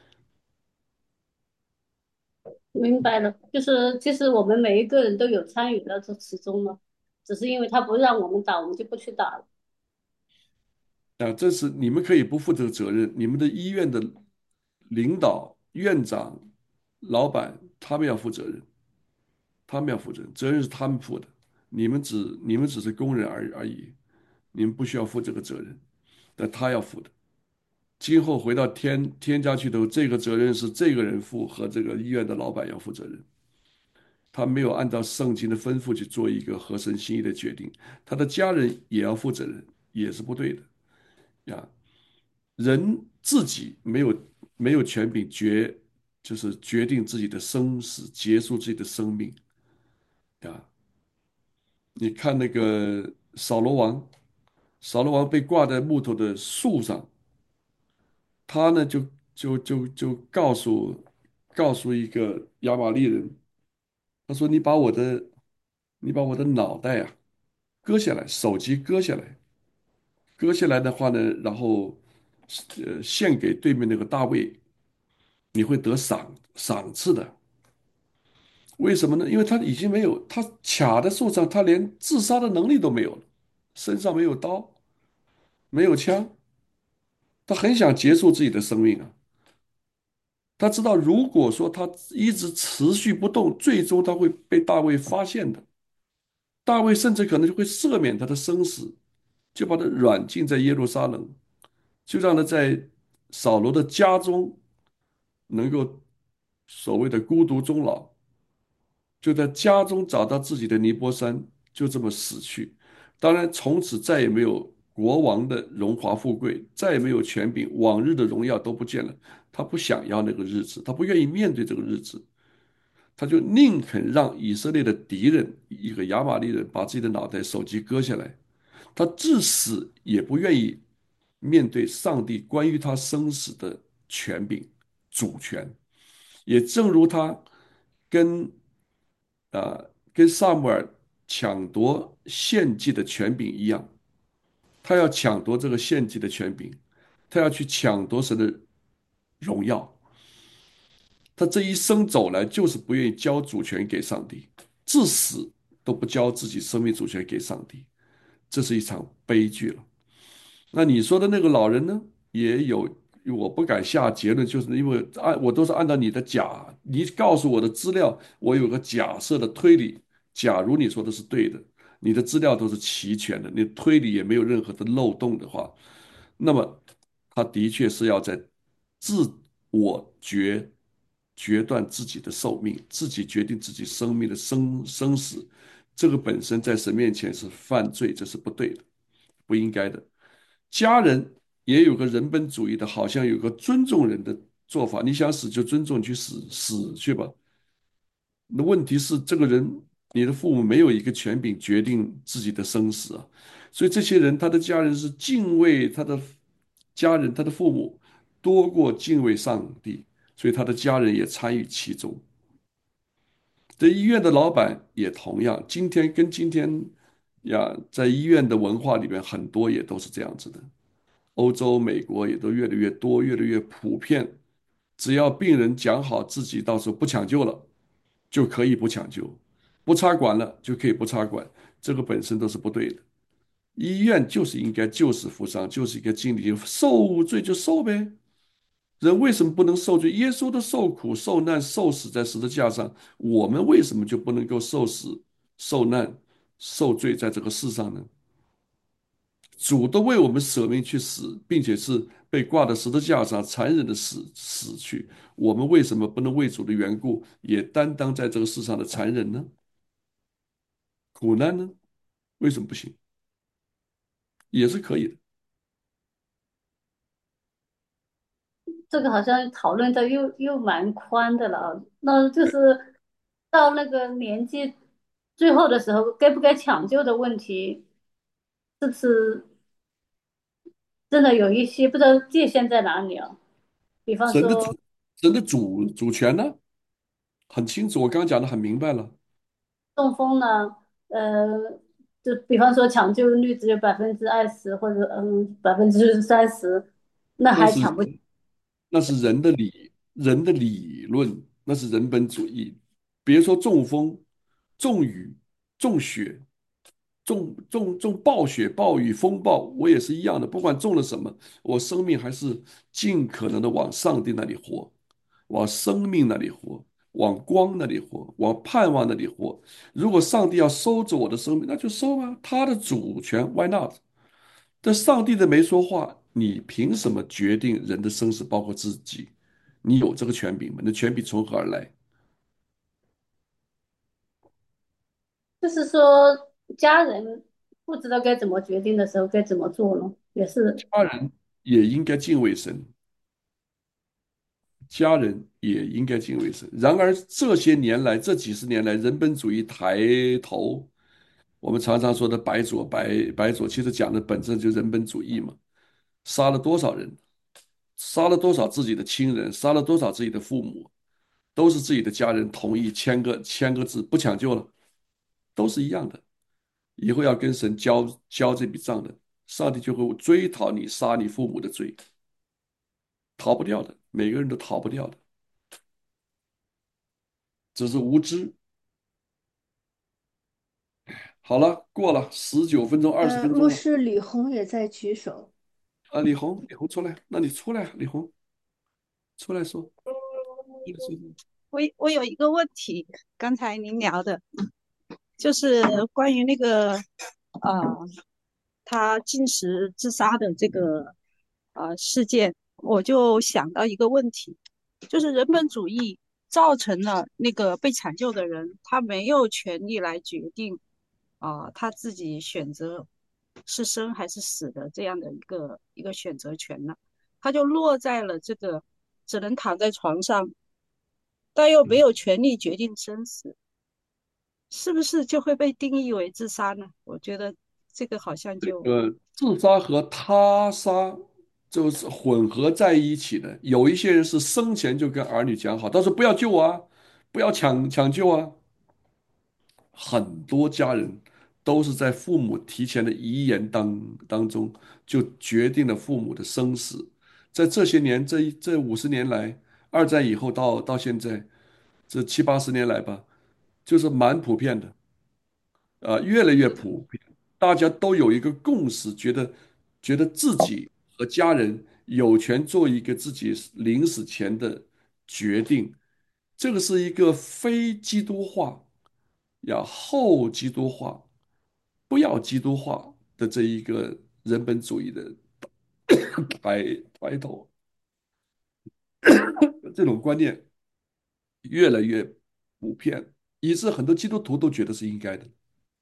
明白了，就是其实我们每一个人都有参与到这其中了，只是因为他不让我们打，我们就不去打了。 这是你们可以不负这个责任，你们的医院的领导、院长、老板，他们要负责任，他们要负责任，责任是他们负的，你们只是工人而已，你们不需要负这个责任，但他要负的。今后回到天家去头，这个责任是这个人负，和这个医院的老板要负责任。他没有按照圣经的吩咐去做一个合神心意的决定，他的家人也要负责任，也是不对的呀。人自己没有权柄就是决定自己的生死，结束自己的生命呀。你看那个扫罗王，扫罗王被挂在木头的树上，他呢就告诉一个亚玛力人，他说你把我的脑袋啊割下来，首级割下来，割下来的话呢，然后献给对面那个大卫，你会得赏赐的。为什么呢？因为他已经没有，他卡在树上，他连自杀的能力都没有了，身上没有刀，没有枪，他很想结束自己的生命啊。他知道，如果说他一直持续不动，最终他会被大卫发现的。大卫甚至可能就会赦免他的生死，就把他软禁在耶路撒冷，就让他在扫罗的家中能够所谓的孤独终老。就在家中找到自己的尼泊山，就这么死去。当然，从此再也没有国王的荣华富贵，再也没有权柄，往日的荣耀都不见了。他不想要那个日子，他不愿意面对这个日子，他就宁肯让以色列的敌人一个亚玛力人把自己的脑袋、手机割下来，他至死也不愿意面对上帝关于他生死的权柄、主权。也正如他跟跟萨姆尔抢夺献祭的权柄一样，他要抢夺这个献祭的权柄，他要去抢夺神的荣耀。他这一生走来就是不愿意交主权给上帝，至死都不交自己生命主权给上帝，这是一场悲剧了。那你说的那个老人呢，也我不敢下结论，就是因为我都是按照你告诉我的资料，我有个假设的推理。假如你说的是对的，你的资料都是齐全的，你推理也没有任何的漏洞的话，那么他的确是要在自我决断自己的寿命，自己决定自己生命的生死。这个本身在神面前是犯罪，这是不对的，不应该的。家人也有个人本主义的，好像有个尊重人的做法。你想死就尊重，去死去吧。那问题是，这个人，你的父母没有一个权柄决定自己的生死啊。所以这些人，他的家人是敬畏他的家人，他的父母多过敬畏上帝，所以他的家人也参与其中。这医院的老板也同样，今天呀，在医院的文化里边，很多也都是这样子的。欧洲、美国也都越来越多，越来越普遍。只要病人讲好自己到时候不抢救了，就可以不抢救，不插管了就可以不插管，这个本身都是不对的。医院就是应该救死扶伤，就是应该尽力受罪就受呗。人为什么不能受罪？耶稣都受苦、受难、受死在十字架上，我们为什么就不能够受死、受难、受罪在这个世上呢？主都为我们舍命去死，并且是被挂在十字架上残忍的死去，我们为什么不能为主的缘故也担当在这个世上的残忍呢？苦难呢？为什么不行？也是可以的。 这个好像讨论的又蛮宽的了啊。那就是到那个年纪最后的时候，该不该抢救的问题，是不是真的有一些不知道界限在哪里啊？比方神的说主权呢，很清楚，我刚刚讲的很明白了。 中风呢，就比方说抢救率只有20%或者30%，那那是还抢不？ 人的理论，那是人本主义。别说中风、中雨、中雪、中暴雪、暴雨、风暴，我也是一样的。不管中了什么，我生命还是尽可能的往上帝那里活，往生命那里活，往光那里活，往盼望那里活。如果上帝要收走我的生命，那就收啊，他的主权，Why not？但上帝的没说话，你凭什么决定人的生死，包括自己？你有这个权柄吗？那权柄从何而来？ 就是说家人不知道该怎么决定的时候该怎么做呢？也是家人也应该敬畏神，家人也应该敬畏神。然而这些年来，这几十年来，人本主义抬头，我们常常说的白左，其实讲的本质就是人本主义嘛。杀了多少人？杀了多少自己的亲人？杀了多少自己的父母？都是自己的家人同意签个字不抢救了，都是一样的。以后要跟神交这笔账的，上帝就会追讨你杀你父母的罪，逃不掉的，每个人都逃不掉的，只是无知。好了，过了19分钟、20分钟了。 牧师李红也在举手。 啊，李红出来，那你出来，李红出来说，出来说说。 我有一个问题，刚才您聊的，就是关于那个他进食自杀的这个事件，我就想到一个问题，就是人本主义造成了那个被抢救的人，他没有权利来决定他自己选择是生还是死的这样的一个选择权了，他就落在了这个只能躺在床上，但又没有权利决定生死，是不是就会被定义为自杀呢？我觉得这个好像就自杀和他杀就是混合在一起的。有一些人是生前就跟儿女讲好，到时候不要救啊，不要抢救啊。很多家人都是在父母提前的遗言当中就决定了父母的生死。在这些年，这50年来，二战以后到现在这70、80年来吧，就是蛮普遍的。越来越普遍，大家都有一个共识，觉得自己和家人有权做一个自己临死前的决定。这个是一个非基督化呀后基督化，不要基督化的这一个人本主义的抬头，这种观念越来越普遍，以致很多基督徒都觉得是应该的。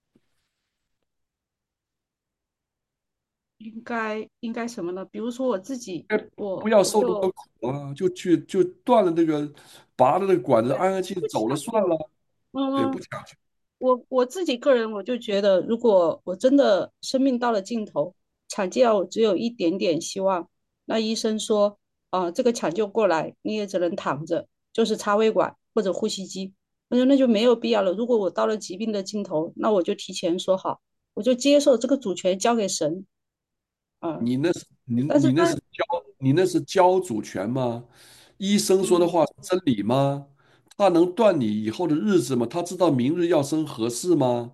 应该什么呢？比如说我自己， 哎，不我要受那个我就苦啊，就断了那个，拔了那个管子， 对安安静静不走了抢救， 算了。对，不嗯， 强求。 我自己个人我就觉得，如果我真的生命到了尽头，抢救只有一点点希望，那医生说，这个抢救过来你也只能躺着，就是插胃管或者呼吸机，我说那就没有必要了。如果我到了疾病的尽头，那我就提前说好，我就接受这个主权交给神啊。 你那是你但是他你那是交主权吗？医生说的嗯， 话是真理吗？他能断你以后的日子吗？他知道明日要生何事吗？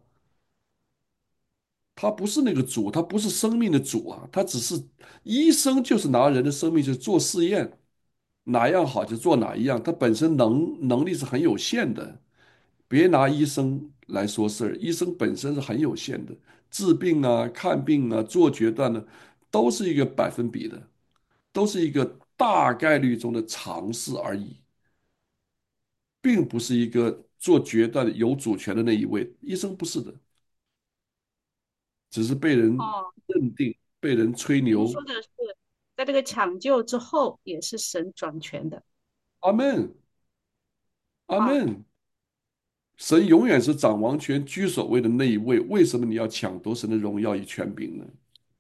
他不是那个主，他不是生命的主啊，他只是医生，就是拿人的生命去做试验，哪样好就做哪一样，他本身能力是很有限的。别拿医生来说事儿，医生本身是很有限的，治病啊、看病啊、做决断呢，都是一个百分比的，都是一个大概率中的尝试而已，并不是一个做决断的有主权的那一位。医生不是的，只是被人哦， 认定、被人吹牛。 您说的是在这个抢救之后也是神掌权的阿门，阿啊。 门。神永远是掌王权、居首位的那一位，为什么你要抢夺神的荣耀与权柄呢？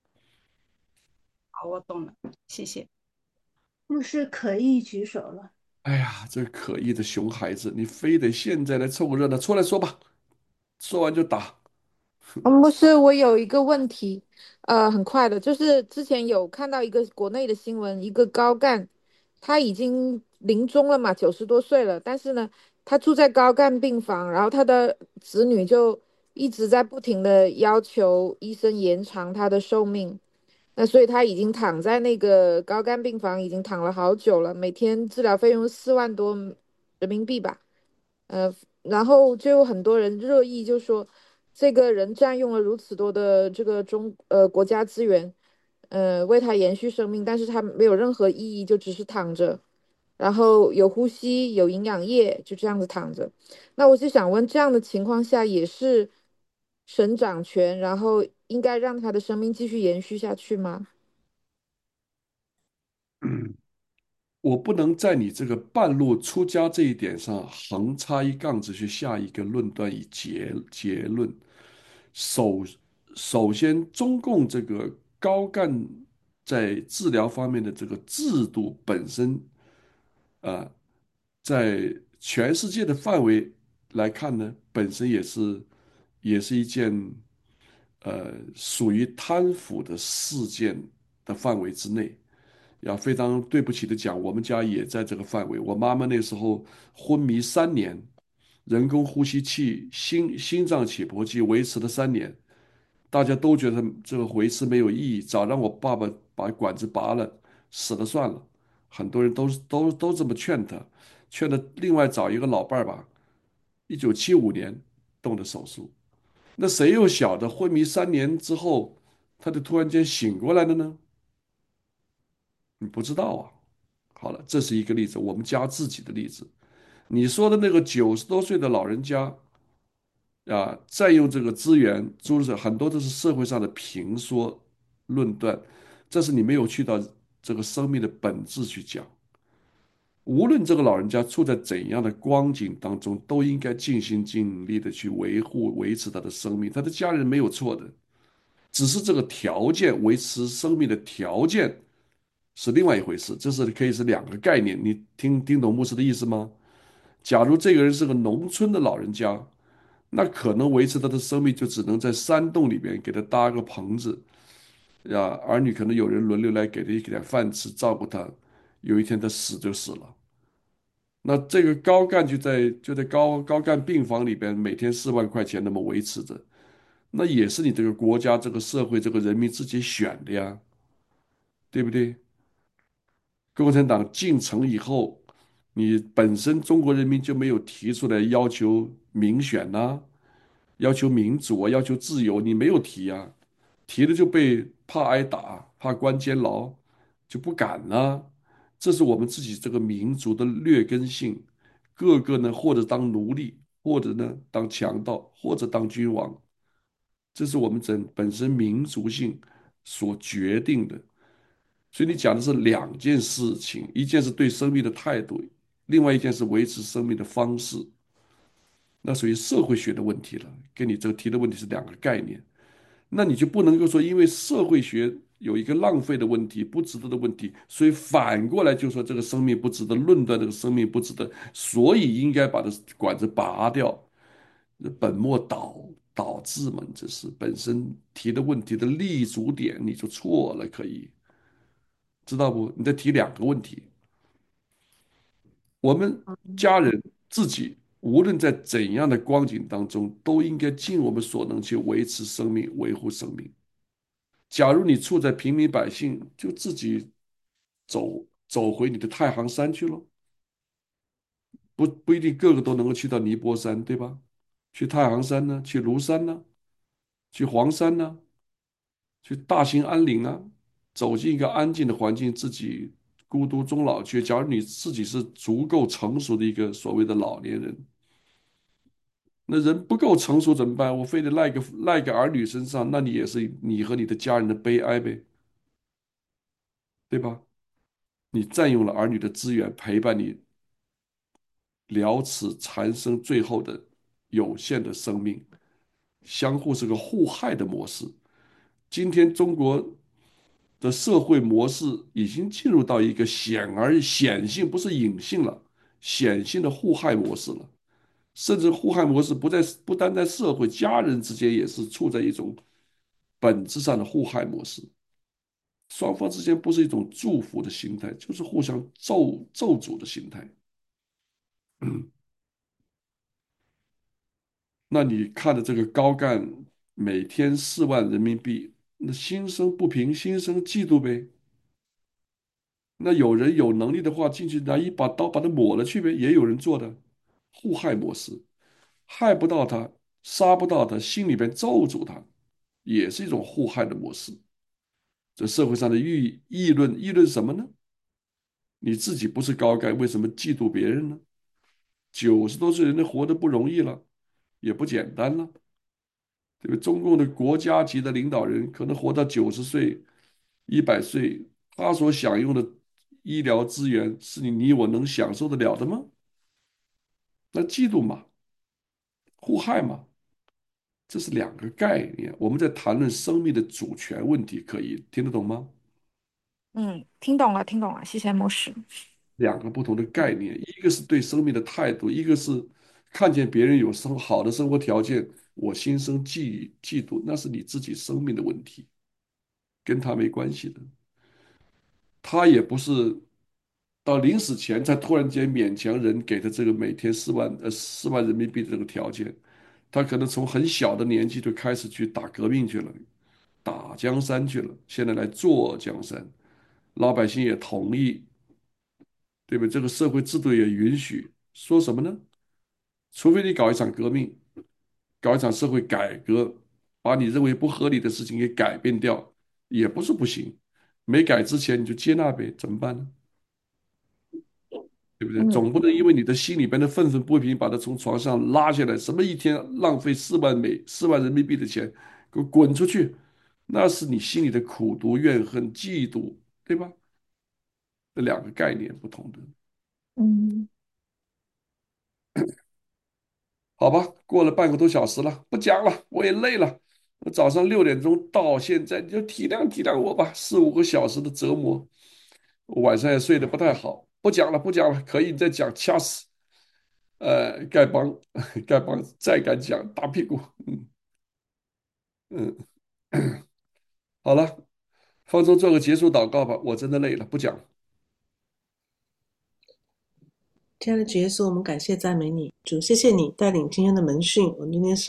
好，我懂了，谢谢。 牧师可以举手了。 哎呀，这可疑的熊孩子，你非得现在来凑个热闹，出来说吧，说完就打。 不是，我有一个问题，很快的，就是之前有看到一个国内的新闻，一个高干，他已经临终了嘛，90多岁了，但是呢，他住在高干病房，然后他的子女就一直在不停的要求医生延长他的寿命，那所以他已经躺在那个高干病房，已经躺了好久了，每天治疗费用4万多人民币吧。呃，然后就有很多人热议，就说这个人占用了如此多的这个国家资源，为他延续生命，但是他没有任何意义，就只是躺着，然后有呼吸，有营养液，就这样子躺着。那我就想问，这样的情况下也是神掌权，然后应该让他的生命继续延续下去吗？ 我不能在你这个半路出家这一点上横插一杠子去下一个论断与结论。首首先，中共这个高干在治疗方面的这个制度本身，啊、在全世界的范围来看呢，本身也是一件属于贪腐的事件的范围之内。要非常对不起的讲，我们家也在这个范围。我妈妈那时候昏迷3年，人工呼吸器、心脏起搏器维持了3年，大家都觉得这个维持没有意义，早让我爸爸把管子拔了，死了算了。很多人都这么劝他，劝他另外找一个老伴儿吧。1975年动的手术，那谁又晓得昏迷3年之后，他就突然间醒过来了呢？你不知道啊。好了，这是一个例子，我们家自己的例子。你说的那个90多岁的老人家啊，占用这个资源，诸如此很多都是社会上的评说论断，这是你没有去到这个生命的本质去讲。无论这个老人家处在怎样的光景当中，都应该尽心尽力的去维护、维持他的生命。他的家人没有错的，只是这个条件，维持生命的条件是另外一回事，这是可以是两个概念。你听懂牧师的意思吗？假如这个人是个农村的老人家，那可能维持他的生命就只能在山洞里边给他搭个棚子，啊，儿女可能有人轮流来给他一点饭吃，照顾他。有一天他死就死了。那这个高干就在高干病房里边，每天4万块钱那么维持着，那也是你这个国家、这个社会、这个人民自己选的呀，对不对？ 共产党进城以后，你本身中国人民就没有提出来要求民选呐、要求民主啊，要求自由，你没有提啊，提了就被怕挨打，怕关监牢，就不敢了。这是我们自己这个民族的劣根性，个个呢或者当奴隶，或者呢当强盗，或者当君王，这是我们本身民族性所决定的。所以你讲的是两件事情，一件是对生命的态度，另外一件是维持生命的方式，那属于社会学的问题了，跟你这个提的问题是两个概念。那你就不能够说，因为社会学有一个浪费的问题、不值得的问题，所以反过来就说这个生命不值得，论断这个生命不值得，所以应该把这管子拔掉，本末倒置嘛，这是本身提的问题的立足点你就错了，可以知道不？你再提两个问题，我们家人自己无论在怎样的光景当中，都应该尽我们所能去维持生命、维护生命。假如你处在平民百姓，就自己走回你的太行山去了，不一定个个都能够去到尼泊山，对吧？去太行山呢，去庐山呢，去黄山呢，去大兴安岭啊，走进一个安静的环境，自己孤独终老去。假如你自己是足够成熟的一个所谓的老年人，那人不够成熟怎么办？我非得赖个儿女身上，那你也是你和你的家人的悲哀呗，对吧？你占用了儿女的资源，陪伴你了此残生最后的有限的生命，相互是个互害的模式。今天中国的社会模式已经进入到一个显性，不是隐性了，显性的互害模式了。甚至互害模式不单在社会，家人之间也是处在一种本质上的互害模式。双方之间不是一种祝福的心态，就是互相咒诅的心态。那你看的这个高干每天4万人民币，那心生不平，心生嫉妒呗。那有人有能力的话，进去拿一把刀把他抹了去呗，也有人做的互害模式，害不到他，杀不到他，心里边咒诅他，也是一种互害的模式。这社会上的议论什么呢？你自己不是高干，为什么嫉妒别人呢？90多岁人都活得不容易了，也不简单了。对吧？中共的国家级的领导人可能活到90岁、100岁，他所享用的医疗资源是你我能享受得了的吗？那嫉妒嘛，互害嘛，这是两个概念。我们在谈论生命的主权问题，可以听得懂吗？ 嗯，听懂了，听懂了，谢谢牧师。 两个不同的概念，一个是对生命的态度，一个是看见别人有好的生活条件，我心生嫉妒，那是你自己生命的问题，跟他没关系的。他也不是到临死前才突然间勉强人给他这个每天4万人民币的这个条件，他可能从很小的年纪就开始去打革命去了，打江山去了，现在来做江山，老百姓也同意，对吧？这个社会制度也允许，说什么呢？除非你搞一场革命，搞一场社会改革，把你认为不合理的事情给改变掉，也不是不行。没改之前你就接纳呗，怎么办呢？对不对？ 嗯总不能因为你的心里边的愤愤不平，把他从床上拉下来，什么一天浪费4万人民币的钱，给我滚出去，那是你心里的苦毒、怨恨、嫉妒，对吧？这两个概念不同的。 嗯好吧，过了半个多小时了，不讲了，我也累了。我早上6点钟到现在，你就体谅体谅我吧，4、5个小时的折磨，我晚上也睡得不太好。不讲了，不讲了，可以你再讲，掐死。丐帮，丐帮再敢讲，打屁股。嗯，好了，方舟做个结束祷告吧，我真的累了，不讲了。 亲爱的主耶稣，我们感谢赞美你，主，谢谢你带领今天的门训，我们今天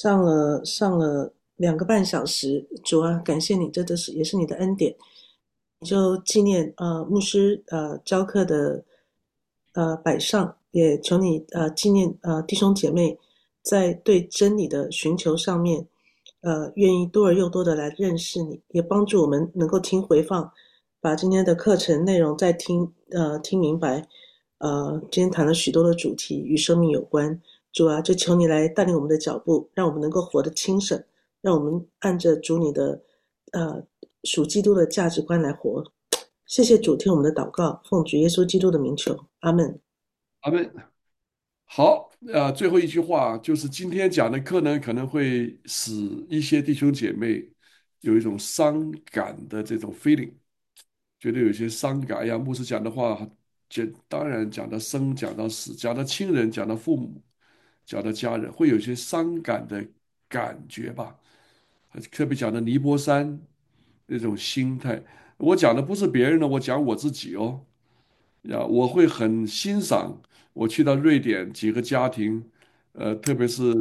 上了2个半小时，主啊，感谢你，这都是也是你的恩典。 就纪念牧师教课的摆上，也求你纪念弟兄姐妹在对真理的寻求上面，愿意多而又多的来认识你，也帮助我们能够听回放，把今天的课程内容再听明白。今天谈了许多的主题与生命有关，主啊，就求你来带领我们的脚步，让我们能够活得轻省，让我们按着主你的呃属基督的价值观来活。谢谢主，听我们的祷告，奉主耶稣基督的名求，阿门。 阿门。好，最后一句话就是今天讲的课呢，可能会使一些弟兄姐妹有一种伤感的这种 feeling，觉得有些伤感。哎呀，牧师讲的话，当然讲到生，讲到死，讲到亲人，讲到父母，讲到家人，会有些伤感的感觉吧。特别讲的尼泊山那种心态，我讲的不是别人的，我讲我自己哦。我会很欣赏我去到瑞典几个家庭，特别是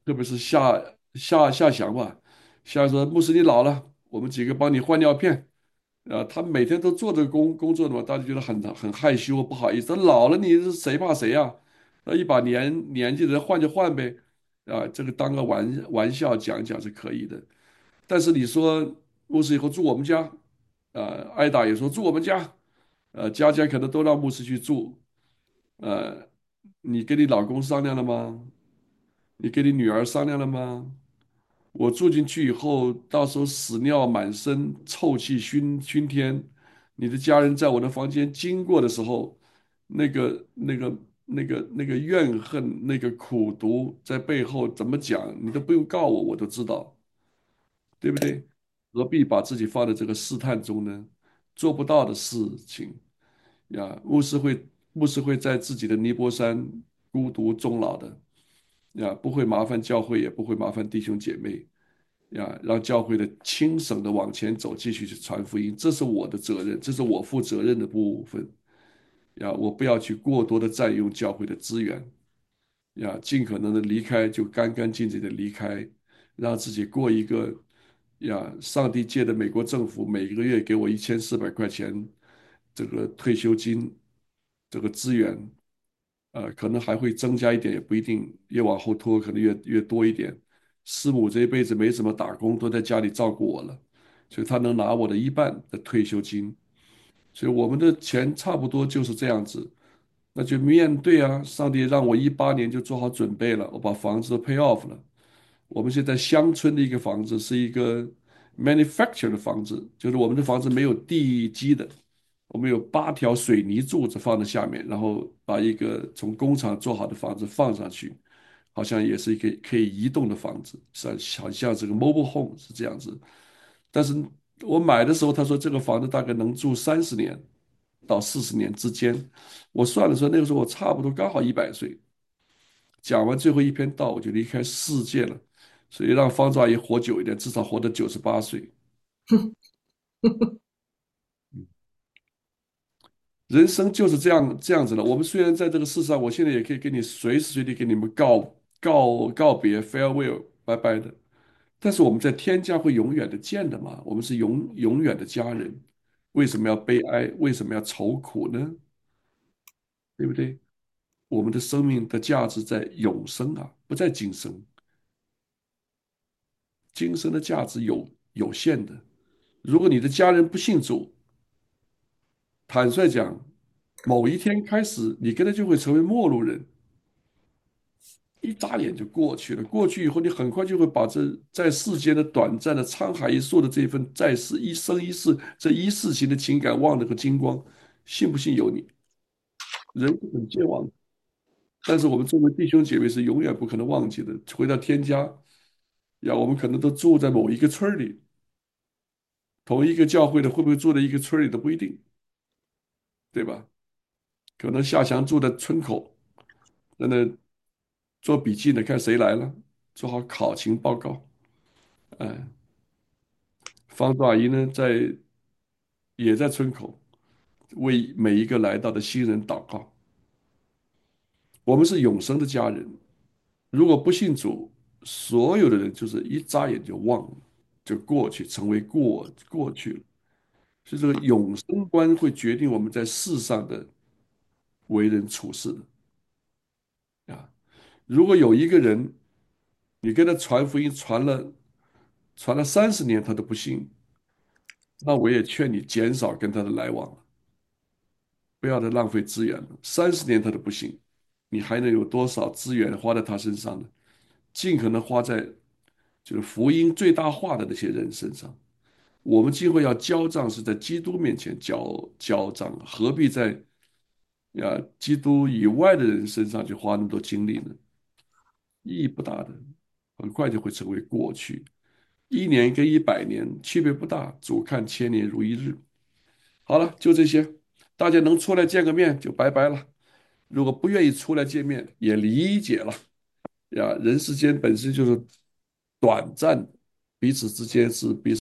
夏祥吧，夏说牧师你老了，我们几个帮你换尿片。他们每天都做这个工作的嘛，大家觉得很害羞，不好意思。老了你是谁怕谁呀？一把年纪的人换就换呗，这个当个玩笑讲讲是可以的。但是你说牧师以后住我们家，艾达也说住我们家，家家可能都让牧师去住，呃，你跟你老公商量了吗？你跟你女儿商量了吗？我住进去以后，到时候屎尿满身，臭气熏天，你的家人在我的房间经过的时候，那个怨恨，那个苦毒在背后怎么讲，你都不用告我，我都知道，对不对？何必把自己放在这个试探中呢？做不到的事情牧师会在自己的尼泊山孤独终老的不会麻烦教会，也不会麻烦弟兄姐妹让教会的轻省的往前走，继续去传福音，这是我的责任，这是我负责任的部分我不要去过多的占用教会的资源尽可能的离开就干干净净的离开，让自己过一个上帝借的美国政府每个月给我1400块钱这个退休金这个资源，可能还会增加一点，也不一定，越往后拖可能越多一点。师母这一辈子没怎么打工，都在家里照顾我了，所以她能拿我的一半的退休金，所以我们的钱差不多就是这样子。那就面对上帝让我18年就做好准备了，我把房子都 pay off 了。我们现在乡村的一个房子是一个 manufacture 的房子，就是我们的房子没有地基的，我们有8条水泥柱子放在下面，然后把一个从工厂做好的房子放上去，好像也是一个可以移动的房子，好像这个 mobile home 是这样子。但是我买的时候，他说这个房子大概能住30年到40年之间。我算了算，那个时候我差不多刚好100岁。讲完最后一篇道，我就离开世界了。所以让方丈也活久一点，至少活到98岁。人生就是这样子的。我们虽然在这个世上，我现在也可以跟你随时随地跟你们告别，farewell，拜拜的。但是我们在天家会永远的见的嘛？我们是永远的家人，为什么要悲哀？为什么要愁苦呢？对不对？我们的生命的价值在永生不在今生。今生的价值有限的。如果你的家人不信主，坦率讲，某一天开始，你跟他就会成为陌路人，一眨眼就过去了。过去以后，你很快就会把这在世间的短暂的沧海一粟的这份在世一生一世这一世情的情感忘得个精光。信不信由你，人是很健忘的，但是我们作为弟兄姐妹是永远不可能忘记的。回到天家，我们可能都住在某一个村儿里，同一个教会的会不会住在一个村儿里都不一定，对吧？可能夏祥住在村口，在那做笔记呢，看谁来了，做好考勤报告。哎，方阿姨呢，也在村口为每一个来到的新人祷告。我们是永生的家人，如果不信主，所有的人就是一眨眼就忘了，就过去，成为过去了。 所以这个永生观会决定我们在世上的为人处事的啊。如果有一个人，你跟他传福音传了30年，他都不信，那我也劝你减少跟他的来往了，不要再浪费资源了。30年他都不信，你还能有多少资源花在他身上呢？尽可能花在就是福音最大化的那些人身上。我们今后要交账是在基督面前交账，何必在基督以外的人身上去花那么多精力呢？意义不大的，很快就会成为过去。1年跟100年区别不大，主看千年如一日。好了，就这些，大家能出来见个面就拜拜了。如果不愿意出来见面，也理解了人世间本身就是短暂，彼此之间是彼此。